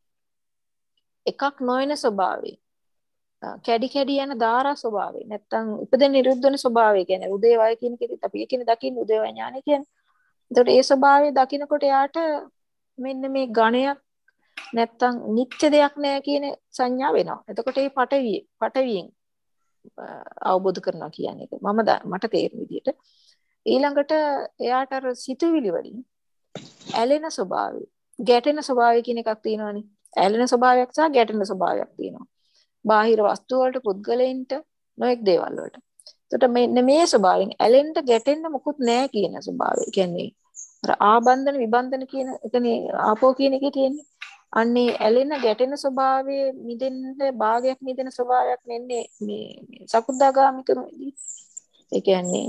එකක් නොවන ස්වභාවය, කැඩි කැඩි යන ධාරා ස්වභාවය, නැත්තම් උපදින නිරුද්ධ වෙන ස්වභාවය කියන්නේ උදේවය කියන එකෙත් අපි කියන දකින්න උදේවය ඥානය කියන්නේ. එතකොට ඒ ස්වභාවය දකින්නකොට යාට මෙන්න මේ ඝණයක් නැත්තම් නිත්‍ය දෙයක් නෑ කියන සංඥා වෙනවා. එතකොට මේ පටවියෙන් අවබෝධ කරනවා කියන එක මට තේරෙන විදිහට. ඊළඟට එයාට අර සිතුවිලි වලින් ඇලෙන ස්වභාවය, ගැටෙන ස්වභාවය කියන එකක් තියෙනවානේ. ඇලෙන ස්වභාවයක් සහ ගැටෙන ස්වභාවයක් තියෙනවා. බාහිර වස්තු වලට, පුද්ගලයන්ට, නොඑක් දේවල් වලට. එතකොට මෙන්න මේ ස්වභාවයෙන් ඇලෙන්න ගැටෙන්න මොකුත් නැහැ කියන ස්වභාවය. කියන්නේ අර ආබන්ධන විබන්ධන කියන එකනේ ආපෝ කියන එකේ තියෙන්නේ. අන්නේ ඇලෙන ගැටෙන ස්වභාවයේ මිදෙන්න භාගයක් මිදෙන ස්වභාවයක් නෙන්නේ මේ සකුද්දාගාමිකමදී. ඒ කියන්නේ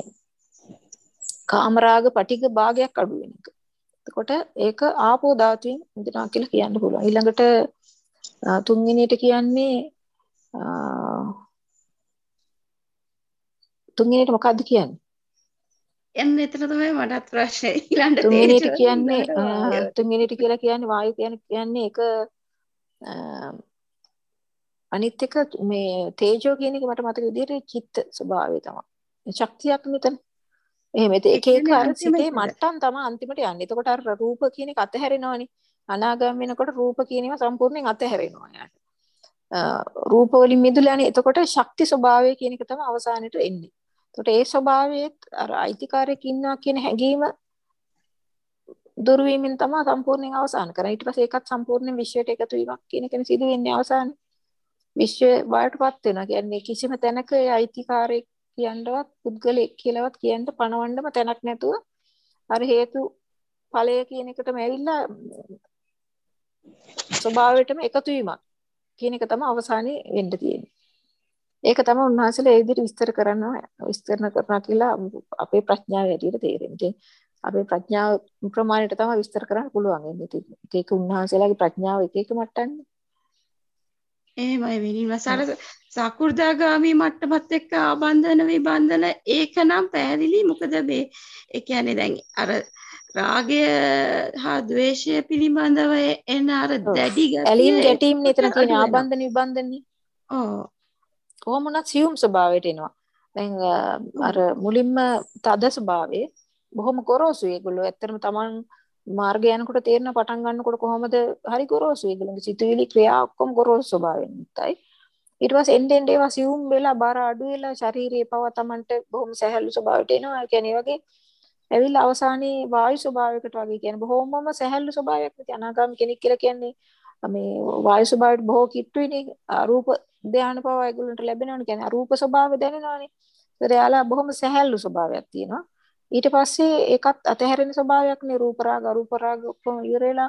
කාමරාග පටිඝ භාගයක් අඩු වෙන එක. එතකොට ඒක ආපෝ ධාතුවෙන් මිදෙනවා කියලා කියන්න පුළුවන්. ඊළඟට තුන්වෙනියට කියන්නේ තුන්වෙනියට මොකද්ද කියන්නේ? එතන තමයි මටත් ප්‍රශ්නේ. ඊළඟට තුන්වෙනියට කියන්නේ තුන්වෙනියට කියලා කියන්නේ වායු කියන්නේ ඒක අනිත් එක මේ තේජෝ කියන එක මට මතක විදිහට චිත්ත ස්වභාවය තමයි. ශක්තියක් මෙතන. එහෙම ඒක අර සිතේ මට්ටම් තමයි අන්තිමට යන්නේ. එතකොට අර රූප කියන එක අතහැරෙනවනේ. අනාගාම වෙනකොට රූප කියන ඒවා සම්පූර්ණයෙන් අතහැරෙනවා යාට. රූප වලින් මිදුලානේ. එතකොට ශක්ති ස්වභාවය කියන එක තමයි අවසානෙට එන්නේ. එතකොට ඒ ස්වභාවයේත් අර අයිතිකාරයෙක් ඉන්නවා කියන හැඟීම දුරු වීමෙන් තමයි සම්පූර්ණයෙන් අවසන් කරන්නේ. ඊට පස්සේ ඒකත් සම්පූර්ණ විශ්වයට එකතු වීමක් කියන එකනේ සිදු වෙන්නේ අවසානයේ. විශ්වය බාටපත් වෙනවා. කියන්නේ කිසිම තැනක ඒ අයිතිකාරයෙක් කියනවත් පුද්ගලෙක් කියලාවත් කියන්න පණවන්නම තැනක් නැතුව අර හේතු ඵලය කියන එකටම ඇවිල්ලා ස්වභාවයටම එකතු වීමක් කියන එක තමයි අවසානයේ වෙන්න තියෙන්නේ. ඒක තමයි උන්වහන්සේලා ඒ විදිහට විස්තර කරනවා කියලා අපේ ප්‍රඥාව හැටියට තේරෙන්නේ. අපේ ප්‍රඥාව ප්‍රමාණයට තමයි විස්තර කරන්න පුළුවන් වෙන්නේ. ඒක උන්වහන්සේලාගේ ප්‍රඥාව එක එක මට්ටම්නේ. එහෙමයි වෙනිවසාර සකු르දාගාමි මට්ටමත් එක්ක ආබන්ධන විබන්ධන ඒක නම් පැහැදිලි. මොකද මේ ඒ කියන්නේ දැන් අර රාගය හා ද්වේෂය පිළිබඳව එන අර දැඩි ගතිය ඇලීම් ගැටීම් නේතන තියෙන ආබන්ධන විබන්ධනේ. ඔව්. කොහොමුණත් සියුම් ස්වභාවයට එනවා. දැන් අර මුලින්ම තද ස්වභාවයේ බොහොම ගොරෝසුයි ඒගොල්ලෝ. ඇත්තටම Taman මාර්ගය යනකොට තේරෙන පටන් ගන්නකොට කොහොමද හරි ගොරෝසුයි ඒගොල්ලෝගේ සිතුවිලි ක්‍රියා ඔක්කොම ගොරෝසු ස්වභාවයෙන් යුක්තයි. ඊට පස්සේ එන්න ඒවා සියුම් වෙලා බර අඩු වෙලා ශාරීරියේ පව Tamanට බොහොම සැහැල්ලු ස්වභාවයට එනවා. ඒ කියන්නේ වගේ ඇවිල්ලා අවසානයේ වායු ස්වභාවයකට වගේ කියන්නේ බොහොමම සැහැල්ලු ස්වභාවයක් නැති අනාගාමී කෙනෙක් කියලා කියන්නේ මේ වායු ස්වභාවයට බොහෝ කිට්ටුයිනේ. රූප ධානය පව ඒගොල්ලන්ට ලැබෙනවනේ. කියන්නේ රූප ස්වභාවය දැනෙනවනේ. ඒතර යාලා බොහොම සැහැල්ලු ස්වභාවයක් තියෙනවා. ඊට පස්සේ ඒකත් අතහැරෙන ස්වභාවයක් නේ. රූප රාග අරූප රාග ඔක්කොම ඉවර වෙලා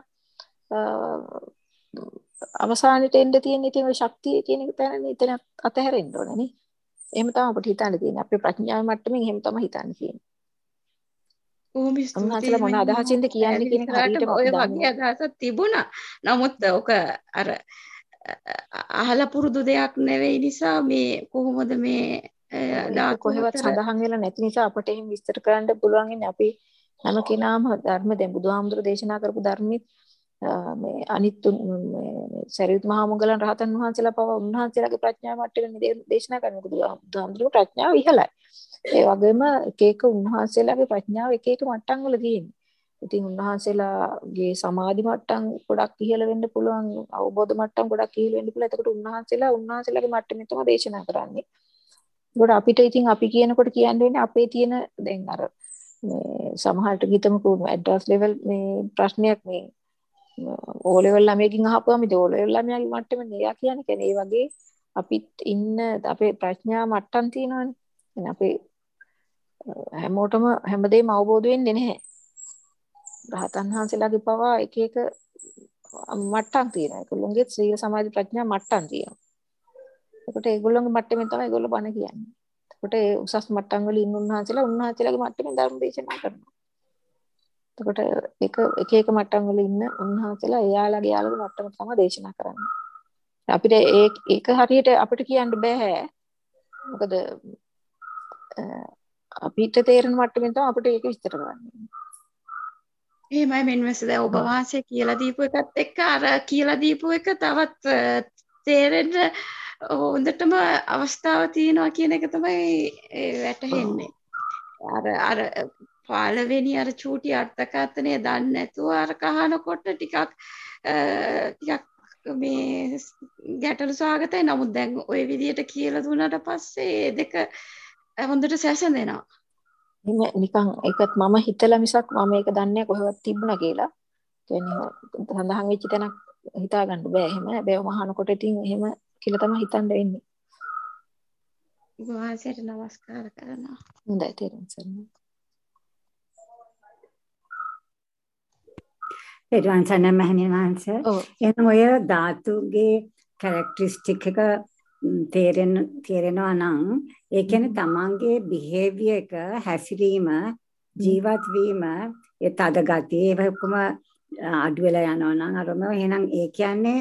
අවසානෙට එන්න තියෙන ඉතින් ඔය ශක්තිය කියන එක තැනනේ එතන අතහැරෙන්න ඕනේ නේ. එහෙම තමයි අපිට හිතන්න තියෙන්නේ. අපේ ප්‍රඥාවේ මට්ටමින් එහෙම තමයි හිතන්න තියෙන්නේ. කොහොම ස්තුතියි මොන අදහසින්ද කියන්නේ කියන එක හරියටම ඔය වගේ අදහසක් තිබුණා. නමුත් ඔක අර අහලා පුරුදු දෙයක් නෙවෙයි නිසා මේ කොහොමද මේ කොහෙවත් සඳහන් වෙලා නැති නිසා අපට එහෙම විස්තර කරන්න පුළුවන් ඉන්නේ. අපි හැම කෙනාම ධර්ම දැන් බුදුහාමුදුරු දේශනා කරපු ධර්මෙත් මේ අනිත් සරියුත් මහා මොග්ගලන් රහතන් වහන්සේලා පව උන්වහන්සේලාගේ ප්‍රඥාව මට්ටමේ දේශනා කරනකොට බුදුහාමුදුරුගේ ප්‍රඥාව ඉහළයි. ඒ වගේම එක එක උන්වහන්සේලාගේ ප්‍රඥාව එක එක මට්ටම් වල තියෙනවා. ඉතින් උන්වහන්සේලාගේ සමාධි මට්ටම් ගොඩක් ඉහළ වෙන්න පුළුවන්, අවබෝධ මට්ටම් ගොඩක් ඉහළ වෙන්න පුළුවන්. එතකොට උන්වහන්සේලාගේ මට්ටමේ තමයි දේශනා කරන්නේ. ඒකට අපිට ඉතින් අපි කියනකොට කියන්න වෙන්නේ අපේ තියෙන දැන් අර මේ සමහරට හිතමුකෝ ඇඩ්වාන්ස් ලෙවල් මේ ප්‍රශ්නයක් මේ ඕ ලෙවල් ළමයකින් අහපුවම ඉතින් ඕ ලෙවල් ළමයාගේ මට්ටමේ එයා කියන්නේ ඒ වගේ අපිත් ඉන්න අපේ ප්‍රඥා මට්ටම් තියෙනවානේ. එහෙනම් අපේ හැමෝටම හැමදේම අවබෝධ වෙන්නේ නැහැ. රහතන් වහන්සේලාගේ පවා එක එක මට්ටම් තියෙනවා. ඒගොල්ලෝගේ සීල සමාධි ප්‍රඥා මට්ටම් තියෙනවා. ඒකට ඒගොල්ලෝගේ මට්ටමෙන් තමයි ඒගොල්ලෝ බණ කියන්නේ. ඒකට ඒ උසස් මට්ටම් වල ඉන්න උන්වහන්සේලාගේ මට්ටමෙන් ධර්ම දේශනා කරනවා. එතකොට එක එක මට්ටම් වල ඉන්න උන්වහන්සේලා යාළුගේ මට්ටම තමයි දේශනා කරන්නේ. අපිට ඒක හරියට අපිට කියන්න බෑ. මොකද අපිට තේරෙන මට්ටමින් තමයි අපිට ඒක විස්තර කරන්නේ. එහෙමයි මෙන්නස දැන් ඔබ වහන්සේ කියලා දීපු එකත් එක්ක අර කියලා දීපු එක තවත් තේරෙන්න හොඳටම අවස්ථාව තියෙනවා කියන එක තමයි වැටහෙන්නේ. අර පළවෙනි අර චූටි අර්ථකථනය දන්නේ නැතුව අර කහනකොට ටිකක් මේ ගැටලු සහගතයි. නමුත් දැන් ওই විදියට කියලා දුන්නාට පස්සේ දෙක හොඳට සැසඳෙනවා. නිකන් ඒකත් මම හිතලා මිසක් මම ඒක දන්නේ කොහෙවත් තිබුණා කියලා. කියන්නේ සඳහන් වෙච්ච තැනක් හිතා ගන්න බෑ එහෙම. හැබැයි මහානකොට ඉතින් එහෙම කියලා තමයි හිතන්න වෙන්නේ. වහන්සේට නමස්කාර කරනවා. හොඳයි තේරුම් ගන්න. එඩ්වාන්සන් මහණිය වහන්සේ එහෙනම් ඔය ධාතුගේ කැරක්ටරිස්ටික් එක තේරෙනවා නම් ඒ කියන්නේ තමන්ගේ බිහේවියර් එක හැසිරීම ජීවත් වීම ඒ තද ගතිය ඒක ඔක්කොම අඩු වෙලා යනවා නම් අරම එහෙනම් ඒ කියන්නේ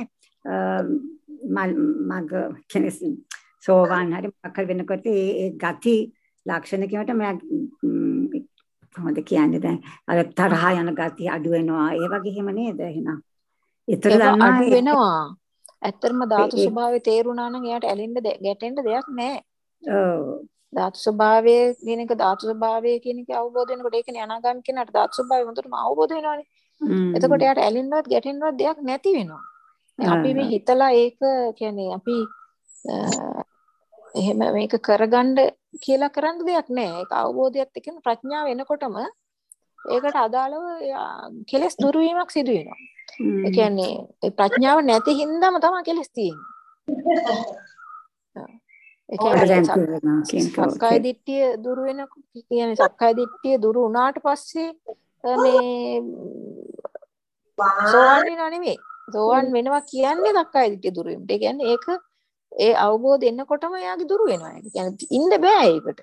මග කෙනෙක් සෝවාන් හරි මොකක් වෙනකොට ඒ ගති ලක්ෂණ කියනට මම කොහොමද කියන්නේ දැන් අර තරහ යන ගතිය අඩු වෙනවා ඒ වගේ එහෙම නේද එහෙනම් ඒතර දන්නවා අඩු වෙනවා. ඇත්තටම ධාතු ස්වභාවය තේරුණා නම් එයාට ඇලෙන්න ගැටෙන්න දෙයක් නැහැ. ඔව්. ධාතු ස්වභාවය කියන එක ධාතු ස්වභාවය කියන එක අවබෝධ වෙනකොට ඒකනේ අනාගාමී කෙනාට ධාතු ස්වභාවය හොඳටම අවබෝධ වෙනවානේ. එතකොට එයාට ඇලෙන්නවත් ගැටෙන්නවත් දෙයක් නැති වෙනවා. අපි මේ හිතලා ඒක කියන්නේ අපි එහෙම මේක කරගන්න කියලා කරන්න දෙයක් නෑ. ඒක අවබෝධයත් එක්ක ප්‍රඥාව එනකොටම ඒකට අදාළව කෙලෙස් දුරු වීමක් සිදු වෙනවා. ඒ කියන්නේ ප්‍රඥාව නැති හින්දාම තමයි කෙලෙස් තියෙන්නේ. ඒ කියන්නේ සක්කාය දිට්ඨිය දුරු වෙන කියන්නේ සක්කාය දිට්ඨිය දුරු වුණාට පස්සේ මේ සෝවන් වෙනව නෙමෙයි. සෝවන් වෙනවා කියන්නේ සක්කාය දිට්ඨිය දුරු වීමට. ඒ කියන්නේ ඒක ඒ අවබෝධ එන්නකොටම එයාගේ දුරු වෙනවා. ඒ කියන්නේ ඉන්න බෑ ඒකට.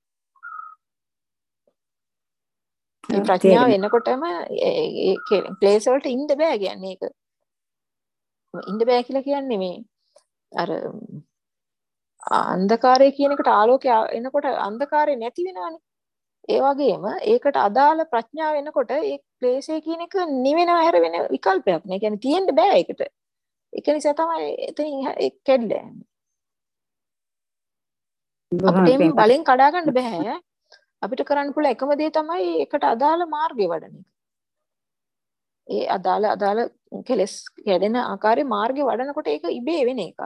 ඒ ප්‍රඥාව එනකොටම ඒ ක්ලේශ වලට ඉන්න බෑ කියන්නේ ඒක. ඉන්න බෑ කියලා කියන්නේ මේ අර අන්ධකාරය කියන එකට ආලෝකය එනකොට අන්ධකාරය නැති වෙනවනේ. ඒ වගේම ඒකට අදාළ ප්‍රඥාව එනකොට ඒ ක්ලේශය කියන එක නිවෙනව හැර වෙන විකල්පයක් නෑ. කියන්නේ තියෙන්න බෑ ඒකට. ඒක නිසා තමයි එතනින් ඒ කැඩලා යන්නේ. අපිට බලෙන් කඩා ගන්න බෑ. අපිට කරන්න පුළුවන් එකම දේ තමයි ඒකට අදාළ මාර්ගය වඩන එක. ඒ අදාළ කෙලස් කැඩෙන ආකාරයේ මාර්ගය වඩනකොට ඒක ඉබේ වෙන එකක්.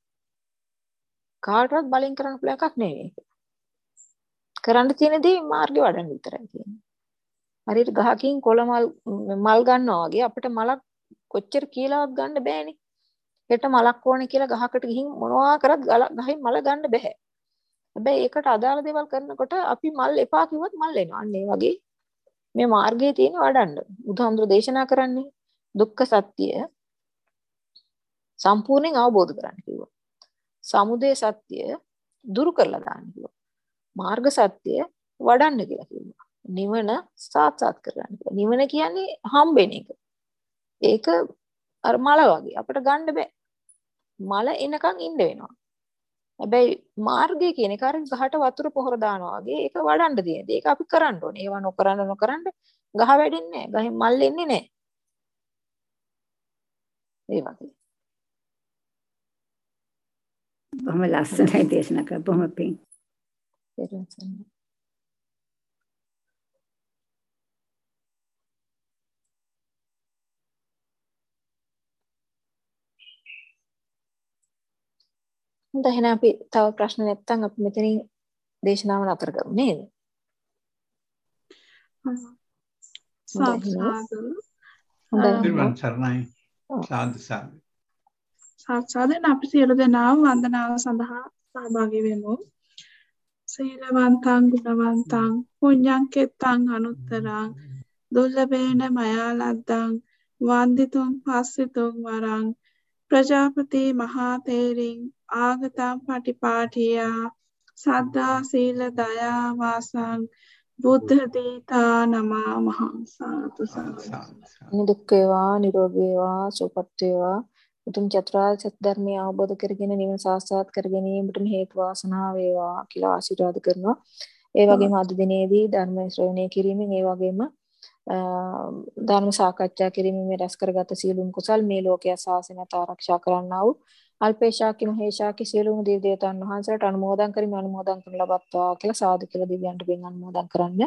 කාටවත් බලෙන් කරන්න පුළුවන් එකක් නෙවෙයි. කරන්න තියෙන දේ මාර්ගය වඩන්න විතරයි තියෙන්නේ. හරියට ගහකින් කොළ මල් ගන්නවා වගේ අපිට මලක් කොච්චර කියලාවත් ගන්න බෑනේ. හෙට මලක් ඕනේ කියලා ගහකට ගිහින් මොනවා කරත් ගහින් මල ගන්න බෑ. හැබැයි ඒකට අදාළ දේවල් කරනකොට අපි මල් එපා කිව්වොත් මල් එනවා. අන්න ඒ වගේ මේ මාර්ගයේ තියෙන වඩන්න. බුදුහාමුදුරු දේශනා කරන්නේ දුක්ඛ සත්‍ය සම්පූර්ණයෙන් අවබෝධ කරගන්න කිව්වා. සමුදය සත්‍ය දුරු කරලා දාන්න කිව්වා. මාර්ග සත්‍ය වඩන්න කියලා කිව්වා. නිවන සාක්ෂාත් කරගන්න කිව්වා. නිවන කියන්නේ හම්බෙන එක. ඒක අර මල වගේ අපිට ගන්න බෑ. මල එනකන් ඉන්න වෙනවා. හැබැයි මාර්ගය කියන එක අර ගහට වතුර පොහොර දානවා වගේ ඒක වඩන්න තියෙනවා. ඒක අපි කරන්න ඕනේ. ඒව නොකරන ගහ වැඩෙන්නේ නැහැ. ගහෙන් මල් එන්නේ නැහැ. ඒ වගේ. බොහොම ලස්සනයි දේශනා කරා. බොහොම පිං. හොඳයි එහෙනම් අපි තව ප්‍රශ්න නැත්නම් අපි මෙතනින් දේශනාව නතර කරමු නේද? සාදු අපි සියලු දෙනාම වන්දනාව සඳහා සහභාගී වෙමු. සීලවන්තං ගුණවන්තං පුඤ්ඤං කෙත්තං අනුත්තරං දුර්ලභේන මයා ලද්දං වන්දිතුං පස්සිතුං වරං ප්‍රජාපති මහා තේරින් ආගතං පටිපාටියා සද්දා සීල දයා වාසං බුද්ධ දීතා නමः සාදු සාදු. දුක් වේවා නිරෝගී වේවා සුවපත් වේවා උතුම් චතුරාර්ය සත්‍ය ධර්මය අවබෝධ කරගෙන නිවන සාක්ෂාත් කර ගැනීමට හේතු වාසනා වේවා කියලා ආශිර්වාද කරනවා. ඒ වගේම අද දිනේදී ධර්ම ශ්‍රවණය කිරීමෙන් ඒ වගේම ධර්ම සාකච්ඡා කිරීමෙන් රැස් කරගත සියලුම කුසල් මේ ලෝකයේ ශාසනයත් ආරක්ෂා කරන්නා වූ අල්පේශාකි මහේශාකි සියලුම දේව දේවතාවුන් වහන්සේට අනුමෝදන් කරමින් අනුමෝදන් කරන ලබත්වා කියලා සාදු කියලා දිව්‍යන්ට පින් අනුමෝදන් කරන්න.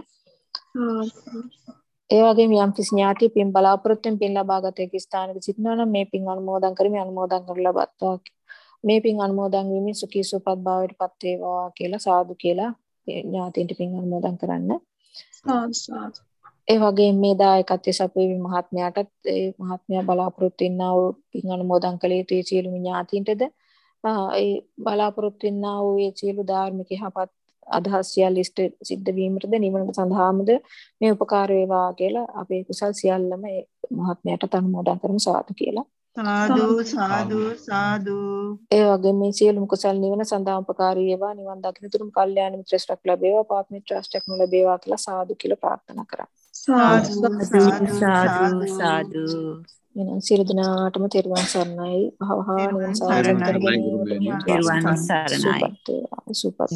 ඒ වගේම යම් කිසි ඥාති පින් බලාපොරොත්තුෙන් පින් ලබාගත හැකි ස්ථානයක සිටිනවා නම් මේ පින් අනුමෝදන් කරමින් අනුමෝදන් කරන ලබත්වා මේ පින් අනුමෝදන් වීමෙන් සුඛී සුවපත් භාවයට පත් වේවා කියලා සාදු කියලා ඥාතින්ට පින් අනුමෝදන් කරන්න. සාදු. ඒ වගේම මේ දායකත්වයේ සපේවි මහත්මයාටත් ඒ මහත්මයා බලාපොරොත්තු වෙනා වූ පින් අනුමෝදන් කළ යුතු සියලුම ඥාතීන්ටද ඒ බලාපොරොත්තු වෙනා වූ ඒ සියලු ධාර්මික යහපත් අදහස් සියල්ල ඉෂ්ට සිද්ධ වීමටද නිවන සඳහාමද මේ උපකාර වේවා කියලා අපේ කුසල් සියල්ලම ඒ මහත්මයාට අනුමෝදන් කරමු සාදු කියලා. සාදු සාදු. ඒ වගේම මේ සියලුම කුසල් නිවන සඳහා උපකාරී වේවා නිවන් දකින තුරුම කල්යාණ මිත්‍ර ශ්‍රක් ලැබේවා පාප මිත්‍ර ශ්‍රක් ලැබේවා කියලා සාදු කියලා ප්‍රාර්ථනා කරා. සාදු සාදු සාදු. එනම් සියලු දෙනාටම තෙරුවන් සරණයි. භවහා නිවන් සාර්ථක කරගන්න තෙරුවන් සරණයි. සුපත්